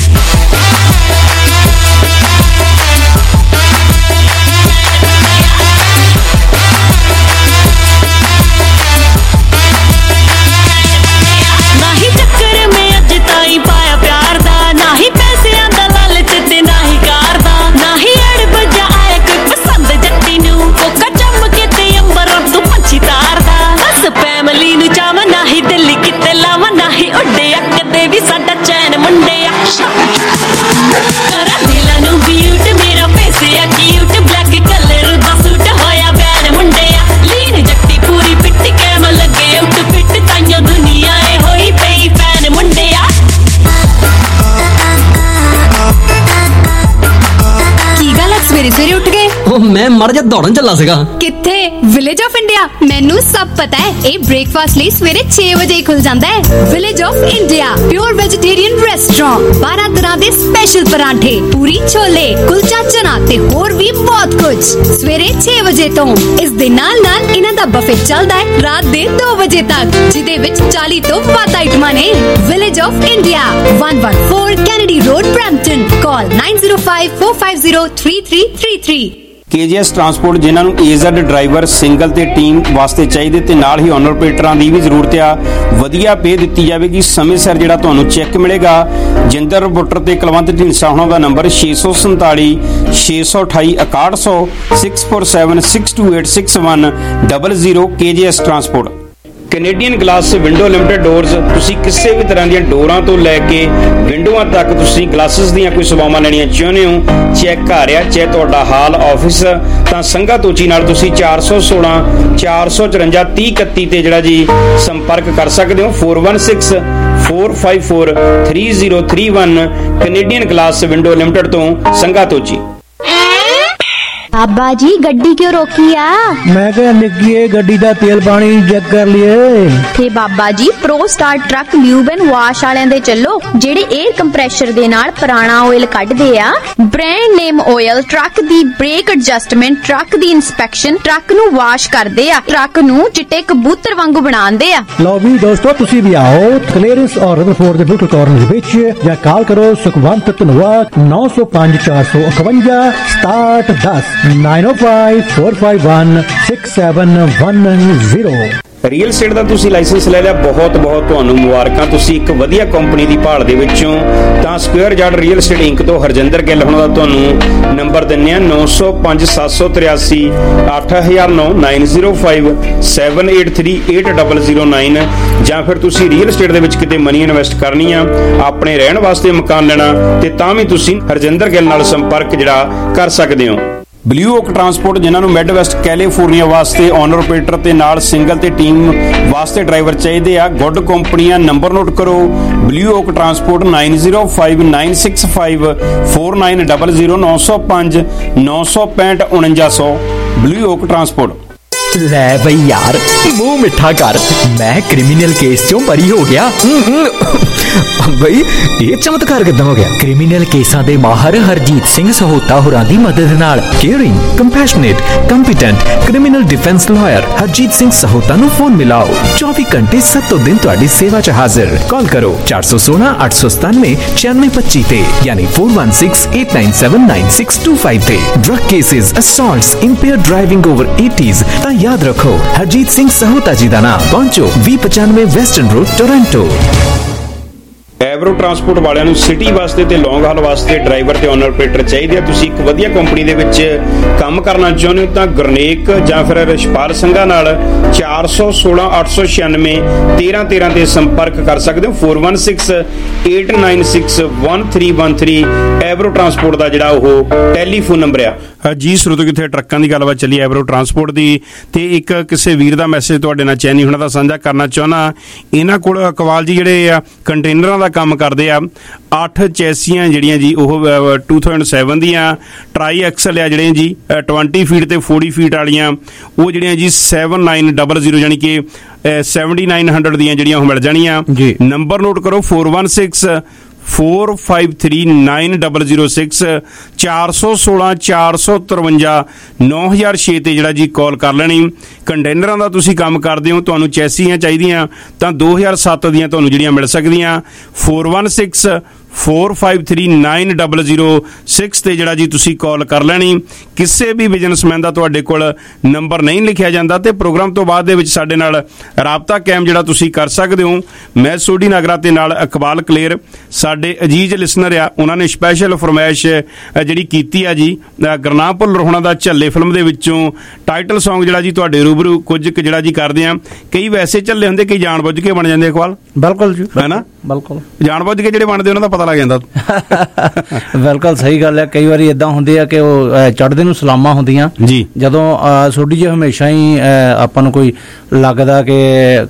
ਨਾਹੀ ਚੱਕਰ ਮੈਂ ਅੱਜ ਤਾਈ ਪਾਇਆ ਪਿਆਰ ਦਾ ਨਾਹੀ ਪੈਸਿਆਂ ਦਾ ਲਾਲਚ ਤੇ ਨਾਹੀ ਕਾਰ ਦਾ ਨਾਹੀ ਅੜ ਬਜਾ ਆਇਆ ਕੋਈ ਪਸੰਦ ਜੱਟੀ ਨੂੰ ਕੋਕਾ ਚਮਕੇ ਤੇ ਅੰਬਰ ਤੋਂ ਪੰਛੀ ਤਾਰਦਾ ਬਸ ਫੈਮਲੀ ਨੂੰ ਚਾਵਾਂ ਨਾਹੀ ਦਿੱਲੀ ਕਿਤੇ ਲਾਵਾਂ ਨਾਹੀ ਉੱਡਿਆ ਕਦੇ ਵੀ ਸਾਡਾ ਚੈਨ ਮੁੰਡਿਆ ਦਿਲਾਂ ਨੂੰ ਬਿਊਟ ਮੇਰਾ ਪੈਸੇ ਆ ਕਿਊਟ ਬਲੈਕ ਕਲਰ ਦਾ ਸੂਟ ਹੋਇਆ ਬੈਡ ਮੁੰਡਿਆ ਲੀਨ ਜੱਟੀ ਪੂਰੀ ਫਿੱਟ ਕੈਮ ਲੱਗੇ ਉੱਟ ਫਿੱਟ ਤਾਈਓ ਦੁਨੀਆ ਏ ਹੋਈ ਪਈ ਫੈਨ ਮੁੰਡਿਆ ਕੀ ਗੱਲ ਹੈ ਸਵੇਰੇ ਸਵੇਰੇ ਉੱਠ ਗਏ? ਉਹ ਮੈਂ ਮਰ ਜਾ ਦੌੜਨ ਚੱਲਾ ਸੀਗਾ। ਕਿੱਥੇ? Village of India. ਮੈਨੂੰ ਸਭ ਪਤਾ ਹੈ। ਇਹ ਬ੍ਰੇਕਫਾਸਟ ਲਈ ਸਵੇਰੇ 6 ਵਜੇ ਹੀ ਖੁੱਲ ਜਾਂਦਾ ਹੈ। Village of India pure vegetarian restaurant 12 ਤਰ੍ਹਾਂ ਦੇ ਸਪੈਸ਼ਲ ਪਰਾਂਠੇ ਪੂਰੀ ਛੋਲੇ ਕੁਲਚਾ ਚਨਾ ਤੇ ਹੋਰ ਵੀ ਬਹੁਤ ਕੁਝ ਸਵੇਰੇ 6 ਵਜੇ ਤੋਂ। ਇਸ ਦੇ ਨਾਲ ਨਾਲ ਇਹਨਾਂ ਦਾ ਬਫੇ ਚੱਲਦਾ ਹੈ ਰਾਤ ਦੇ 2 ਵਜੇ ਤੱਕ ਜਿਹਦੇ ਵਿੱਚ 40 ਤੋਂ ਵੱਧ ਆਈਟਮਾਂ ਨੇ। Village of India 114 Kennedy road Brampton call 9054503333। KGS transport ਜਿਨ੍ਹਾਂ ਨੂੰ AZ ਡਰਾਈਵਰ ਸਿੰਗਲ ਤੇ ਟੀਮ ਵਾਸਤੇ ਚਾਹੀਦੇ ਤੇ ਨਾਲ ਹੀ ਓਨਰ ਆਪਰੇਟਰਾਂ ਦੀ ਵੀ ਜ਼ਰੂਰਤ ਆ। ਵਧੀਆ ਪੇ ਦਿੱਤੀ ਜਾਵੇਗੀ ਸਮੇਂ ਸਿਰ ਜਿਹੜਾ ਤੁਹਾਨੂੰ ਚੈੱਕ ਮਿਲੇਗਾ। ਜਿੰਦਰ ਬੁੱਟਰ ਤੇ ਕੁਲਵੰਤ ਢੀਂਡਸਾ ਹੋਣਾ ਦਾ number 647 628 6100 647 628 6100 KGS transport. Canadian glass window limited doors ਤੁਸੀਂ ਕਿਸੇ ਵੀ ਤਰ੍ਹਾਂ ਦੀਆਂ ਡੋਰਾਂ ਤੋਂ ਲੈ ਕੇ ਵਿੰਡੋਆਂ ਤੱਕ ਤੁਸੀਂ ਗਲਾਸਿਸ ਦੀਆਂ ਕੋਈ ਸੇਵਾਵਾਂ ਲੈਣੀਆਂ ਚਾਹੁੰਦੇ ਹੋ ਚੈੱਕ ਘਰ ਆ ਚਾਹੇ ਤੁਹਾਡਾ ਹਾਲ ਆਫਿਸ ਤਾਂ ਸੰਘਾ ਤੋਚੀ ਨਾਲ ਤੁਸੀਂ 416 454 3031 ਤੇ ਜਿਹੜਾ ਜੀ ਸੰਪਰਕ ਕਰ ਸਕਦੇ ਹੋ। 416 454 3031 ਕੈਨੇਡੀਅਨ ਗਲਾਸ ਵਿੰਡੋ ਲਿਮਟਿਡ ਤੋਂ ਸੰਘਾ ਤੋਚੀ। बाबा जी गड्डी क्यों रोकी आ? मैं क्या निकिए गड्डी दा तेल पानी चेक कर लिए थे Baba ji pro star truck lube and wash वालियां दे चलो जेड़े एयर कंप्रेशर दे नाल पुराना ऑयल कढदे आ। ब्रांड नेम ऑयल ट्रक दी ब्रेक एडजस्टमेंट ट्रक दी इंस्पेक्शन ट्रक नु वाश करदे आ ट्रक नु चिट्टे कबूतर वांगू बनांदे आ। लो भी दोस्तों तुसी भी आओ क्लीयरेंस और रदरफोर्ड दे बिल्कुल कॉर्नर विच या कॉल करो सुखवंत धनवा 905 451 67 10 905 451 6710। ਰੀਅਲ estate ਦਾ ਤੁਸੀਂ ਲਾਇਸੈਂਸ ਲੈ ਲਿਆ ਬਹੁਤ ਬਹੁਤ ਤੁਹਾਨੂੰ ਮੁਬਾਰਕਾਂ। ਤੁਸੀਂ ਇੱਕ ਵਧੀਆ ਕੰਪਨੀ ਦੀ ਭਾਲ ਦੇ ਵਿੱਚੋਂ ਤਾਂ square yard real estate inc ਤੋਂ ਹਰਜਿੰਦਰ ਗਿੱਲ ਹੋਣਾ ਦਾ ਤੁਹਾਨੂੰ ਨੰਬਰ ਦਿੰਨੇ ਆ 905 783 8009 905 783 8009 ਜਾਂ ਫਿਰ ਤੁਸੀਂ ਰੀਅਲ estate ਦੇ ਵਿੱਚ ਕਿਤੇ ਮਨੀ ਇਨਵੈਸਟ ਕਰਨੀ ਆ ਆਪਣੇ ਰਹਿਣ ਵਾਸਤੇ ਮਕਾਨ ਲੈਣਾ ਤੇ ਤਾਂ ਵੀ ਤੁਸੀਂ ਹਰਜਿੰਦਰ ਗਿੱਲ ਨਾਲ ਸੰਪਰਕ ਜਿਹੜਾ ਕਰ ਸਕਦੇ ਹੋ। ਬਲੂ ਓਕ ਟਰਾਂਸਪੋਰਟ ਜਿਨ੍ਹਾਂ ਨੂੰ ਮਿਡ ਵੈਸਟ ਕੈਲੀਫੋਰਨੀਆ ਵਾਸਤੇ ਓਨਰ ਆਪਰੇਟਰ ਤੇ ਨਾਲ ਸਿੰਗਲ ਤੇ ਟੀਮ ਵਾਸਤੇ ਡਰਾਈਵਰ ਚਾਹੀਦੇ ਆ। ਗੁੱਡ ਕੰਪਨੀਆਂ ਨੰਬਰ ਨੋਟ ਕਰੋ blue oak transport 905965 4900 905 965 4900 blue oak transport. ਲੈ ਬਈ ਯਾਰ ਮੂੰਹ ਮਿੱਠਾ ਕਰ ਮੈਂ ਕ੍ਰਿਮੀਨਲ ਕੇਸ ਚੋਂ ਬਰੀ ਹੋ ਗਿਆ। ਬਈ ਇਹ ਚਮਤਕਾਰ ਕਿੱਦਾਂ ਹੋ ਗਿਆ? ਕ੍ਰਿਮੀਨਲ ਕੇਸਾਂ ਦੇ ਮਾਹਰ ਹਰਜੀਤ ਸਿੰਘ ਸਹੋਤਾ ਹੋਰਾਂ ਦੀ ਮਦਦ ਨਾਲ caring compassionate competent criminal defence lawyer Harjeet Singh Sahota ਨੂੰ ਫੋਨ ਮਿਲਾਓ 24 ਘੰਟੇ 7 ਦਿਨ ਤੁਹਾਡੀ ਸੇਵਾ 'ਚ ਹਾਜ਼ਰ। ਕਾਲ ਕਰੋ 416 897 9625 ਤੇ ਯਾਨੀ 4168979625 ਤੇ। Drug cases assaults impaired driving over 80s ਤਾਂ याद रखो हरजीत सिंह सहोता जी का नाम। पहुंचो 2095 western road Toronto. Avro transport ਵਾਲਿਆਂ ਨੂੰ ਸਿਟੀ ਵਾਸਤੇ ਤੇ ਲੌਂਗ ਹਾਲ ਵਾਸਤੇ ਡਰਾਈਵਰ ਤੇ ਓਨਰ ਆਪਰੇਟਰ ਚਾਹੀਦੇ ਆ। ਤੁਸੀਂ ਇੱਕ ਵਧੀਆ ਕੰਪਨੀ ਦੇ ਵਿੱਚ ਕੰਮ ਕਰਨਾ ਚਾਹੁੰਦੇ ਹੋ ਤਾਂ ਗੁਰਨੇਕ ਜਾਂ ਫਿਰ ਰਿਸ਼ਪਾਲ ਸਿੰਘਾ ਨਾਲ 416 896 1313 ਤੇ ਸੰਪਰਕ ਕਰ ਸਕਦੇ ਹੋ। 416 896 1313 ਐਵਰੋ ਟਰਾਂਸਪੋਰਟ ਦਾ ਜਿਹੜਾ ਉਹ ਟੈਲੀਫੋਨ ਨੰਬਰ ਆ। ਜੀ ਸਰੋਤੋ ਕਿੱਥੇ ਟਰੱਕਾਂ ਦੀ ਗੱਲਬਾਤ ਚੱਲੀ ਐਵਰੋ ਟਰਾਂਸਪੋਰਟ ਦੀ ਤੇ ਇੱਕ ਕਿਸੇ ਵੀਰ ਦਾ ਮੈਸੇਜ ਤੁਹਾਡੇ ਨਾਲ ਚੈਨੀ ਹੁਣਾਂ ਦਾ ਸਾਂਝਾ ਕਰਨਾ ਚਾਹੁੰਦਾ। ਇਹਨਾਂ ਕੋਲ ਅਕਵਾਲ ਜੀ ਜਿਹੜੇ ਆ ਕੰਟੇਨਰਾਂ ਦਾ ਕੰਮ ਕਰਦੇ ਆ। 8 ਚੈਸੀਆਂ ਜਿਹੜੀਆਂ ਜੀ ਉਹ 2007 ਦੀਆਂ ਟਰਾਈ ਐਕਸਲ ਆ ਜਿਹੜੀਆਂ ਜੀ 20 ਫੀਟ ਤੇ 40 ਫੀਟ ਵਾਲੀਆਂ ਉਹ ਜਿਹੜੀਆਂ ਜੀ 7900 ਯਾਨੀ ਕਿ 7900 ਦੀਆਂ ਜਿਹੜੀਆਂ ਉਹ ਮਿਲ ਜਾਣੀਆਂ। ਨੰਬਰ ਨੋਟ ਕਰੋ 416 453906 416-453 9006 ਤੇ ਜਿਹੜਾ ਜੀ ਕਾਲ ਕਰ ਲੈਣੀ। ਕੰਟੇਨਰਾਂ ਦਾ ਤੁਸੀਂ ਕੰਮ ਕਰਦੇ ਹੋ, ਤੁਹਾਨੂੰ ਚੈਸੀਆਂ ਚਾਹੀਦੀਆਂ ਤਾਂ 2007 ਦੀਆਂ ਤੁਹਾਨੂੰ ਜਿਹੜੀਆਂ ਮਿਲ ਸਕਦੀਆਂ। 416-453-9006 ਤੇ ਜਿਹੜਾ ਜੀ ਤੁਸੀਂ ਕਾਲ ਕਰ ਲੈਣੀ। ਕਿਸੇ ਵੀ ਬਿਜ਼ਨਸਮੈਨ ਦਾ ਤੁਹਾਡੇ ਕੋਲ ਨੰਬਰ ਨਹੀਂ ਲਿਖਿਆ ਜਾਂਦਾ ਤੇ ਪ੍ਰੋਗਰਾਮ ਤੋਂ ਬਾਅਦ ਦੇ ਵਿੱਚ ਸਾਡੇ ਨਾਲ ਰਾਬਤਾ ਕਾਇਮ ਜਿਹੜਾ ਤੁਸੀਂ ਕਰ ਸਕਦੇ ਹੋ। ਮੈਂ ਸੋਢੀ ਨਾਗਰਾ ਤੇ ਨਾਲ ਇਕਬਾਲ ਕਲੇਰ, ਸਾਡੇ ਅਜੀਜ਼ ਲਿਸਨਰ ਆ, ਉਹਨਾਂ ਨੇ ਸਪੈਸ਼ਲ ਫਰਮਾਇਸ਼ ਜਿਹੜੀ ਕੀਤੀ ਆ ਜੀ ਗੁਰਨਾਮ ਭੁੱਲਰ ਹੋਣਾ ਦਾ ਝੱਲੇ ਫਿਲਮ ਦੇ ਵਿੱਚੋਂ ਟਾਈਟਲ ਸੌਂਗ ਜਿਹੜਾ ਜੀ ਤੁਹਾਡੇ ਰੂਬਰੂ ਕੁਝ ਕੁ ਜਿਹੜਾ ਜੀ ਕਰਦੇ ਆ। ਕਈ ਵੈਸੇ ਝੱਲੇ ਹੁੰਦੇ, ਕਈ ਜਾਣ ਬੁੱਝ ਕੇ ਬਣ ਜਾਂਦੇ ਇਕਬਾਲ। ਬਿਲਕੁਲ ਜੀ, ਹੈ ਨਾ, ਬਿਲਕੁਲ ਜਾਣ ਬੁੱਝ ਕੇ ਜਿਹੜੇ ਬਣਦੇ ਉਹਨਾਂ ਦਾ ਪਤਾ ਲੱਗ ਜਾਂਦਾ। ਬਿਲਕੁਲ ਸਹੀ ਗੱਲ ਹੈ। ਕਈ ਵਾਰੀ ਇਦਾਂ ਹੁੰਦੇ ਆ ਕਿ ਉਹ ਚੜ੍ਹਦੇ ਨੂੰ ਸਲਾਮਾਂ ਹੁੰਦੀਆਂ ਜੀ, ਜਦੋਂ ਸੋਢੀ ਜੀ ਹਮੇਸ਼ਾ ਹੀ ਆਪਾਂ ਨੂੰ ਕੋਈ ਲੱਗਦਾ ਕਿ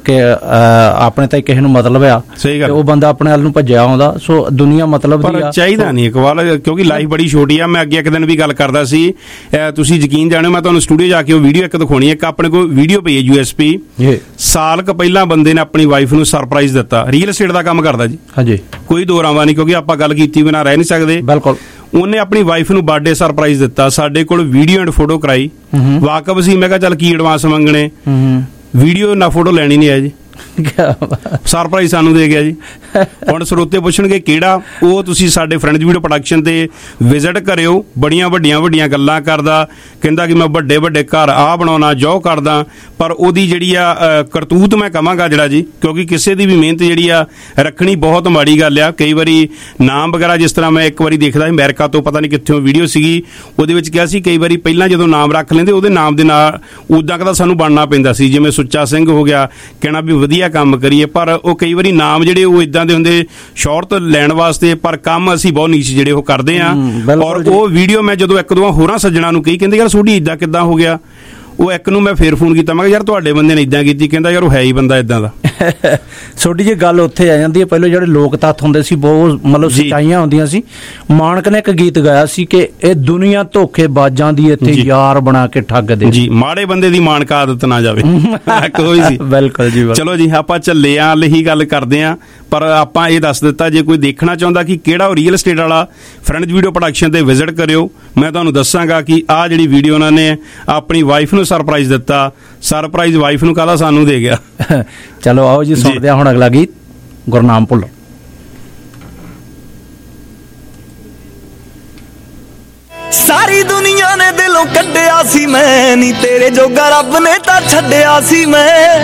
ਆਪਣੇ ਤਾਂ ਕਿਸੇ ਨੂੰ ਮਤਲਬ ਆ, ਉਹ ਬੰਦਾ ਆਪਣੇ ਵੱਲ ਨੂੰ ਭੱਜਿਆ ਆਉਂਦਾ। ਸੋ ਦੁਨੀਆ ਮਤਲਬ ਦੀ ਆ, ਚਾਹੀਦਾ ਨਹੀਂ ਇਕਬਾਲ, ਕਿਉਂਕਿ ਲਾਈਫ ਬੜੀ ਛੋਟੀ ਆ। ਮੈਂ ਅੱਗੇ ਇੱਕ ਦਿਨ ਵੀ ਗੱਲ ਕਰਦਾ ਸੀ, ਤੁਸੀਂ ਯਕੀਨ ਜਾਣੋ, ਮੈਂ ਤੁਹਾਨੂੰ ਸਟੂਡੀਓ ਜਾ ਕੇ ਉਹ ਵੀਡੀਓ ਇੱਕ ਦਿਖਾਉਣੀ। ਇੱਕ ਆਪਣੇ ਕੋਲ ਵੀਡੀਓ ਪਈ ਹੈ USB, ਸਾਲ ਕੁ ਪਹਿਲਾਂ ਬੰਦੇ ਨੇ ਆਪਣੀ ਵਾਈਫ ਨੂੰ ਸਰਪ੍ਰਾਈਜ਼ ਦਿੱਤਾ। ਰੀਅਲ ਏਸਟੇਟ ਦਾ ਕੰਮ ਕਰਦਾ ਜੀ, ਹਾਂਜੀ, ਕੋਈ ਦੋ ਰਾਵਾਂ ਨਹੀਂ, ਕਿਉਂਕਿ ਆਪਾਂ ਗੱਲ ਕੀਤੀ ਬਿਨਾਂ ਰਹਿ ਨਹੀਂ ਸਕਦੇ। ਬਿਲਕੁਲ, ਉਹਨੇ ਆਪਣੀ ਵਾਈਫ ਨੂੰ ਬਰਥਡੇ ਸਰਪ੍ਰਾਈਜ਼ ਦਿੱਤਾ। ਸਾਡੇ ਕੋਲ ਵੀਡੀਓ ਐਂਡ ਫੋਟੋ ਕਰਾਈ, ਵਾਕਬ ਸੀ। ਮੈਂ ਕਿਹਾ ਚੱਲ ਕੀ ਐਡਵਾਂਸ ਮੰਗਣੇ, ਵੀਡੀਓ ਨਾ ਫੋਟੋ ਲੈਣੀ ਨਹੀਂ ਹੈ ਜੀ, ਸਰਪ੍ਰਾਈਜ਼ ਸਾਨੂੰ ਦੇ ਗਿਆ ਜੀ। ਹੁਣ ਸਰੋਤੇ ਪੁੱਛਣਗੇ ਕਿਹੜਾ, ਉਹ ਤੁਸੀਂ ਸਾਡੇ ਫਰੈਂਡਸ ਵੀਡੀਓ ਪ੍ਰੋਡਕਸ਼ਨ ਤੇ ਵਿਜ਼ਿਟ ਕਰਿਓ। ਬੜੀਆਂ ਵੱਡੀਆਂ ਗੱਲਾਂ ਕਰਦਾ, ਕਹਿੰਦਾ ਕਿ ਮੈਂ ਵੱਡੇ ਘਰ ਆ ਬਣਾਉਣਾ, ਜੋ ਕਰਦਾ। ਪਰ ਉਹਦੀ ਜਿਹੜੀ ਆ ਕਰਤੂਤ ਮੈਂ ਕਹਾਂਗਾ ਜਿਹੜਾ ਜੀ, ਕਿਉਂਕਿ ਕਿਸੇ ਦੀ ਵੀ ਮਿਹਨਤ ਜਿਹੜੀ ਆ ਰੱਖਣੀ ਬਹੁਤ ਮਾੜੀ ਗੱਲ ਆ। ਕਈ ਵਾਰੀ ਨਾਮ ਵਗੈਰਾ, ਜਿਸ ਤਰ੍ਹਾਂ ਮੈਂ ਇੱਕ ਵਾਰੀ ਦੇਖਦਾ ਸੀ ਅਮਰੀਕਾ ਤੋਂ, ਪਤਾ ਨਹੀਂ ਕਿੱਥੋਂ ਵੀਡੀਓ ਸੀਗੀ, ਉਹਦੇ ਵਿੱਚ ਕਿਹਾ ਸੀ ਕਈ ਵਾਰੀ ਪਹਿਲਾਂ ਜਦੋਂ ਨਾਮ ਰੱਖ ਲੈਂਦੇ ਉਹਦੇ ਨਾਮ ਦੇ ਨਾਲ ਉਦਾਂ ਕਦਾ ਸਾਨੂੰ ਬਣਨਾ ਪੈਂਦਾ ਸੀ। ਜਿਵੇਂ ਸੁੱਚਾ ਸਿੰਘ ਹੋ ਗਿਆ, ਕਹਿਣਾ ਵੀ ਵਧੀਆ ਕੰਮ ਕਰੀਏ, ਪਰ ਉਹ ਕਈ ਵਾਰੀ ਨਾਮ ਜਿਹੜੇ ਉਹ ਇਦਾਂ ਦੇ ਹੁੰਦੇ ਸ਼ੌਹਰਤ ਲੈਣ ਵਾਸਤੇ, ਪਰ ਕੰਮ ਅਸੀਂ ਬਹੁਤ ਨੀਚ ਜਿਹੜੇ ਉਹ ਕਰਦੇ ਆ। ਔਰ ਉਹ ਵੀਡੀਓ ਮੈਂ ਜਦੋਂ ਇੱਕ ਦੋ ਹੋਰਾਂ ਸੱਜਣਾ ਨੂੰ ਕਹੀ, ਕਹਿੰਦੇ ਯਾਰ ਸੋਢੀ ਇਦਾਂ ਕਿੱਦਾਂ ਹੋ ਗਿਆ। ਉਹ ਇੱਕ ਨੂੰ ਮੈਂ ਫੇਰ ਫੋਨ ਕੀਤਾ, ਮੈਂ ਕਿਹਾ ਯਾਰ ਤੁਹਾਡੇ ਬੰਦੇ ਨੇ ਇਦਾਂ ਕੀਤੀ। ਕਹਿੰਦਾ ਯਾਰ ਉਹ ਹੈ ਹੀ ਬੰਦਾ ਇਦਾਂ ਦਾ। ਛੋਟੀ ਜਿਹੀ ਗੱਲ ਉੱਥੇ ਆ ਜਾਂਦੀ ਹੈ। ਪਹਿਲਾਂ ਜਿਹੜੇ ਲੋਕ ਤੱਥ ਹੁੰਦੇ ਸੀ ਬਹੁਤ ਮਤਲਬ ਸੱਚਾਈਆਂ ਹੁੰਦੀਆਂ ਸੀ। ਮਾਨਕ ਨੇ ਇੱਕ ਗੀਤ ਗਾਇਆ ਸੀ ਕਿ ਇਹ ਦੁਨੀਆ ਧੋਖੇਬਾਜ਼ਾਂ ਦੀ ਇੱਥੇ ਯਾਰ ਬਣਾ ਕੇ ਠੱਗਦੇ ਜੀ, ਮਾੜੇ ਬੰਦੇ ਦੀ ਮਾਨਕ ਆਦਤ ਨਾ ਜਾਵੇ। ਕੋਈ ਸੀ, ਬਿਲਕੁਲ ਜੀ। ਚਲੋ ਜੀ, ਆਪਾਂ ਝੱਲੇ ਆ ਲਈ ਗੱਲ ਕਰਦੇ ਆ, ਪਰ ਆਪਾਂ ਇਹ ਦੱਸ ਦਿੱਤਾ ਜੇ ਕੋਈ ਦੇਖਣਾ ਚਾਹੁੰਦਾ ਕਿ ਕਿਹੜਾ ਉਹ ਰੀਅਲ ਏਸਟੇਟ ਵਾਲਾ, ਫਰੈਂਡਸ ਵੀਡੀਓ ਪ੍ਰੋਡਕਸ਼ਨ ਤੇ ਵਿਜ਼ਿਟ ਕਰਿਓ। ਮੈਂ ਤੁਹਾਨੂੰ ਦੱਸਾਂਗਾ ਕਿ ਆਹ ਜਿਹੜੀ ਵੀਡੀਓ ਉਹਨਾਂ ਨੇ ਆਪਣੀ ਵਾਈਫ ਨੂੰ ਸਰਪ੍ਰਾਈਜ਼ ਦਿੱਤਾ, ਸਰਪ੍ਰਾਈਜ਼ ਵਾਈਫ ਨੂੰ ਕਾਹਦਾ ਸਾਨੂੰ ਦੇ ਗਿਆ। ਚਲੋ ਆਓ ਜੀ, ਸੁਣਦੇ ਹਾਂ ਹੁਣ ਅਗਲਾ ਗੀਤ, ਗੁਰਨਾਮ ਭੁੱਲਰ। ਸਾਰੀ ਦੁਨੀਆ ਨੇ ਦਿਲੋਂ ਕੱਢਿਆ ਸੀ ਮੈਂ, ਨੀ ਤੇਰੇ ਜੋਗਾ ਰੱਬ ਨੇ ਤਾਂ ਛੱਡਿਆ ਸੀ ਮੈਂ।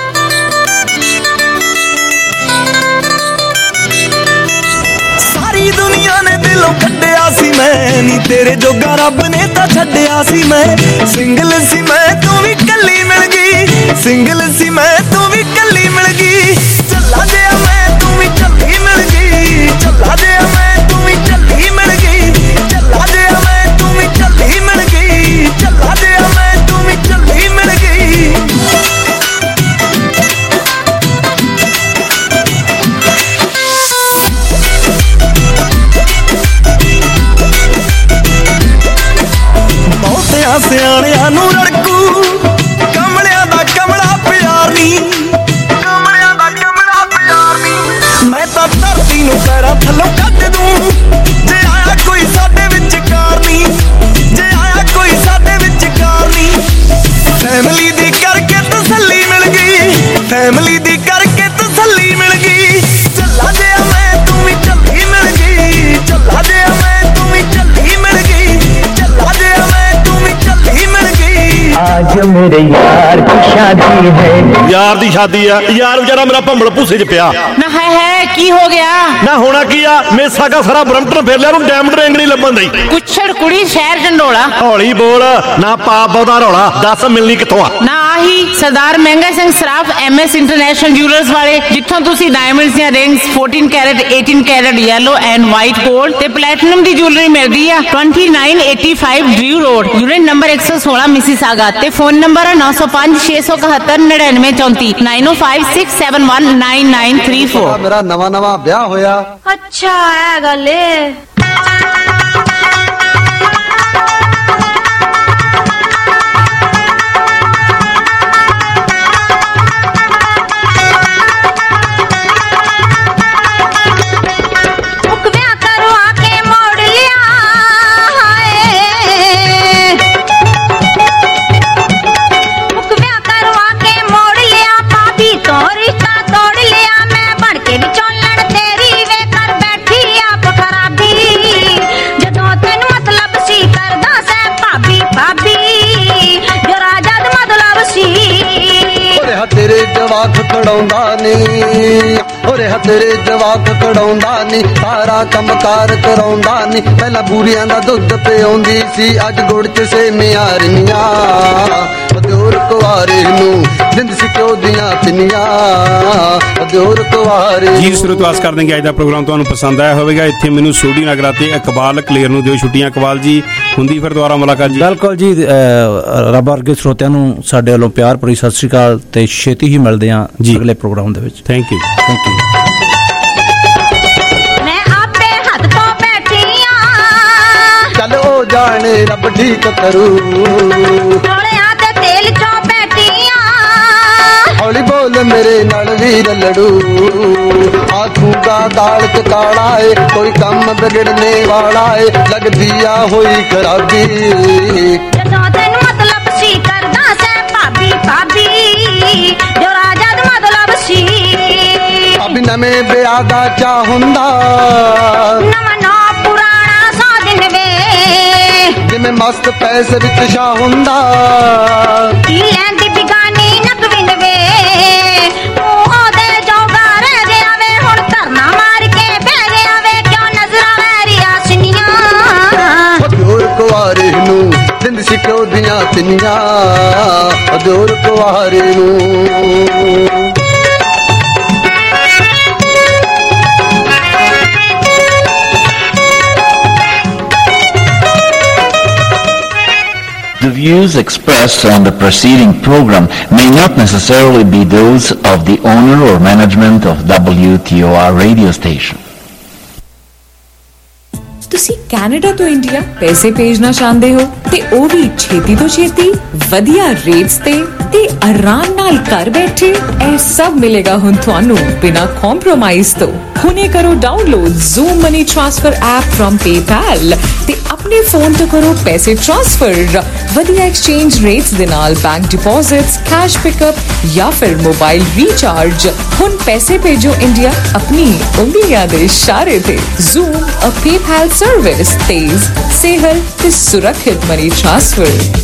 ਸਾਰੀ ਦੁਨੀਆ ਨੇ ਦਿਲੋਂ ਕੱਢਿਆ ਸੀ ਮੈਂ, ਨੀ ਤੇਰੇ ਜੋਗਾ ਰੱਬ ਨੇ ਤਾਂ ਛੱਡਿਆ ਸੀ ਮੈਂ। ਸਿੰਗਲ ਸੀ ਮੈਂ, ਤੂੰ ਵੀ ਕੱਲੀ ਮਿਲ ਗਈ, ਸਿੰਗਲ ਸੀ ਮੈਂ, ਤੂੰ ਵੀ ਕੱਲੀ ਮਿਲ ਗਈ। ਚੱਲਾ ਜਿਹਾ ਮੈਂ, ਤੂੰ ਵੀ ਝੱਲੀ ਮਿਲ ਗਈ, ਚੱਲਾ ਜਿਹਾ ਮੈਂ, ਤੂੰ ਵੀ ਝੱਲੀ ਮਿਲ ਗਈ, ਚੱਲਾ ਜਿਹਾ ਮੈਂ, ਤੂੰ ਵੀ ਝੱਲੀ ਮਿਲ ਗਈ, ਚੱਲਾ ਜਿਹਾ ਮੈਂ, ਤੂੰ ਵੀ ਝੱਲੀ ਮਿਲ ਗਈ। ਬਹੁਤਿਆਂ ਸਿਆਣਿਆਂ ਨੂੰ ਰੜਕੂ, ਕਮਲਿਆਂ ਦਾ ਕਮਲਾ ਪਿਆਰ ਨੀ, ਕਮਲਿਆਂ ਦਾ ਕਮਲਾ ਪਿਆਰ ਨੀ। ਮੈਂ ਤਾਂ ਧਰਤੀ ਨੂੰ ਪੈਰਾਂ ਥੱਲੋਂ ਕੱਢ ਦੂੰ, ਜੇ ਆਇਆ ਕੋਈ ਸਾਡੇ ਵਿੱਚ ਕਾਰ ਨੀ, ਜੇ ਆਇਆ ਕੋਈ ਸਾਡੇ ਵਿੱਚ ਕਾਰ ਨੀ। ਫੈਮਿਲੀ ਦੀ ਕਰਕੇ ਤਸੱਲੀ ਮਿਲ ਗਈ, ਫੈਮਿਲੀ ਦੀ ਕਰਕੇ ਤਸੱਲੀ ਮਿਲ ਗਈ। ਚੱਲਾ ਜਿਹਾ ਮੈਂ, ਤੂੰ ਵੀ ਝੱਲੀ ਮਿਲ ਗਈ, ਚੱਲਾ ਜਿਹਾ ਮੈਂ, ਤੂੰ ਵੀ ਝੱਲੀ ਮਿਲ ਗਈ, ਚੱਲਾ ਜਿਹਾ ਮੈਂ, ਤੂੰ ਵੀ ਝੱਲੀ ਮਿਲ ਗਈ। आज मेरे यार की शादी है। यार दी शादी है, यार बेचारा मेरा भंबल भूसे च पिया ना। है की हो गया ना, होना की आ, मेसा का सारा ब्रम्पटन फेर लिया, डायमंड रिंग नहीं लभन दी। कुछड़ कुड़ी शहर झंडोला। हौली बोल ना, पाप बहुता रौला, दस मिलनी कित्थों आ ना। आही सरदार Mehanga Singh Saraf MS international jewellers वाले, जिथों तुसी डायमंड्स ਦੀਆਂ rings 14 carat 18 carat yellow and white gold ते प्लैटिनम ਦੀ ਜੁਐਲਰੀ ਮਿਲਦੀ ਆ। 2985 Drew road, unit number 116 Mississauga ते फोन नंबर 905 671 9934 9056719934। मेरा नवा ब्याह होया। अच्छा है गल ਜਵਾਕ ਖੜਾਉਂਦਾ ਨੀ ਹੋਰੇ ਤੇਰੇ ਜਵਾਕ ਖੜਾਉਂਦਾ ਨੀ ਸਾਰਾ ਕੰਮ ਕਾਰ ਕਰਾਉਂਦਾ ਨੀ ਪਹਿਲਾਂ ਬੂਰੀਆਂ ਦਾ ਦੁੱਧ ਪਿਆਉਂਦੀ ਸੀ ਅੱਜ ਗੁੜ ਚ ਸੇਮੀਆਂ ਰਿੰਨੀਆਂ ਦਿਓਰ ਕੁਆਰੇ ਨੂੰ ਦਿੰਦ ਸੀ ਕਿਉਂ ਦੀਆਂ ਪਿੰਨੀਆਂ ਦਿਓਰ ਕੁਆਰੇ ਜੀ ਸਰੋਤੋ ਆਸ ਕਰਦੇ ਕਿ ਅੱਜ ਦਾ ਪ੍ਰੋਗਰਾਮ ਤੁਹਾਨੂੰ ਪਸੰਦ ਆਇਆ ਹੋਵੇਗਾ। ਇੱਥੇ ਮੈਨੂੰ ਸੋਢੀ ਨਗਰਾ ਤੇ ਇਕਬਾਲ ਕਲੇਰ ਨੂੰ ਦਿਓ ਛੁੱਟੀਆਂ। ਇਕਬਾਲ ਜੀ ਹੁੰਦੀ ਫਿਰ ਦੁਬਾਰਾ ਮੁਲਾਕਾਤ ਜੀ। ਬਿਲਕੁਲ ਜੀ, ਰੱਬ ਵਰਗੇ ਸਰੋਤਿਆਂ ਨੂੰ ਸਾਡੇ ਵੱਲੋਂ ਪਿਆਰ ਭਰੀ ਸਤਿ ਸ਼੍ਰੀ ਅਕਾਲ ਤੇ ਛੇਤੀ ਹੀ ਮਿਲਦੇ ਹਾਂ ਜੀ ਅਗਲੇ ਪ੍ਰੋਗਰਾਮ ਦੇ ਵਿੱਚ। Thank you. ਚੱਲ ਉਹ ਜਾਣੇ ਰੱਬ ਠੀਕ ਕਰੂ ਟੋਲਿਆਂ ਤੇ ਤੇਲ ਚੋਂ ਬੈਠੀਆਂ ਹੌਲੀ ਬੋਲ ਮੇਰੇ ਨਾਲ ਵੀਰ ਲੜੂ ਆਖੂਗਾ ਦਾਲ ਚ ਕਾਲਾ ਏ ਕੋਈ ਕੰਮ ਵਿਗੜਨੇ ਵਾਲਾ ਏ ਲੱਗਦੀ ਆ ਹੋਈ ਖਰਾਬੀ ਜਦੋਂ ਤੈਨੂੰ ਮਤਲਬ ਸੀ ਕਰਦਾ ਸੈ ਭਾਬੀ ਭਾਬੀ ਜੋ ਰਾਜਾ ਦਾ ਮਤਲਬ ਸੀ ਅਭੀ ਨਵੇਂ ਵਿਆਹ ਦਾ ਚਾਹ ਹੁੰਦਾ ਨਵਾਂ ਨਾ ਪੁਰਾਣਾ ਸਾਜਨ ਵੇ ਜਿਵੇਂ ਮਸਤ ਪੈਸੇ ਵਿੱਚ ਸ਼ਾਹ ਹੁੰਦਾ ਕੀ ਲੈਂਦੀ ਬਿਗਾਨੀ ਨਕਵਿੰਦ ਵੇ ਉਹ ਉਹਦੇ ਜੋਗਾ ਰਹਿ ਗਿਆ ਵੇ ਹੁਣ ਧਰਨਾ ਮਾਰ ਕੇ ਬਹਿ ਗਿਆ ਵੇ ਕਿਉਂ ਨਜ਼ਰਾਂ ਵੈਰੀਆਂ ਸੁਨੀਆਂ ਦਿਓਰ ਕੁਆਰੇ ਨੂੰ ਦਿੰਦ ਸੀ ਕਿਉਂ ਦੀਆਂ ਪਿੰਨੀਆਂ ਦਿਓਰ ਕੁਆਰੇ ਨੂੰ The views expressed on the preceding program may not necessarily be those of the owner or management of WTOR radio station. ਤੁਸੀਂ ਕੈਨੇਡਾ ਤੋਂ ਇੰਡੀਆ ਪੈਸੇ ਭੇਜਣਾ ਚਾਹੁੰਦੇ ਹੋ ਤੇ ਉਹ ਵੀ ਛੇਤੀ ਤੋਂ ਛੇਤੀ ਵਧੀਆ ਰੇਟਸ ਤੇ ਆਰਾਮ ਨਾਲ ਘਰ ਬੈਠੇ ਇਹ ਸਭ ਮਿਲੇਗਾ ਹੁਣ ਤੁਹਾਨੂੰ ਬਿਨਾਂ ਕੰਪਰੋਮਾਈਜ਼ ਤੋਂ। ਹੁਣੇ ਕਰੋ download zoom money transfer app from PayPal ਤੇ ਆਪਣੇ ਫੋਨ ਤੋਂ ਕਰੋ ਪੈਸੇ ਟ੍ਰਾਂਸਫਰ ਵਧੀਆ ਐਕਸਚੇਂਜ ਰੇਟਸ ਦੇ ਨਾਲ ਬੈਂਕ ਡਿਪੋਜ਼ਿਟਸ ਕੈਸ਼ ਪਿਕਅਪ ਜਾਂ ਫਿਰ ਮੋਬਾਈਲ ਰੀਚਾਰਜ। ਹੁਣ ਪੈਸੇ ਭੇਜੋ ਇੰਡੀਆ ਆਪਣੀ ਉਂਗਲੀਆਂ ਦੇ ਇਸ਼ਾਰੇ ਤੇ। ਜ਼ੂਮ ਅ PayPal सर्विस तेज सेहल ते सुरक्षित मनी ट्रांसफर।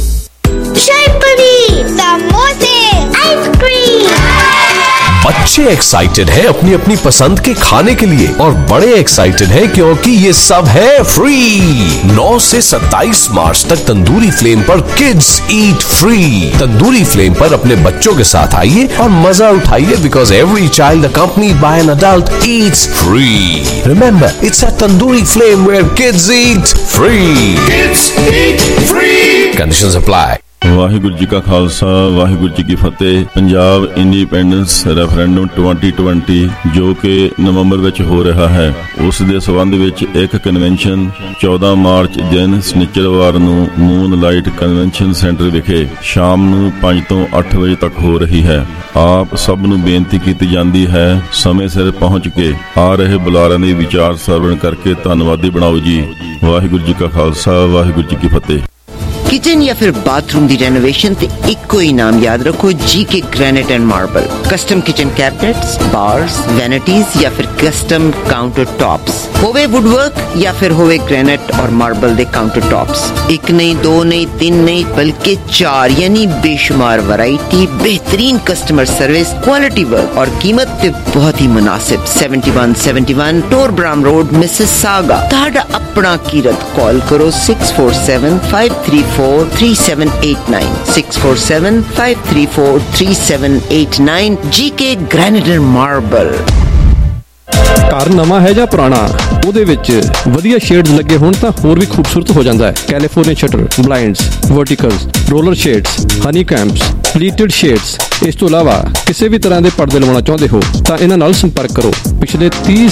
शायपरी समोसे आइसक्रीम। बच्चे एक्साइटेड हैं अपनी अपनी पसंद के खाने के लिए और बड़े एक्साइटेड हैं क्योंकि ये सब है फ्री। 9 से 27 मार्च तक तंदूरी फ्लेम पर kids eat free. Tandoori flame पर अपने बच्चों के साथ आइए और मजा उठाइए because every child accompanied by an adult eats free. Remember, it's at Tandoori Flame where kids eat free. Kids eat free. Conditions apply. Waheguru ji ਕਾ ਖਾਲਸਾ ਵਾਹਿਗੁਰੂ ਜੀ ਕੀ ਫਤਿਹ। ਪੰਜਾਬ ਇੰਡੀਪੈਂਡੈਂਸ ਰੈਫਰੈਂਡਮ 2020 ਜੋ ਕਿ ਨਵੰਬਰ ਵਿੱਚ ਹੋ ਰਿਹਾ ਹੈ, ਉਸ ਦੇ ਸਬੰਧ ਵਿੱਚ ਇੱਕ ਕਨਵੈਨਸ਼ਨ 14 ਮਾਰਚ ਦਿਨ ਸ਼ਨੀਚਰਵਾਰ ਨੂੰ ਮੂਨ ਲਾਈਟ ਕਨਵੈਨਸ਼ਨ ਸੈਂਟਰ ਵਿਖੇ ਸ਼ਾਮ ਨੂੰ 5 ਤੋਂ 8 ਵਜੇ ਤੱਕ ਹੋ ਰਹੀ ਹੈ। ਆਪ ਸਭ ਨੂੰ ਬੇਨਤੀ ਕੀਤੀ ਜਾਂਦੀ ਹੈ ਸਮੇਂ ਸਿਰ ਪਹੁੰਚ ਕੇ ਆ ਰਹੇ ਬੁਲਾਰਿਆਂ ਦੇ ਵਿਚਾਰ ਸਰਵਣ ਕਰਕੇ ਧੰਨਵਾਦੀ ਬਣਾਓ ਜੀ। ਵਾਹਿਗੁਰੂ ਜੀ ਕਾ ਖਾਲਸਾ ਵਾਹਿਗੁਰੂ ਜੀ ਕੀ ਫਤਿਹ। किचन या फिर बाथरूम दी रेनोवेशन ते इको ही नाम याद रखो, GK granite and marble. Custom kitchen cabinets, bars, vanities या फिर कस्टम काउंटर टॉप्स होवे वुडवर्क या फिर होवे ग्रेनाइट और मार्बल दे काउंटर टॉप्स। एक नहीं, दो नहीं, 3 नहीं बल्कि 4 यानी बेशुमार वैरायटी, बेहतरीन कस्टमर सर्विस, क्वालिटी वर्क और कीमत ते बहुत ही मुनासिब। 7171 टोरब्राम रोड मिसिसागा। ताड़ा अपना कीरत कॉल करो 647-534-3789 647-534-3789 GK ग्रेनाइट एंड मार्बल। ਘਰ ਨਵਾਂ ਹੈ ਜਾਂ ਪੁਰਾਣਾ, ਉਹਦੇ ਵਿੱਚ ਵਧੀਆ ਸ਼ੇਡਸ ਲੱਗੇ ਹੋਣ ਤਾਂ ਹੋਰ ਵੀ ਖੂਬਸੂਰਤ ਹੋ ਜਾਂਦਾ ਹੈ। California shutter, blinds, verticals, roller shades, honey combs, pleated shades. ਇਸ ਤੋਂ ਇਲਾਵਾ ਕਿਸੇ ਵੀ ਤਰ੍ਹਾਂ ਦੇ ਪਰਦੇ ਲਵਾਉਣਾ ਚਾਹੁੰਦੇ ਹੋ ਤਾਂ ਇਹਨਾਂ ਨਾਲ ਸੰਪਰਕ ਕਰੋ। ਪਿਛਲੇ 30